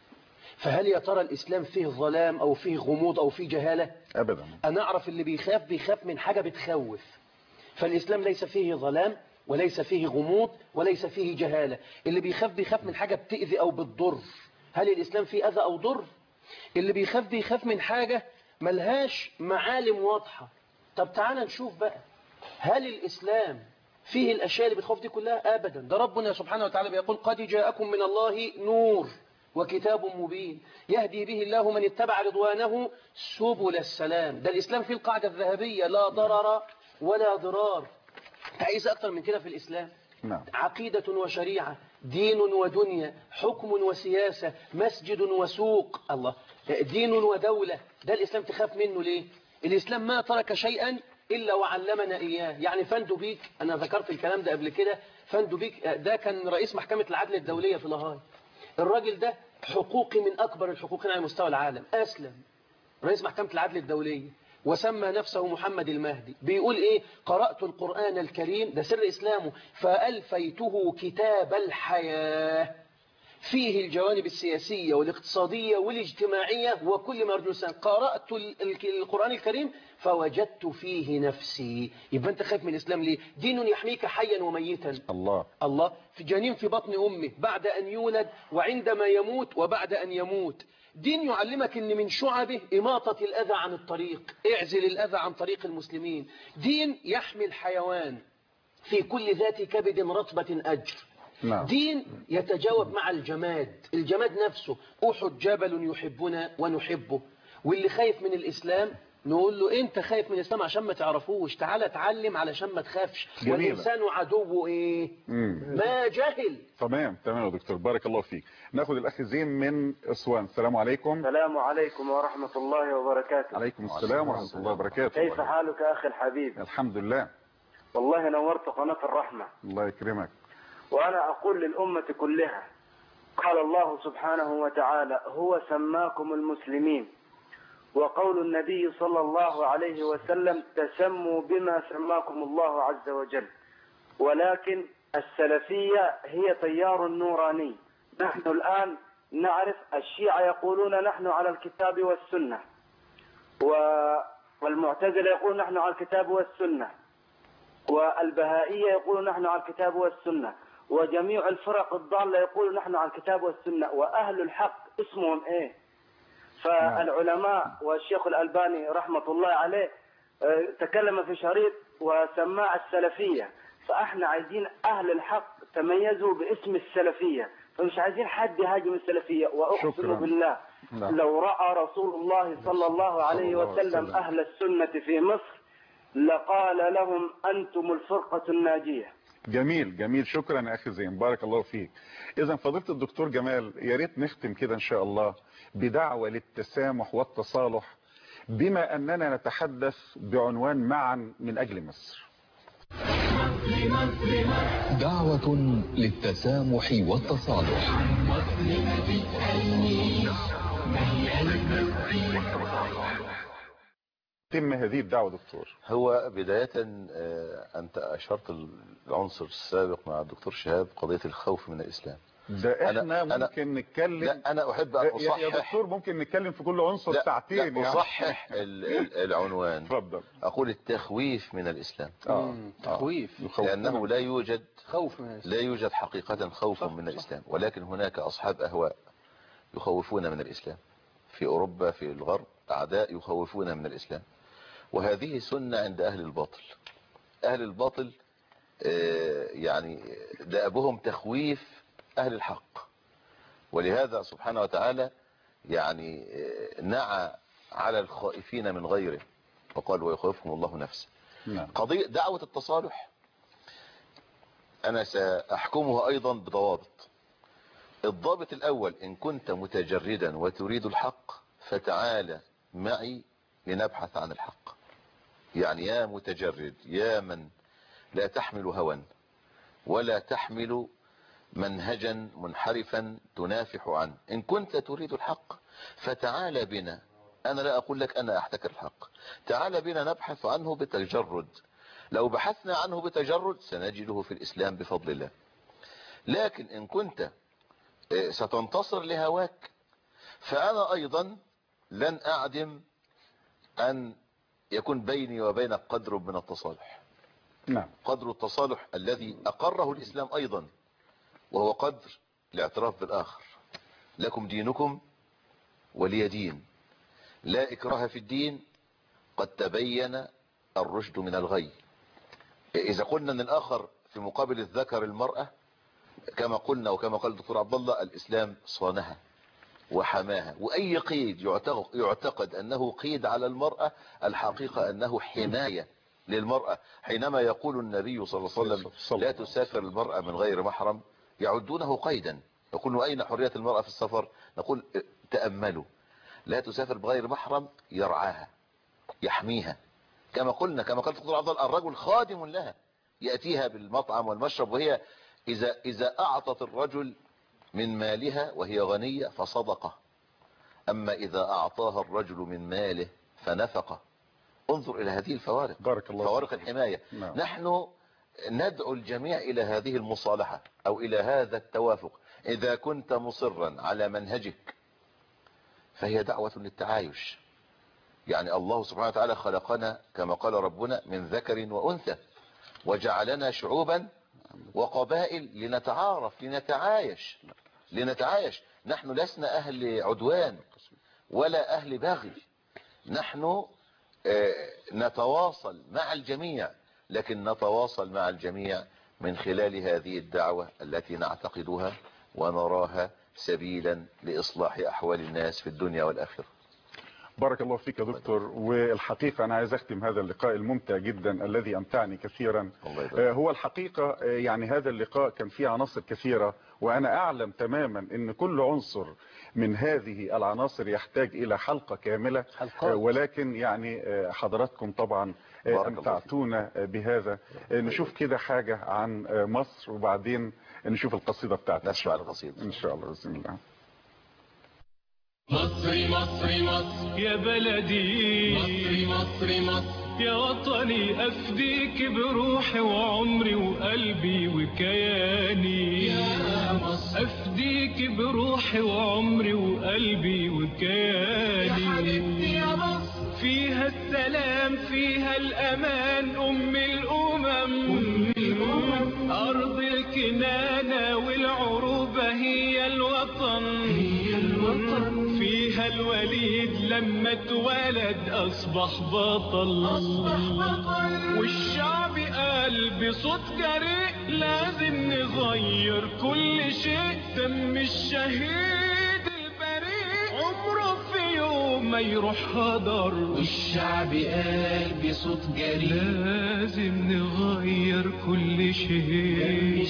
فهل يا ترى الإسلام فيه ظلام أو فيه غموض أو فيه جهالة؟ أبدا. أنا أعرف اللي بيخاف بيخاف من حاجة بتخوف. فالإسلام ليس فيه ظلام وليس فيه غموض وليس فيه جهالة. اللي بيخاف بيخاف من حاجة بتأذي أو بتضر. هل الإسلام فيه أذى أو ضر؟ اللي بيخاف بيخاف من حاجة ملهاش معالم واضحة. طب تعالى نشوف بقى، هل الإسلام فيه الأشياء اللي بتخوف دي كلها؟ أبدا. ده ربنا سبحانه وتعالى بيقول قد جاءكم من الله نور وكتاب مبين يهدي به الله من اتبع رضوانه سبل السلام. ده الإسلام فيه القاعدة الذهبية لا ضرر ولا ضرار. عايز أكتر من كده في الإسلام؟ نعم. عقيدة وشريعة، دين ودنيا، حكم وسياسة، مسجد وسوق. الله، دين ودولة. ده الإسلام تخاف منه ليه؟ الإسلام ما ترك شيئا إلا وعلمنا إياه. يعني فاندو بيك، أنا ذكرت الكلام ده قبل كده، فاندو بيك ده كان رئيس محكمة العدل الدولية في لاهاي. الراجل ده حقوقي من أكبر الحقوقين على مستوى العالم، أسلم رئيس محكمة العدل الدولية وسمى نفسه محمد المهدي. بيقول إيه؟ قرأت القرآن الكريم، ده سر إسلامه، فألفيته كتاب الحياة فيه الجوانب السياسية والاقتصادية والاجتماعية وكل ما يرجو الإنسان. قرأت القرآن الكريم فوجدت فيه نفسي. يبقى أنت خايف من الإسلام ليه؟ دين يحميك حيا وميتا. الله الله في جنين في بطن أمه بعد أن يولد وعندما يموت وبعد أن يموت. دين يعلمك أن من شعبه إماطة الأذى عن الطريق، اعزل الأذى عن طريق المسلمين. دين يحمي الحيوان في كل ذات كبد رطبة أجر. نعم. دين يتجاوب مع الجماد، الجماد نفسه. أحد جبل يحبنا ونحبه. واللي خايف من الإسلام نقول له انت خايف من الاسلام عشان ما تعرفوش، تعالى اتعلم علشان ما تخافش. جميلة. والانسان عدوه ايه؟ مم. ما جهل. تمام تمام يا دكتور، بارك الله فيك. ناخد الاخ زين من اسوان. السلام عليكم. السلام عليكم ورحمة الله وبركاته. عليكم السلام ورحمة الله وبركاته. كيف حالك أخي الحبيب؟ الحمد لله. والله نورت قناة الرحمة. الله يكرمك. وأنا أقول للأمة كلها، قال الله سبحانه وتعالى: هو سماكم المسلمين. وقول النبي صلى الله عليه وسلم: تسموا بما سماكم الله عز وجل. ولكن السلفية هي تيار نوراني. نحن الآن نعرف الشيعة يقولون نحن على الكتاب والسنة، والمعتزلة يقولون نحن على الكتاب والسنة، والبهائية يقولون نحن على الكتاب والسنة، وجميع الفرق الضالة يقولون نحن على الكتاب والسنة. وأهل الحق اسمهم إيه؟ فالعلماء والشيخ الألباني رحمة الله عليه تكلم في شريط وسماه السلفية. فاحنا عايزين أهل الحق تميزوا باسم السلفية، فمش عايزين حد يهاجم السلفية. وأقسم بالله لا. لو رأى رسول الله صلى الله عليه وسلم أهل السنة في مصر لقال لهم أنتم الفرقة الناجية. جميل جميل، شكرا يا أخي زين، بارك الله فيك. إذا فضيلة الدكتور جمال، يا ريت نختم كده إن شاء الله بدعوة للتسامح والتصالح، بما أننا نتحدث بعنوان معا من أجل مصر. دعوة للتسامح والتصالح. تم هذه الدعوة دكتور. هو بداية أنت أشرت العنصر السابق مع الدكتور شهاب، قضية الخوف من الإسلام. ده احنا أنا ممكن أنا نتكلم. لا أنا أحب أن أصحح. يا دكتور ممكن نتكلم في كل عنصر ساعتين. لا أصحح العنوان. اتفضل. أقول التخويف من الإسلام. آه. تخويف. لأنه لا يوجد خوف من الإسلام. لا يوجد حقيقة خوف من الإسلام، ولكن هناك أصحاب أهواء يخوفون من الإسلام. في أوروبا في الغرب أعداء يخوفون من الإسلام، وهذه سنة عند أهل الباطل. أهل الباطل يعني دأبهم تخويف أهل الحق، ولهذا سبحانه وتعالى يعني نعى على الخائفين من غيره وقال ويخوفكم الله نفسه. قضية دعوة التصالح أنا سأحكمها أيضا بضوابط. الضابط الأول: إن كنت متجردا وتريد الحق فتعال معي لنبحث عن الحق. يعني يا متجرد، يا من لا تحمل هوى ولا تحمل منهجا منحرفا تنافح عنه، إن كنت تريد الحق فتعال بنا. أنا لا أقول لك أنا أحتكر الحق، تعال بنا نبحث عنه بتجرد. لو بحثنا عنه بتجرد سنجده في الإسلام بفضل الله. لكن إن كنت ستنتصر لهواك فأنا أيضا لن أعدم أن يكون بيني وبينك قدر من التصالح. نعم. قدر التصالح الذي أقره الإسلام أيضا، وهو قدر الاعتراف بالآخر. لكم دينكم ولي دين، لا إكراه في الدين، قد تبين الرشد من الغي. إذا قلنا أن الآخر في مقابل الذكر المرأة، كما قلنا وكما قال الدكتور عبد الله، الإسلام صانها وحماها. وأي قيد يعتقد أنه قيد على المرأة، الحقيقة أنه حماية للمرأة. حينما يقول النبي صلى الله عليه وسلم لا تسافر المرأة من غير محرم، يعدونه قيدا. يقول أين حرية المرأة في السفر؟ نقول تأملوا، لا تسافر بغير محرم، يرعاها يحميها. كما قلنا كما قال الدكتور عبد الله، الرجل خادم لها، يأتيها بالمطعم والمشرب، وهي إذا, إذا أعطت الرجل من مالها وهي غنية فصدقة، أما إذا أعطاها الرجل من ماله فنفقه. انظر إلى هذه الفوارق، بارك الله فوارق الحماية. نعم. نحن ندعو الجميع إلى هذه المصالحة أو إلى هذا التوافق. إذا كنت مصرا على منهجك فهي دعوة للتعايش. يعني الله سبحانه وتعالى خلقنا كما قال ربنا من ذكر وأنثى، وجعلنا شعوبا وقبائل لنتعارف لنتعايش لنتعايش نحن لسنا أهل عدوان ولا أهل بغي، نحن نتواصل مع الجميع، لكن نتواصل مع الجميع من خلال هذه الدعوة التي نعتقدها ونراها سبيلا لإصلاح أحوال الناس في الدنيا والآخرة. بارك الله فيك يا دكتور. والحقيقة أنا عايز أختم هذا اللقاء الممتع جدا الذي أمتعني كثيرا. هو الحقيقة يعني هذا اللقاء كان فيه عناصر كثيرة، وأنا أعلم تماما أن كل عنصر من هذه العناصر يحتاج إلى حلقة كاملة، ولكن يعني حضراتكم طبعا أمتعتونا بهذا. نشوف كده حاجة عن مصر وبعدين نشوف القصيدة بتاعتنا. نسمع القصيدة إن شاء الله بسم الله. مصري مصري مصر يا بلدي، مصري مصري مصر يا وطني، أفديك بروحي وعمري وقلبي وكياني يا مصر، أفديك بروحي وعمري وقلبي وكياني يا حبيبتي يا مصر، فيها السلام فيها الأمان، أم الأمم أم الأمم، أرض الكنانة والعروبة هي الوطن هي الوطن، فيها الوليد لما اتولد أصبح بطل أصبح بطل، والشعب قال بصوت جريء لازم نغير كل شيء، دم الشهيد البريء عمره في يوم ما يروح هدر، والشعب قال بصوت جريء لازم نغير كل شيء، دم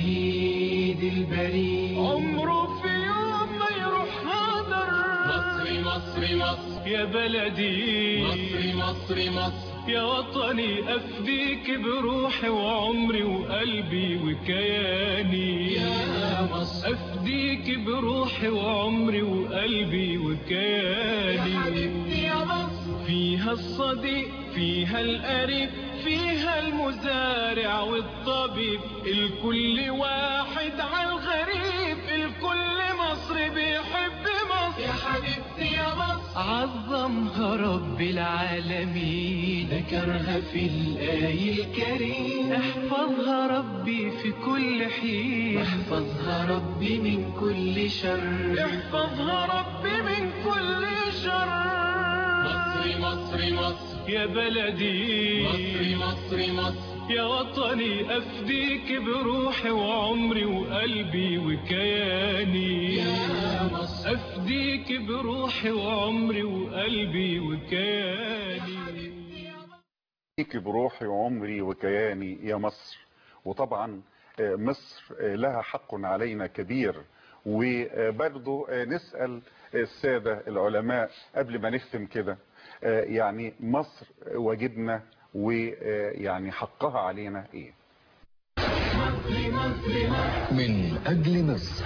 الشهيد البريء عمره في يوم ما يروح هدر. مصري مصري مصر يا بلدي، مصري مصري مصر يا وطني، أفديك بروحي وعمري وقلبي وكياني يا مصر، أفديك بروحي وعمري وقلبي وكياني يا حبيبتي يا مصر، فيها الصديق فيها القريب فيها المزارع والطبيب، الكل واحد على الغريب، الكل مصر بيحب مصر يا حبيبتي يا مصر، عظمها رب العالمين ذكرها في الآية الكريم، احفظها ربي في كل حين، احفظها ربي من كل شر، احفظها ربي من كل شر. مصري مصري مصر يا بلدي، مصري مصري مصر يا وطني، أفديك بروحي وعمري وقلبي وكياني يا مصر، أفديك بروحي وعمري وقلبي وكياني، أفديك بروحي وعمري وكياني يا مصر. وطبعا مصر لها حق علينا كبير، وبرضو نسأل السادة العلماء قبل ما نختم كده، يعني مصر واجبنا ويعني حقها علينا ايه؟ من أجل مصر.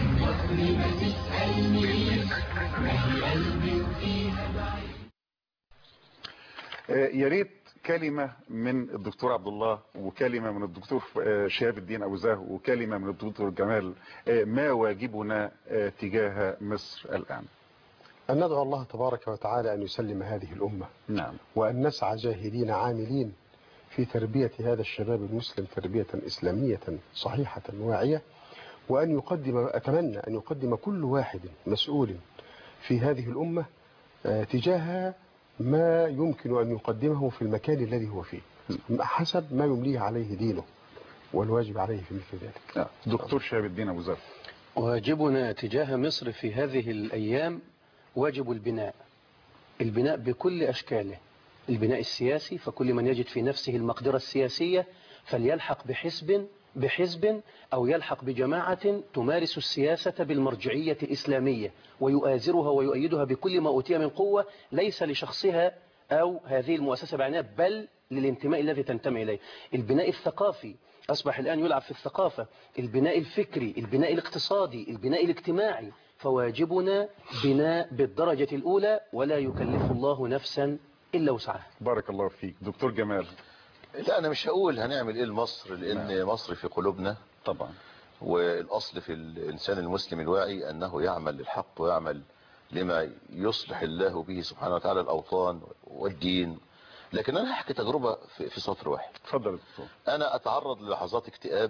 يا ريت كلمة من الدكتور عبد الله، وكلمة من الدكتور شهاب الدين أبو زاه، وكلمة من الدكتور جمال، ما واجبنا تجاه مصر الآن؟ أن ندعو الله تبارك وتعالى أن يسلم هذه الأمة، نعم، وأن نسعى جاهدين عاملين في تربية هذا الشباب المسلم تربية إسلامية صحيحة واعية، وأن يقدم أتمنى أن يقدم كل واحد مسؤول في هذه الأمة تجاه ما يمكن أن يقدمه في المكان الذي هو فيه حسب ما يمليه عليه دينه، والواجب عليه في مثل ذلك. دكتور شهاب الدين أبو زاه. واجبنا تجاه مصر في هذه الأيام واجب البناء، البناء بكل أشكاله، البناء السياسي، فكل من يجد في نفسه المقدرة السياسية فليلحق بحزب بحزب أو يلحق بجماعة تمارس السياسة بالمرجعية الإسلامية ويؤازرها ويؤيدها بكل ما أوتي من قوة، ليس لشخصها أو هذه المؤسسة بعناها، بل للانتماء الذي تنتمي إليه. البناء الثقافي أصبح الآن يلعب في الثقافة، البناء الفكري، البناء الاقتصادي، البناء الاجتماعي، فواجبنا بناء بالدرجة الأولى، ولا يكلف الله نفسا إلا وسعها. بارك الله فيك. دكتور جمال. لا أنا مش هقول هنعمل إيه لمصر، لأن نعم. مصر في قلوبنا طبعا، والأصل في الإنسان المسلم الواعي أنه يعمل للحق ويعمل لما يصلح الله به سبحانه وتعالى الأوطان والدين. لكن أنا هحكي تجربة في سطر واحد. اتفضل يا دكتور. أنا أتعرض للحظات اكتئاب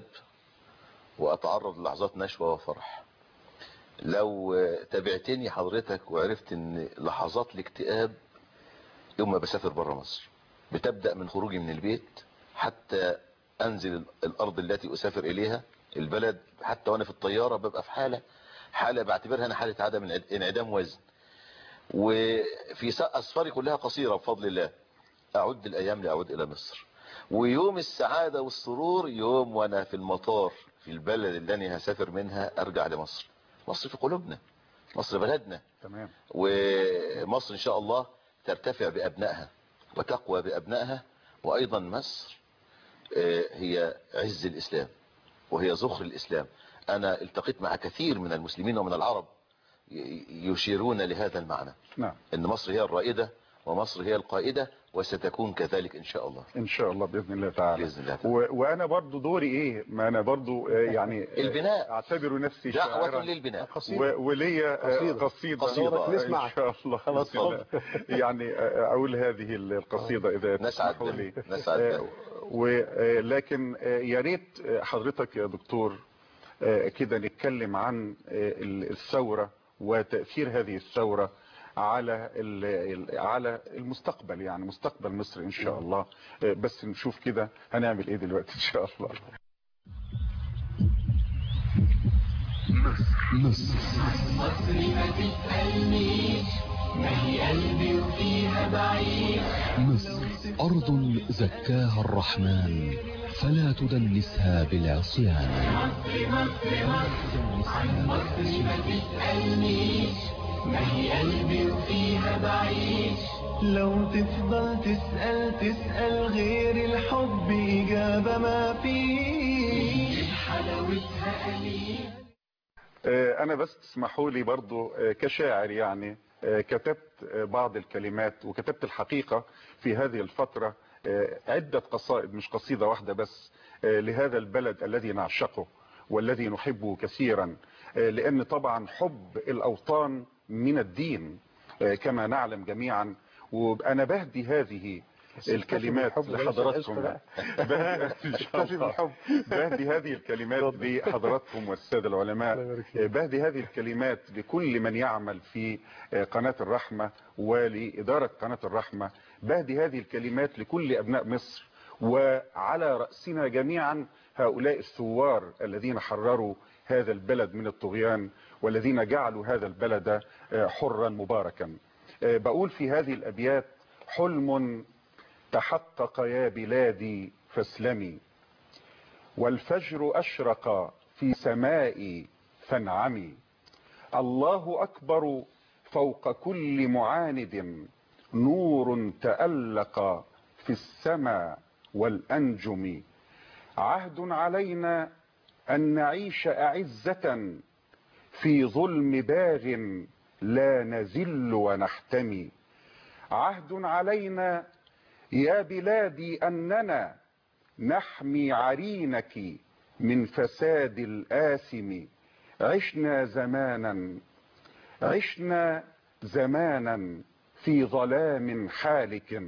وأتعرض للحظات نشوة وفرح. لو تابعتني حضرتك وعرفت ان لحظات الاكتئاب يوم ما بسافر بره مصر بتبدأ من خروجي من البيت حتى انزل الارض التي اسافر اليها البلد، حتى وانا في الطيارة ببقى في حالة حالة بعتبرها انا حالة عدم انعدام وزن. وفي أسفاري كلها قصيرة بفضل الله. أعد الأيام لأعود إلى مصر، ويوم السعادة والسرور يوم وأنا في المطار في البلد اللي أنا هسافر منها أرجع لمصر. مصر في قلوبنا، مصر بلدنا. تمام. ومصر إن شاء الله ترتفع بأبنائها وتقوى بأبنائها. وأيضا مصر هي عز الإسلام وهي زخر الإسلام. أنا التقيت مع كثير من المسلمين ومن العرب يشيرون لهذا المعنى. نعم. أن مصر هي الرائدة ومصر هي القائدة، وستكون كذلك إن شاء الله. إن شاء الله بإذن الله تعالى. بإذن الله تعالى. و... وأنا برضو دوري إيه؟ ما أنا برضو يعني البناء. أعتبر نفسي دعوة للبناء. و... ولي قصيدة, قصيدة. قصيدة. نسمع إن شاء الله. خلاص. يعني أقول هذه القصيدة إذا نسعد لي. نسعد. ولكن يا ريت حضرتك يا دكتور كده نتكلم عن الثورة وتأثير هذه الثورة على على المستقبل، يعني مستقبل مصر ان شاء الله. بس نشوف كده هنعمل ايه دلوقتي ان شاء الله. مصر مصر ما تسألنيش، ما هي قلبي وفيها بعيش. مصر أرض زكاها الرحمن فلا تدنسها بالعصيان. مصر مصر مصر عن مصر ما تسألنيش، ما هي قلبي وفيها بعيش. لو تفضل تسأل تسأل غير الحب إجابة ما فيش. حلاوتها قليل. أنا بس تسمحوا لي برضو كشاعر يعني كتبت بعض الكلمات وكتبت الحقيقة في هذه الفترة عدة قصائد، مش قصيدة واحدة بس، لهذا البلد الذي نعشقه والذي نحبه كثيرا. لأن طبعا حب الأوطان من الدين كما نعلم جميعا. وأنا بهدي هذه الكلمات لحضراتكم. بهدي هذه الكلمات لحضراتكم والسادة العلماء. بهدي هذه الكلمات لكل من يعمل في قناة الرحمة ولإدارة قناة الرحمة. بهدي هذه الكلمات لكل أبناء مصر، وعلى رأسنا جميعا هؤلاء الثوار الذين حرروا هذا البلد من الطغيان والذين جعلوا هذا البلد حرا مباركا. بقول في هذه الأبيات: حلم تحقق يا بلادي فاسلمي، والفجر أشرق في سمائي فانعمي. الله أكبر فوق كل معاند، نور تألق في السماء والأنجم. عهد علينا أن نعيش أعزة في ظلم باغ لا نزل ونحتمي. عهد علينا يا بلادي أننا نحمي عرينك من فساد الآثم. عشنا زمانا عشنا زمانا في ظلام حالك،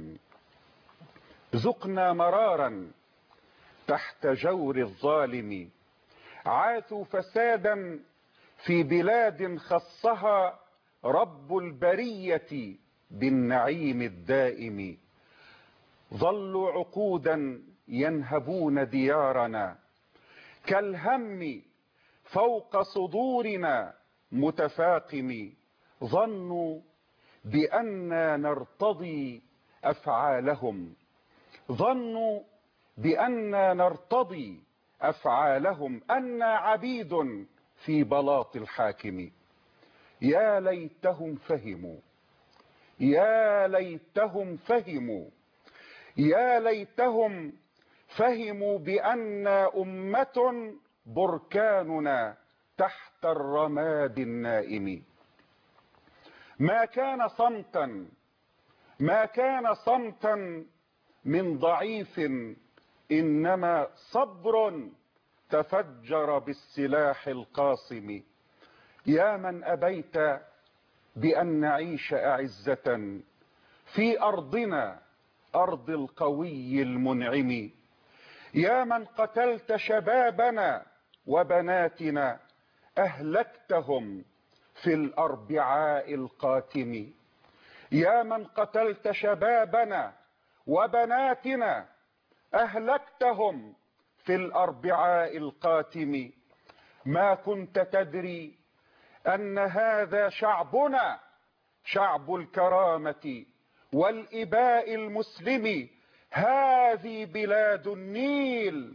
ذقنا مرارا تحت جور الظالم. عاثوا فسادا في بلاد خصها رب البرية بالنعيم الدائم. ظلوا عقودا ينهبون ديارنا، كالهم فوق صدورنا متفاقم. ظنوا بأننا نرتضي أفعالهم، ظنوا بأننا نرتضي أفعالهم، أننا عبيد في بلاط الحاكم. يا ليتهم فهموا، يا ليتهم فهموا، يا ليتهم فهموا بأن أمة بركاننا تحت الرماد النائم. ما كان صمتا ما كان صمتا من ضعيف، إنما صبر تفجر بالسلاح القاصم. يا من أبيت بأن نعيش أعزة في أرضنا أرض القوي المنعم. يا من قتلت شبابنا وبناتنا، أهلكتهم في الأربعاء القاتم. يا من قتلت شبابنا وبناتنا، أهلكتهم في الأربعاء القاتم. ما كنت تدري أن هذا شعبنا شعب الكرامة والإباء المسلم. هذه بلاد النيل،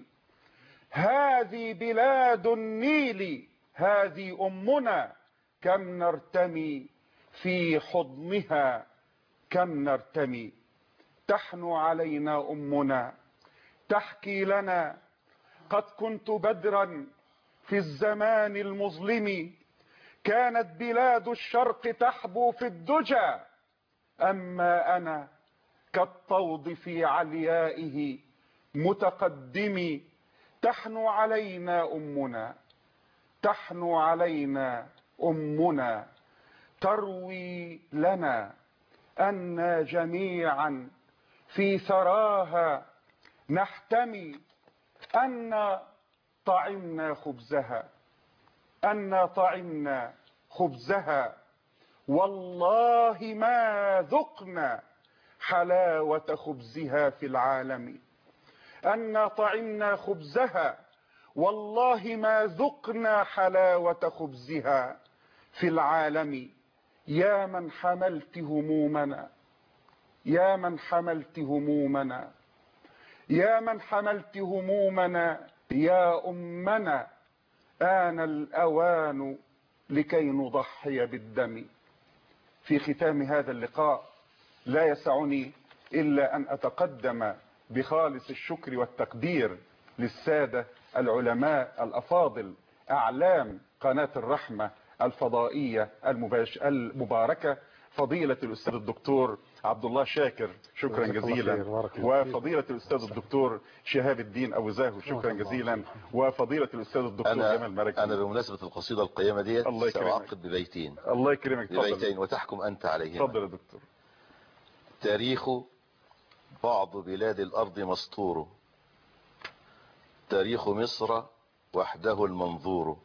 هذه بلاد النيل، هذه أمنا، كم نرتمي في حضنها، كم نرتمي. تحنو علينا أمنا تحكي لنا قد كنت بدرا في الزمان المظلم، كانت بلاد الشرق تحبو في الدجى، أما أنا كالطود في عليائه متقدم. تحنو علينا أمنا، تحنو علينا أمنا، تروي لنا أن جميعا في ثراها نحتمي، أن طعمنا خبزها، أن طعمنا خبزها، والله ما ذقنا حلاوة خبزها في العالم. أن طعمنا خبزها، والله ما ذقنا حلاوة خبزها في العالم. يا من حملت همومنا، يا من حملت همومنا، يا من حملت همومنا يا أمنا، آن الأوان لكي نضحي بالدم. في ختام هذا اللقاء لا يسعني إلا أن أتقدم بخالص الشكر والتقدير للسادة العلماء الأفاضل أعلام قناة الرحمة الفضائية المباركة، فضيلة الأستاذ الدكتور عبد الله شاكر، شكرا جزيلا، وفضيلة الأستاذ الدكتور شهاب الدين أبو زاهو، شكرا جزيلا، وفضيلة الأستاذ الدكتور جمال مركز. أنا بمناسبة القصيدة القيمة دي سأعقد ببيتين. الله يكرمك. ببيتين وتحكم أنت عليهما. تفضل يا دكتور. تاريخ بعض بلاد الأرض مسطور، تاريخ مصر وحده المنظور،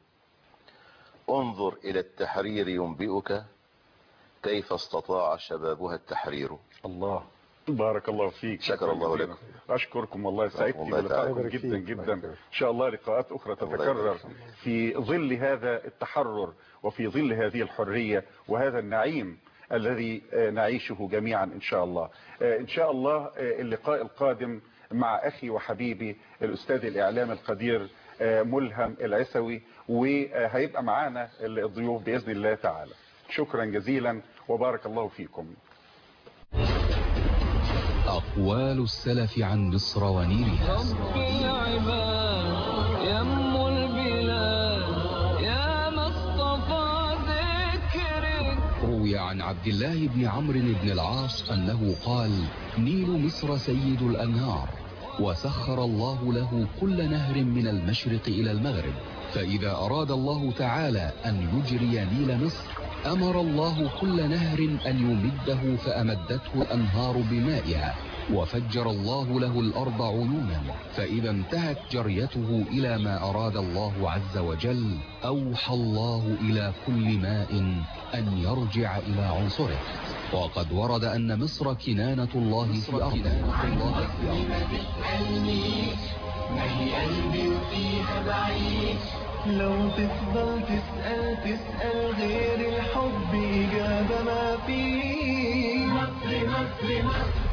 انظر إلى التحرير ينبئك كيف استطاع شبابها التحرير. الله، بارك الله فيك. شكر الله لكم. أشكركم والله، سعدت بلقائكم جدا جدا. إن شاء الله لقاءات أخرى تتكرر في ظل هذا التحرر وفي ظل هذه الحرية وهذا النعيم الذي نعيشه جميعا إن شاء الله. إن شاء الله اللقاء القادم مع أخي وحبيبي الأستاذ الإعلام القدير ملهم العسوي، وهيبقى معانا الضيوف بإذن الله تعالى. شكرا جزيلا وبارك الله فيكم. أقوال السلف عن مصر ونيلها. رب العباد يم البلاد يا مصطفى ذكرك. روي عن عبد الله بن عمرو بن العاص أنه قال: نيل مصر سيد الأنهار، وسخر الله له كل نهر من المشرق إلى المغرب، فإذا أراد الله تعالى أن يجري نيل مصر أمر الله كل نهر أن يمده، فأمدته الأنهار بمائها، وفجر الله له الأرض عيونا، فإذا انتهت جريته إلى ما أراد الله عز وجل أوحى الله إلى كل ماء أن يرجع إلى عنصره. وقد ورد أن مصر كنانة الله في أرضه. ما قلبي وفيها بعيد، لو تفضل تسأل تسأل غير الحب إجابة ما فيه. مصر مصر مصر